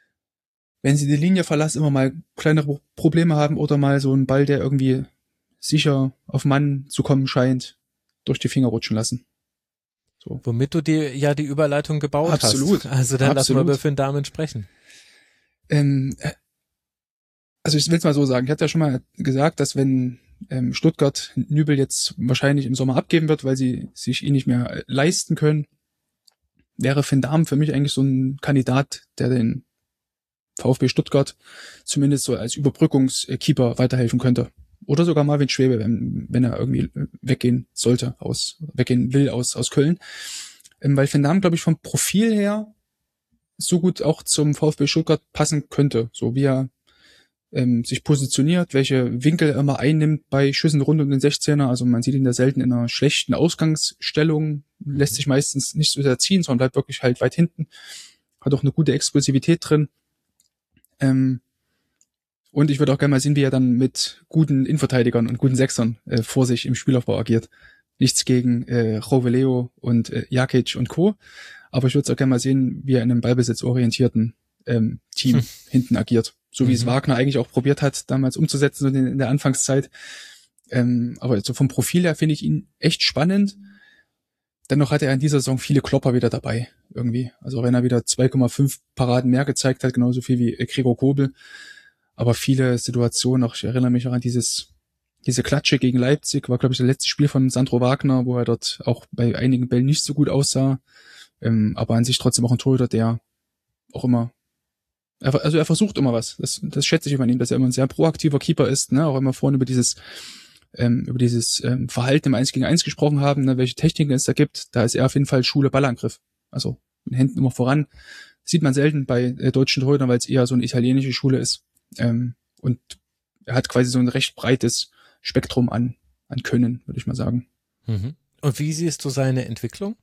wenn sie die Linie verlassen, immer mal kleinere Probleme haben oder mal so einen Ball, der irgendwie sicher auf Mann zu kommen scheint, durch die Finger rutschen lassen. So. Womit du dir ja die Überleitung gebaut Absolut. hast. Also dann lass Absolut. mal über Finn Dahmen sprechen. Ähm, also ich will es mal so sagen, ich hatte ja schon mal gesagt, dass wenn ähm, Stuttgart Nübel jetzt wahrscheinlich im Sommer abgeben wird, weil sie sich ihn nicht mehr leisten können, wäre Finn Dahmen für mich eigentlich so ein Kandidat, der den VfB Stuttgart zumindest so als Überbrückungskeeper weiterhelfen könnte. Oder sogar Marvin Schwebe, wenn, wenn er irgendwie weggehen sollte, aus, weggehen will aus, aus Köln. Ähm, weil Finn Dahmen, glaube ich, vom Profil her so gut auch zum VfB Stuttgart passen könnte. So wie er ähm, sich positioniert, welche Winkel er immer einnimmt bei Schüssen rund um den sechzehner. Also man sieht ihn da selten in einer schlechten Ausgangsstellung, lässt sich meistens nicht so sehr ziehen, sondern bleibt wirklich halt weit hinten. Hat auch eine gute Explosivität drin. Ähm, Und ich würde auch gerne mal sehen, wie er dann mit guten Innenverteidigern und guten Sechsern äh, vor sich im Spielaufbau agiert. Nichts gegen äh, Roveleo und äh, Jakic und Co. Aber ich würde es auch gerne mal sehen, wie er in einem ballbesitzorientierten ähm, Team hm. hinten agiert. So wie mhm. es Wagner eigentlich auch probiert hat, damals umzusetzen in, in der Anfangszeit. Ähm, aber so vom Profil her finde ich ihn echt spannend. Dennoch hatte er in dieser Saison viele Klopper wieder dabei, irgendwie. Also wenn er wieder zwei Komma fünf Paraden mehr gezeigt hat, genauso viel wie äh, Gregor Kobel. Aber viele Situationen, auch ich erinnere mich auch an dieses, diese Klatsche gegen Leipzig, war, glaube ich, das letzte Spiel von Sandro Wagner, wo er dort auch bei einigen Bällen nicht so gut aussah. Ähm, aber an sich trotzdem auch ein Torhüter, der auch immer, er, also er versucht immer was. Das, das schätze ich über ihn, dass er immer ein sehr proaktiver Keeper ist, ne? Auch immer vorhin über dieses, ähm, über dieses ähm, Verhalten im eins gegen eins gesprochen haben, ne? Welche Techniken es da gibt. Da ist er auf jeden Fall Schule Ballangriff. Also mit Händen immer voran. Das sieht man selten bei äh, deutschen Torhütern, weil es eher so eine italienische Schule ist. Ähm, und er hat quasi so ein recht breites Spektrum an, an Können, würde ich mal sagen. Mhm. Und wie siehst du seine Entwicklung?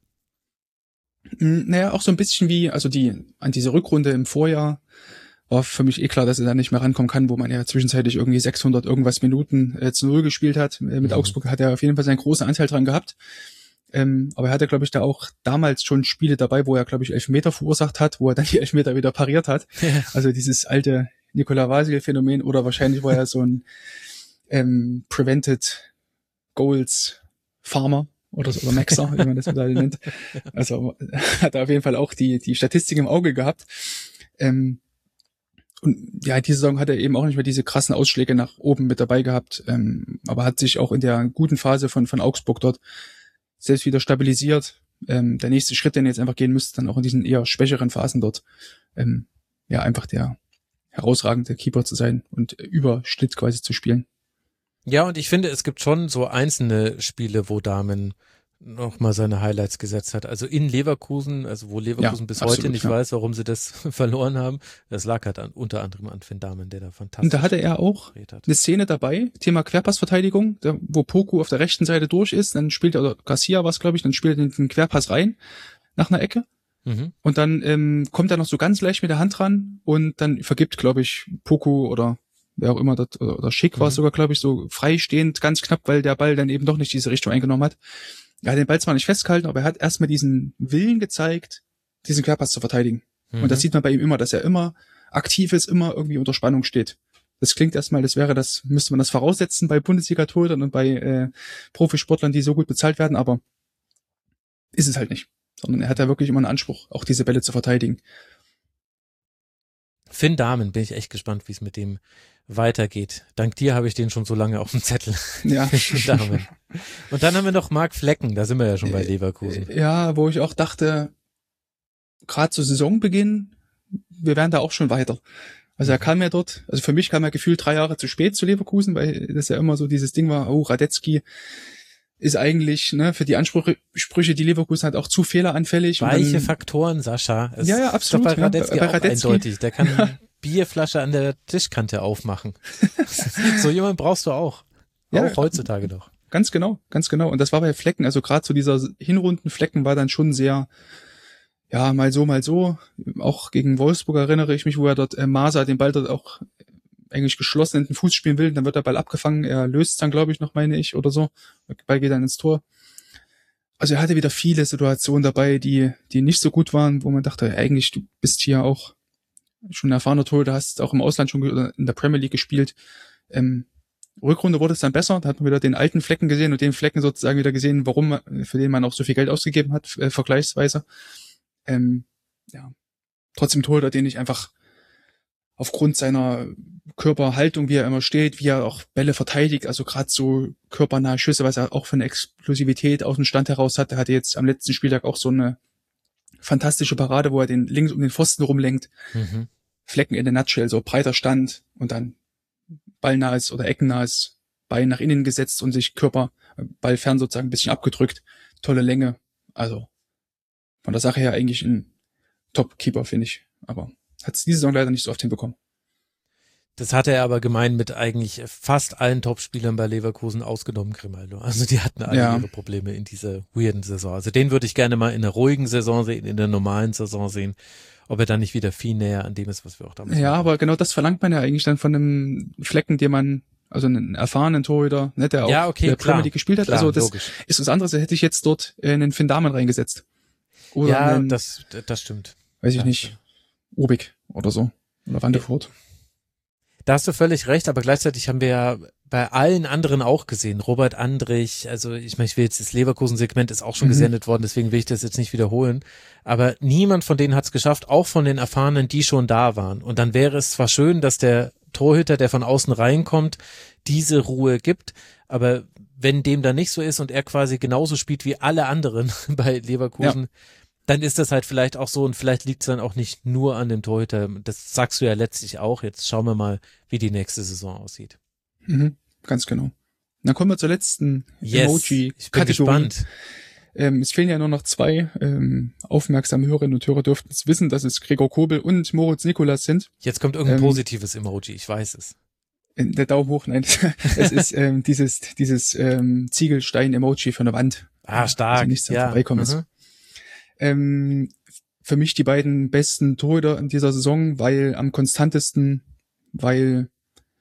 Naja, auch so ein bisschen wie, also die, an diese Rückrunde im Vorjahr war für mich eh klar, dass er da nicht mehr rankommen kann, wo man ja zwischenzeitlich irgendwie sechshundert irgendwas Minuten äh, zu Null gespielt hat. Äh, mit mhm. Augsburg hat er auf jeden Fall seinen großen Anteil dran gehabt. Ähm, aber er hatte, glaube ich, da auch damals schon Spiele dabei, wo er, glaube ich, Elfmeter verursacht hat, wo er dann die Elfmeter wieder pariert hat. Ja. Also dieses alte Nikola Vasil-Phänomen oder wahrscheinlich war er so ein ähm, Prevented Goals Farmer oder so, oder Maxer, wie man das mittlerweile nennt. Also hat er auf jeden Fall auch die die Statistik im Auge gehabt. Ähm, und ja, diese Saison hat er eben auch nicht mehr diese krassen Ausschläge nach oben mit dabei gehabt, ähm, aber hat sich auch in der guten Phase von von Augsburg dort selbst wieder stabilisiert. Ähm, der nächste Schritt, den er jetzt einfach gehen müsste, dann auch in diesen eher schwächeren Phasen dort, ähm, ja, einfach der herausragende Keeper zu sein und über Schnitt quasi zu spielen. Ja, und ich finde, es gibt schon so einzelne Spiele, wo Dahmen noch mal seine Highlights gesetzt hat. Also in Leverkusen, also wo Leverkusen ja, bis absolut, heute nicht ja. weiß, warum sie das verloren haben. Das lag halt an, unter anderem an Finn Dahmen, der da fantastisch Und da hatte er auch eine Szene dabei, Thema Querpassverteidigung, da, wo Poku auf der rechten Seite durch ist, dann spielt er, oder Garcia war es, glaube ich, dann spielt er den Querpass rein nach einer Ecke. Mhm. Und dann ähm, kommt er noch so ganz leicht mit der Hand ran und dann vergibt, glaube ich, Poku oder wer auch immer, das, oder, oder Schick mhm. war es sogar, glaube ich, so freistehend, ganz knapp, weil der Ball dann eben doch nicht diese Richtung eingenommen hat. Er hat den Ball zwar nicht festgehalten, aber er hat erstmal diesen Willen gezeigt, diesen Querpass zu verteidigen. Mhm. Und das sieht man bei ihm immer, dass er immer aktiv ist, immer irgendwie unter Spannung steht. Das klingt erstmal, das wäre das, müsste man das voraussetzen bei Bundesliga-Torhütern und bei äh, Profisportlern, die so gut bezahlt werden, aber ist es halt nicht. Sondern er hat da wirklich immer einen Anspruch, auch diese Bälle zu verteidigen. Finn Dahmen, bin ich echt gespannt, wie es mit dem weitergeht. Dank dir habe ich den schon so lange auf dem Zettel. Ja. Dahmen. Und dann haben wir noch Marc Flecken, da sind wir ja schon bei Leverkusen. Ja, wo ich auch dachte, gerade zu Saisonbeginn, wir wären da auch schon weiter. Also er kam ja dort, also für mich kam er gefühlt drei Jahre zu spät zu Leverkusen, weil das ja immer so dieses Ding war, oh, Radetzky ist eigentlich, ne, für die Ansprüche, Sprüche, die Leverkusen hat, auch zu fehleranfällig. Weiche dann, Faktoren, Sascha. Es ja, ja, absolut. Ist doch bei Radetzky, ja, bei auch Radetzky. eindeutig. Der kann ja. Bierflasche an der Tischkante aufmachen. So jemand brauchst du auch. Ja, ja, heutzutage doch. Ganz genau, ganz genau. Und das war bei Flecken, also gerade zu dieser Hinrundenflecken war dann schon sehr, ja, mal so, mal so. Auch gegen Wolfsburg erinnere ich mich, wo er dort äh, Masa den Ball dort auch eigentlich geschlossen in den Fuß spielen will, dann wird der Ball abgefangen, er löst dann, glaube ich, noch, meine ich, oder so. Der Ball geht dann ins Tor. Also er hatte wieder viele Situationen dabei, die die nicht so gut waren, wo man dachte, eigentlich, du bist hier auch schon ein erfahrener Torhüter, hast auch im Ausland schon ge- in der Premier League gespielt. Ähm, Rückrunde wurde es dann besser, da hat man wieder den alten Flecken gesehen und den Flecken sozusagen wieder gesehen, warum man, für den man auch so viel Geld ausgegeben hat, äh, vergleichsweise. Ähm, ja, trotzdem Torhüter, den ich einfach aufgrund seiner Körperhaltung, wie er immer steht, wie er auch Bälle verteidigt, also gerade so körpernahe Schüsse, was er auch für eine Explosivität aus dem Stand heraus hat. Er hatte jetzt am letzten Spieltag auch so eine fantastische Parade, wo er den links um den Pfosten rumlenkt. Mhm. Flecken in der Nutshell, so breiter Stand und dann ballnahes oder eckennahes Bein nach innen gesetzt und sich Körper, ballfern sozusagen ein bisschen abgedrückt. Tolle Länge. Also von der Sache her eigentlich ein Top-Keeper, finde ich. Aber hat es diese Saison leider nicht so oft hinbekommen. Das hatte er aber gemein mit eigentlich fast allen Topspielern bei Leverkusen, ausgenommen Grimaldo. Also die hatten alle Ja. ihre Probleme in dieser weirden Saison. Also den würde ich gerne mal in einer ruhigen Saison sehen, in der normalen Saison sehen, ob er dann nicht wieder viel näher an dem ist, was wir auch damals Ja, hatten. aber genau das verlangt man ja eigentlich dann von einem Flecken, den man, also einen erfahrenen Torhüter, ne, der auch Ja, okay, in der klar. Premier League gespielt hat. Klar, also das logisch. ist was anderes, da hätte ich jetzt dort äh, einen Finn Dahmen reingesetzt. Oder Ja, einen, das, das stimmt. weiß ich Ja, nicht, Obig oder so. Oder Wandefurt. Da hast du völlig recht, aber gleichzeitig haben wir ja bei allen anderen auch gesehen. Robert Andrich, also ich meine, ich will jetzt das Leverkusen-Segment ist auch schon Mhm. gesendet worden, deswegen will ich das jetzt nicht wiederholen. Aber niemand von denen hat es geschafft, auch von den Erfahrenen, die schon da waren. Und dann wäre es zwar schön, dass der Torhüter, der von außen reinkommt, diese Ruhe gibt, aber wenn dem dann nicht so ist und er quasi genauso spielt wie alle anderen bei Leverkusen, dann ist das halt vielleicht auch so und vielleicht liegt es dann auch nicht nur an dem Torhüter. Das sagst du ja letztlich auch. Jetzt schauen wir mal, wie die nächste Saison aussieht. Mhm, ganz genau. Dann kommen wir zur letzten Yes, ich bin Emoji-Kategorie. gespannt. Ähm, es fehlen ja nur noch zwei. Ähm, aufmerksame Hörerinnen und Hörer dürften es wissen, dass es Gregor Kobel und Moritz Nikolas sind. Jetzt kommt irgendein Ähm, positives Emoji, ich weiß es. Äh, Der Daumen hoch, nein. Es ist ähm, dieses dieses ähm, Ziegelstein-Emoji für eine Wand. Ah, stark. Also nichts am ja. Vorbeikommen ist. mhm. Ähm, für mich die beiden besten Torhüter in dieser Saison, weil am konstantesten, weil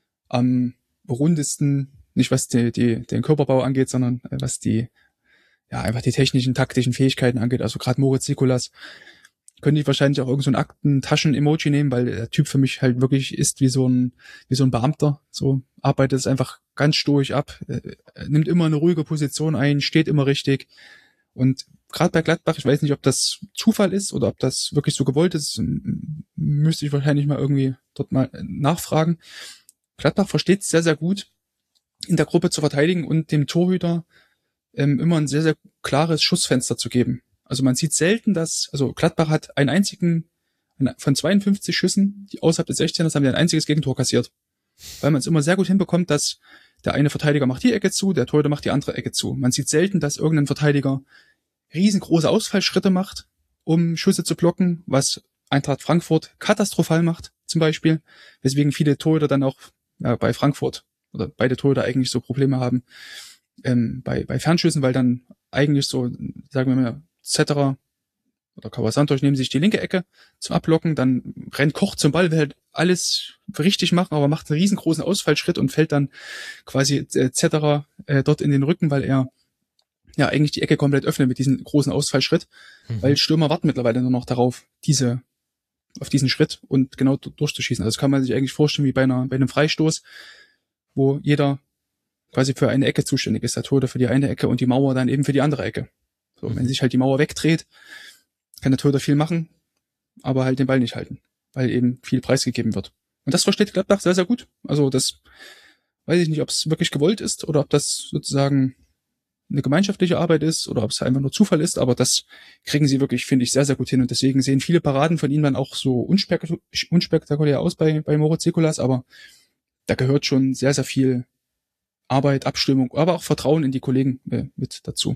am rundesten, nicht was die, die, den Körperbau angeht, sondern äh, was die, ja, einfach die technischen, taktischen Fähigkeiten angeht. Also gerade Moritz Nikolas könnte ich wahrscheinlich auch irgend so ein Aktentaschen-Emoji nehmen, weil der Typ für mich halt wirklich ist wie so ein, wie so ein Beamter. So arbeitet es einfach ganz stoisch ab, äh, nimmt immer eine ruhige Position ein, steht immer richtig. Und gerade bei Gladbach, ich weiß nicht, ob das Zufall ist oder ob das wirklich so gewollt ist, m- müsste ich wahrscheinlich mal irgendwie dort mal nachfragen. Gladbach versteht es sehr, sehr gut, in der Gruppe zu verteidigen und dem Torhüter ähm, immer ein sehr, sehr klares Schussfenster zu geben. Also man sieht selten, dass, also Gladbach hat einen einzigen, von zweiundfünfzig Schüssen, die außerhalb des sechzehners, haben die ein einziges Gegentor kassiert. Weil man es immer sehr gut hinbekommt, dass der eine Verteidiger macht die Ecke zu, der Torhüter macht die andere Ecke zu. Man sieht selten, dass irgendein Verteidiger riesengroße Ausfallschritte macht, um Schüsse zu blocken, was Eintracht Frankfurt katastrophal macht, zum Beispiel. Weswegen viele Torhüter dann auch ja, bei Frankfurt oder beide Torhüter eigentlich so Probleme haben ähm, bei, bei Fernschüssen, weil dann eigentlich so, sagen wir mal, Zetterer oder Kawasantos nehmen sich die linke Ecke zum Ablocken, dann rennt Koch zum Ball, will halt alles richtig machen, aber macht einen riesengroßen Ausfallschritt und fällt dann quasi äh, Zetterer äh, dort in den Rücken, weil er ja eigentlich die Ecke komplett öffnet mit diesem großen Ausfallschritt, Mhm. weil Stürmer warten mittlerweile nur noch darauf, diese auf diesen Schritt und genau d- durchzuschießen. Also das kann man sich eigentlich vorstellen wie bei einer bei einem Freistoß, wo jeder quasi für eine Ecke zuständig ist, der Torhüter für die eine Ecke und die Mauer dann eben für die andere Ecke. So, Mhm. wenn sich halt die Mauer wegdreht, kann der Torhüter viel machen, aber halt den Ball nicht halten, weil eben viel preisgegeben wird. Und das versteht Gladbach sehr, sehr gut. Also das weiß ich nicht, ob es wirklich gewollt ist oder ob das sozusagen eine gemeinschaftliche Arbeit ist oder ob es einfach nur Zufall ist, aber das kriegen sie wirklich, finde ich, sehr, sehr gut hin und deswegen sehen viele Paraden von ihnen dann auch so unspek- unspektakulär aus bei, bei Moritz Nikolas, aber da gehört schon sehr, sehr viel Arbeit, Abstimmung, aber auch Vertrauen in die Kollegen äh, mit dazu.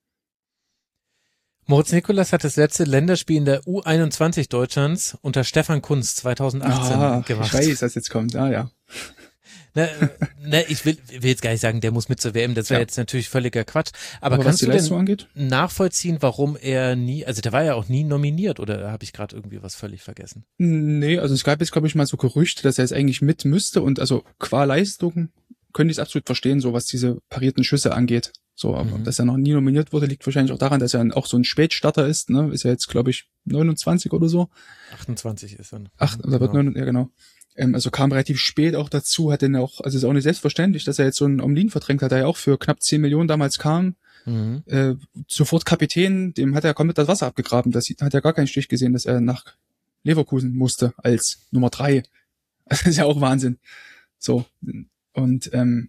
Moritz Nikolas hat das letzte Länderspiel in der U einundzwanzig Deutschlands unter Stefan Kunz zweitausendachtzehn Ah, gemacht. ich weiß, was jetzt kommt, ah ja. Ne, ne, ich will, will jetzt gar nicht sagen, der muss mit zur W M, das wäre Ja. jetzt natürlich völliger Quatsch. Aber, Aber was kannst die du Leistung denn angeht? nachvollziehen, warum er nie, also der war ja auch nie nominiert, oder habe ich gerade irgendwie was völlig vergessen? Nee, also es gab jetzt, glaube ich, mal so Gerüchte, dass er jetzt eigentlich mit müsste und also qua Leistung könnte ich es absolut verstehen, so was diese parierten Schüsse angeht. So, aber Mhm. dass er noch nie nominiert wurde, liegt wahrscheinlich auch daran, dass er auch so ein Spätstarter ist, ne? Ist ja jetzt, glaube ich, neunundzwanzig oder so. achtundzwanzig ist er. Ach, oder wird Genau. neun, ja genau. Ähm, also kam relativ spät auch dazu, hat den auch, also ist auch nicht selbstverständlich, dass er jetzt so einen Omlin verdrängt hat, der ja auch für knapp zehn Millionen damals kam. Mhm. Äh, sofort Kapitän, dem hat er komplett das Wasser abgegraben. Das sieht- hat er gar keinen Stich gesehen, dass er nach Leverkusen musste als Nummer drei. Das ist ja auch Wahnsinn. So. Und ähm,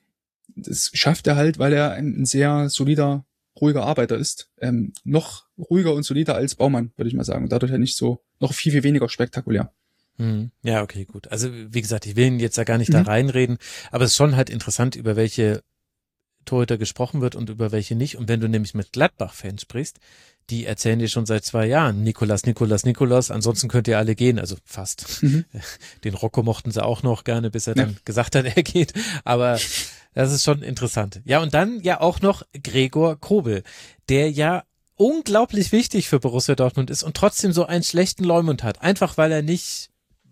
das schafft er halt, weil er ein, ein sehr solider, ruhiger Arbeiter ist. Ähm, noch ruhiger und solider als Baumann, würde ich mal sagen. Und dadurch ja nicht so, noch viel, viel weniger spektakulär. Mhm. Ja, okay, gut. Also wie gesagt, ich will ihn jetzt ja gar nicht da Mhm. reinreden, aber es ist schon halt interessant, über welche Torhüter gesprochen wird und über welche nicht. Und wenn du nämlich mit Gladbach-Fans sprichst, die erzählen dir schon seit zwei Jahren, Nikolas, Nikolas, Nikolas, ansonsten könnt ihr alle gehen, also fast. Mhm. Den Rocco mochten sie auch noch gerne, bis er Ja. dann gesagt hat, er geht. Aber das ist schon interessant. Ja, und dann ja auch noch Gregor Kobel, der ja unglaublich wichtig für Borussia Dortmund ist und trotzdem so einen schlechten Leumund hat. Einfach weil er nicht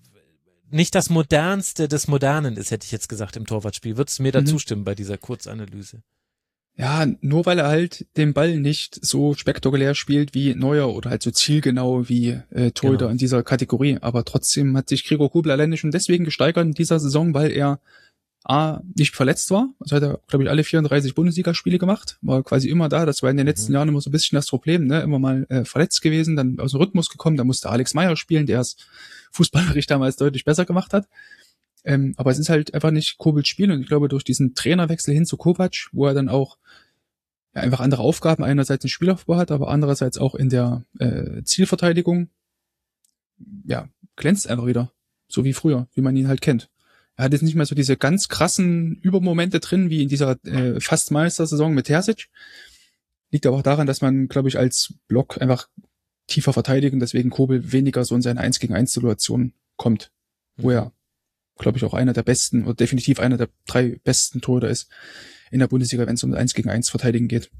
nicht das Modernste des Modernen ist, hätte ich jetzt gesagt, im Torwartspiel. Würdest du mir da Mhm. zustimmen bei dieser Kurzanalyse? Ja, nur weil er halt den Ball nicht so spektakulär spielt wie Neuer oder halt so zielgenau wie äh, Torhüter Genau. in dieser Kategorie. Aber trotzdem hat sich Gregor Kobel alleine schon deswegen gesteigert in dieser Saison, weil er A, nicht verletzt war. Also hat er, glaube ich, alle vierunddreißig Bundesligaspiele gemacht. War quasi immer da. Das war in den letzten Mhm. Jahren immer so ein bisschen das Problem, ne? Immer mal äh, verletzt gewesen, dann aus dem Rhythmus gekommen. Da musste Alex Meyer spielen, der es fußballerisch damals deutlich besser gemacht hat. Ähm, aber es ist halt einfach nicht Kobels Spiel. Und ich glaube, durch diesen Trainerwechsel hin zu Kovac, wo er dann auch ja, einfach andere Aufgaben einerseits im Spielaufbau hat, aber andererseits auch in der äh, Zielverteidigung, ja, glänzt einfach wieder. So wie früher, wie man ihn halt kennt. Er hat jetzt nicht mehr so diese ganz krassen Übermomente drin, wie in dieser äh, fast Meistersaison mit Terzic. Liegt aber auch daran, dass man, glaube ich, als Block einfach tiefer verteidigt und deswegen Kobel weniger so in seine eins gegen eins Situation kommt, wo er, glaube ich, auch einer der besten oder definitiv einer der drei besten Torhüter ist in der Bundesliga, wenn es um eins gegen eins Verteidigen geht.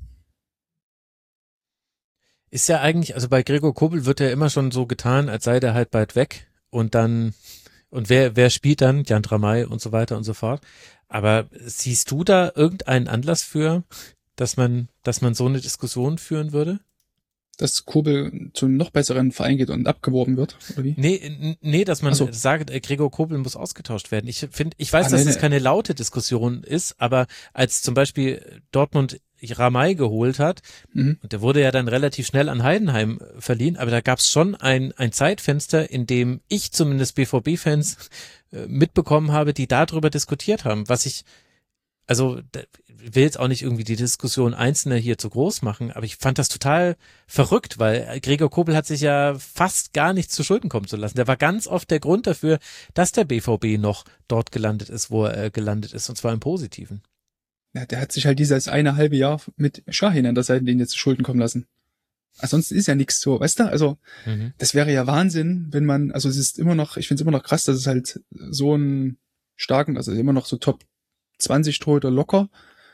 Ist ja eigentlich, also bei Gregor Kobel wird ja immer schon so getan, als sei der halt bald weg und dann, und wer, wer spielt dann? Jan Dramay und so weiter und so fort. Aber siehst du da irgendeinen Anlass für, dass man, dass man so eine Diskussion führen würde? Dass Kobel zu einem noch besseren Verein geht und abgeworben wird, oder wie? Nee, n- nee, dass man Ach so. sagt, äh, Gregor Kobel muss ausgetauscht werden. Ich finde, ich weiß, Ah, dass nee, das nee. keine laute Diskussion ist, aber als zum Beispiel Dortmund Ramay geholt hat, Mhm. und der wurde ja dann relativ schnell an Heidenheim verliehen, aber da gab es schon ein, ein Zeitfenster, in dem ich zumindest B V B-Fans äh, mitbekommen habe, die darüber diskutiert haben, was ich, also da, ich will jetzt auch nicht irgendwie die Diskussion Einzelner hier zu groß machen, aber ich fand das total verrückt, weil Gregor Kobel hat sich ja fast gar nichts zu Schulden kommen zu lassen. Der war ganz oft der Grund dafür, dass der B V B noch dort gelandet ist, wo er äh, gelandet ist, und zwar im Positiven. Ja, der hat sich halt dieses eine halbe Jahr mit Schahin an der Seitenlinie zu Schulden kommen lassen. Ansonsten ist ja nichts so, weißt du? Also, Mhm. das wäre ja Wahnsinn, wenn man, also es ist immer noch, ich finde es immer noch krass, dass es halt so einen starken, also immer noch so Top zwanzig Torhüter locker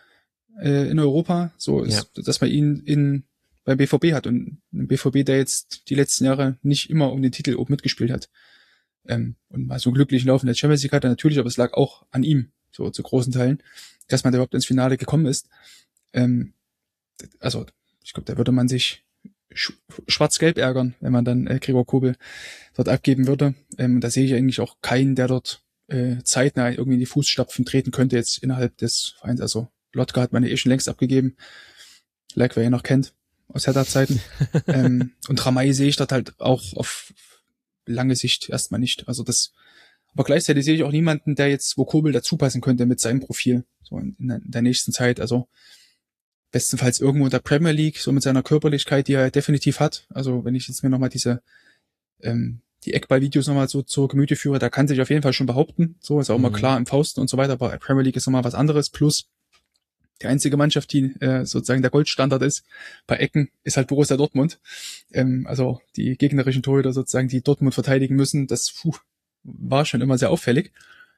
äh, in Europa, so ist, dass man ihn in beim B V B hat und ein B V B, der jetzt die letzten Jahre nicht immer um den Titel oben mitgespielt hat. Ähm, und mal so glücklich laufen der Champions League hatte natürlich, aber es lag auch an ihm, so zu großen Teilen, dass man da überhaupt ins Finale gekommen ist. Ähm, also, ich glaube, da würde man sich sch- schwarz-gelb ärgern, wenn man dann äh, Gregor Kobel dort abgeben würde. Ähm, da sehe ich eigentlich auch keinen, der dort äh, zeitnah irgendwie in die Fußstapfen treten könnte jetzt innerhalb des Vereins. Also Lotka hat man ja eh schon längst abgegeben. Like, wer ihn noch kennt aus Hertha-Zeiten. ähm, und Ramay sehe ich dort halt auch auf lange Sicht erstmal nicht. Also das, aber gleichzeitig sehe ich auch niemanden, der jetzt, wo Kobel dazu passen könnte mit seinem Profil, so in, in der nächsten Zeit. Also bestenfalls irgendwo in der Premier League, so mit seiner Körperlichkeit, die er definitiv hat. Also wenn ich jetzt mir nochmal diese, ähm, die Eckball-Videos nochmal so zur Gemüte führe, da kann sich auf jeden Fall schon behaupten. So ist auch immer Mhm. klar im Fausten und so weiter, aber Premier League ist nochmal was anderes. Plus die einzige Mannschaft, die äh, sozusagen der Goldstandard ist bei Ecken, ist halt Borussia Dortmund. Ähm, also die gegnerischen Torhüter sozusagen, die Dortmund verteidigen müssen, das puh, war schon immer sehr auffällig.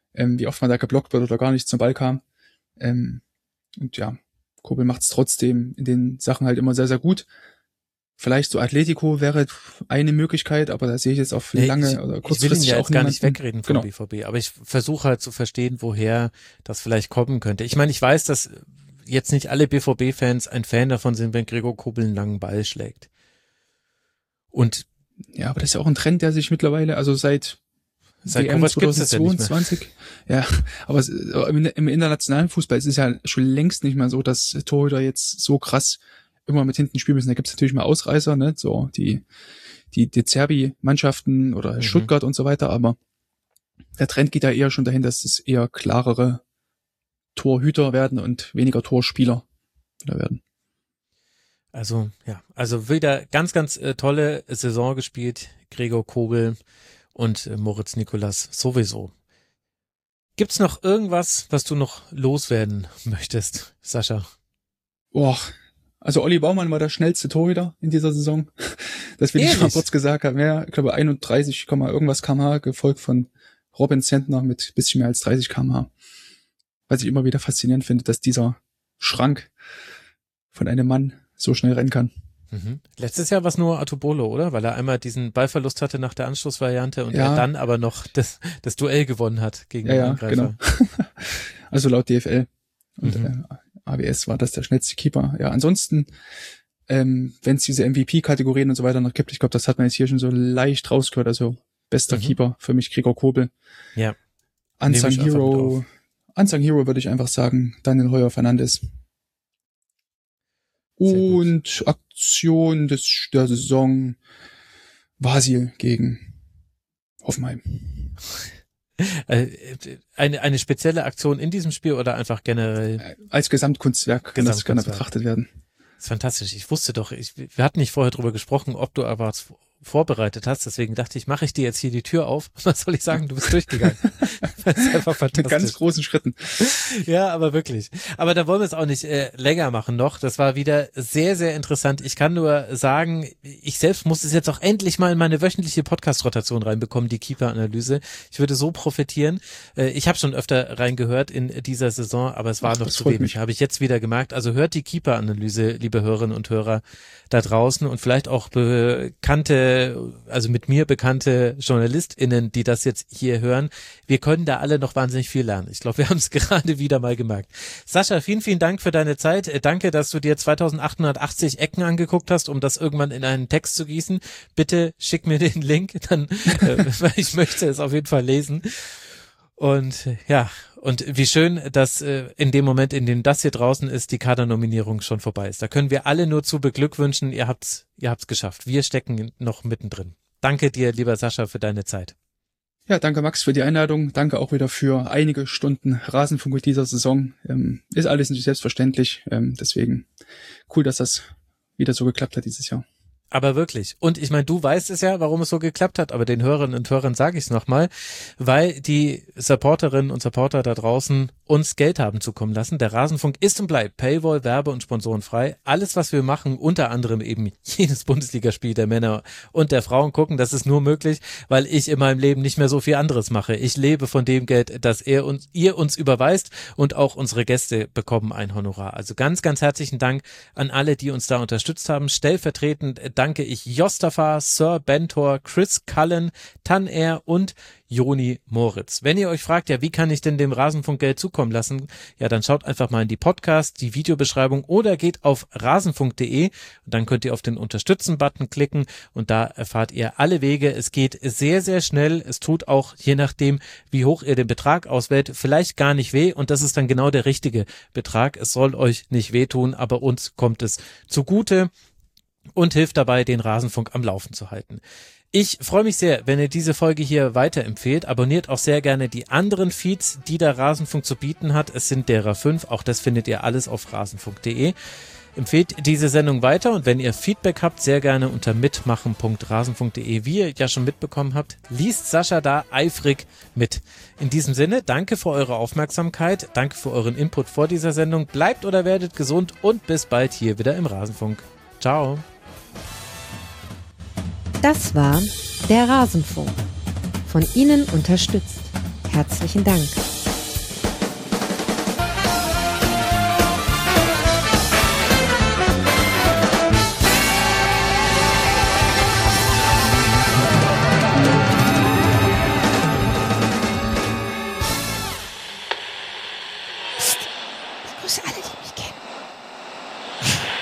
ähm, wie oft man da geblockt wird oder gar nicht zum Ball kam. Ähm, und ja, Kobel macht es trotzdem in den Sachen halt immer sehr, sehr gut. Vielleicht so Atletico wäre eine Möglichkeit, aber da sehe ich jetzt auch für nee, lange ich, oder kurzfristig ich will ihn ja auch jetzt gar niemanden. nicht wegreden vom genau. B V B, aber ich versuche halt zu verstehen, woher das vielleicht kommen könnte. Ich meine, ich weiß, dass jetzt nicht alle B V B-Fans ein Fan davon sind, wenn Gregor Kobel einen langen Ball schlägt. Und ja, aber das ist ja auch ein Trend, der sich mittlerweile, also seit Seit W M Kovac gibt's es ja nicht mehr. zweitausendzweiundzwanzig, ja, aber es, im, im internationalen Fußball ist es ja schon längst nicht mehr so, dass Torhüter jetzt so krass immer mit hinten spielen müssen. Da gibt's natürlich mal Ausreißer, ne, so die die De Zerbi-Mannschaften oder Mhm. Stuttgart und so weiter, aber der Trend geht ja eher schon dahin, dass es eher klarere Torhüter werden und weniger Torspieler werden. Also, ja, also wieder ganz, ganz äh, tolle Saison gespielt, Gregor Kobel und äh, Moritz Nicolas sowieso. Gibt's noch irgendwas, was du noch loswerden möchtest, Sascha? Boah, also Olli Baumann war der schnellste Torhüter in dieser Saison. Das will ich Ehrlich? mal kurz gesagt haben. Ja, ich glaube einunddreißig, irgendwas Kilometer pro Stunde, gefolgt von Robin Zentner mit bisschen mehr als dreißig Kilometer pro Stunde. Was ich immer wieder faszinierend finde, dass dieser Schrank von einem Mann so schnell rennen kann. Mhm. Letztes Jahr war es nur Atubolo, oder? Weil er einmal diesen Ballverlust hatte nach der Anschlussvariante und Ja. er dann aber noch das, das Duell gewonnen hat gegen Ja, den ja, Angreifer. genau. Also laut D F L und Mhm. äh, A W S war das der schnellste Keeper. Ja, ansonsten, ähm, wenn es diese M V P-Kategorien und so weiter noch gibt, ich glaube, das hat man jetzt hier schon so leicht rausgehört. Also bester Mhm. Keeper für mich Gregor Kobel. Ja. Unsung Nehme ich einfach mit Hero, Unsung Hero würde ich einfach sagen, Daniel Heuer Fernandes. Sehr gut. Und Aktion des, der Saison Vasil gegen Hoffenheim. Äh, Eine, eine spezielle Aktion in diesem Spiel oder einfach generell? Äh, Als Gesamtkunstwerk kann das gerne Gesamtkunstwerk. betrachtet werden. Das ist fantastisch. Ich wusste doch, ich, wir hatten nicht vorher drüber gesprochen, ob du aber was vorbereitet hast. Deswegen dachte ich, mache ich dir jetzt hier die Tür auf. Was soll ich sagen? Du bist durchgegangen. Das ist einfach Mit fantastisch. ganz großen Schritten. Ja, aber wirklich. Aber da wollen wir es auch nicht äh, länger machen noch. Das war wieder sehr, sehr interessant. Ich kann nur sagen, ich selbst muss es jetzt auch endlich mal in meine wöchentliche Podcast-Rotation reinbekommen, die Keeper-Analyse. Ich würde so profitieren. Äh, ich habe schon öfter reingehört in dieser Saison, aber es war Ach, noch das zu freut wenig. mich. Habe ich jetzt wieder gemerkt. Also hört die Keeper-Analyse, liebe Hörerinnen und Hörer da draußen und vielleicht auch bekannte, also mit mir bekannte JournalistInnen, die das jetzt hier hören. Wir können da alle noch wahnsinnig viel lernen. Ich glaube, wir haben es gerade wieder mal gemerkt. Sascha, vielen, vielen Dank für deine Zeit. Äh, Danke, dass du dir zweitausendachthundertachtzig Ecken angeguckt hast, um das irgendwann in einen Text zu gießen. Bitte schick mir den Link, dann, äh, weil ich möchte es auf jeden Fall lesen. Und äh, ja, und wie schön, dass äh, in dem Moment, in dem das hier draußen ist, die Kadernominierung schon vorbei ist. Da können wir alle nur zu beglückwünschen. Ihr habt's, ihr habt's geschafft. Wir stecken noch mittendrin. Danke dir, lieber Sascha, für deine Zeit. Ja, danke Max für die Einladung. Danke auch wieder für einige Stunden Rasenfunk in dieser Saison. Ähm, ist alles nicht selbstverständlich. Ähm, deswegen cool, dass das wieder so geklappt hat dieses Jahr. Aber wirklich. Und ich meine, du weißt es ja, warum es so geklappt hat, aber den Hörerinnen und Hörern sage ich es nochmal, weil die Supporterinnen und Supporter da draußen uns Geld haben zukommen lassen. Der Rasenfunk ist und bleibt Paywall, Werbe- und Sponsorenfrei. Alles, was wir machen, unter anderem eben jedes Bundesligaspiel der Männer und der Frauen gucken, das ist nur möglich, weil ich in meinem Leben nicht mehr so viel anderes mache. Ich lebe von dem Geld, das er uns, ihr uns überweist und auch unsere Gäste bekommen ein Honorar. Also ganz, ganz herzlichen Dank an alle, die uns da unterstützt haben. Stellvertretend danke ich Jostafa, Sir Bentor, Chris Cullen, Tan-Air und Joni Moritz. Wenn ihr euch fragt, ja, wie kann ich denn dem Rasenfunk Geld zukommen lassen? Ja, dann schaut einfach mal in die Podcast, die Videobeschreibung oder geht auf rasenfunk punkt de und dann könnt ihr auf den Unterstützen-Button klicken und da erfahrt ihr alle Wege. Es geht sehr, sehr schnell. Es tut auch, je nachdem, wie hoch ihr den Betrag auswählt, vielleicht gar nicht weh und das ist dann genau der richtige Betrag. Es soll euch nicht wehtun, aber uns kommt es zugute und hilft dabei, den Rasenfunk am Laufen zu halten. Ich freue mich sehr, wenn ihr diese Folge hier weiterempfehlt. Abonniert auch sehr gerne die anderen Feeds, die der Rasenfunk zu bieten hat. Es sind derer fünf. Auch das findet ihr alles auf rasenfunk punkt de. Empfehlt diese Sendung weiter und wenn ihr Feedback habt, sehr gerne unter mitmachen punkt rasenfunk punkt de. Wie ihr ja schon mitbekommen habt, liest Sascha da eifrig mit. In diesem Sinne, danke für eure Aufmerksamkeit. Danke für euren Input vor dieser Sendung. Bleibt oder werdet gesund und bis bald hier wieder im Rasenfunk. Ciao. Das war der Rasenfunk. Von Ihnen unterstützt. Herzlichen Dank. Ich grüße alle, die mich kennen.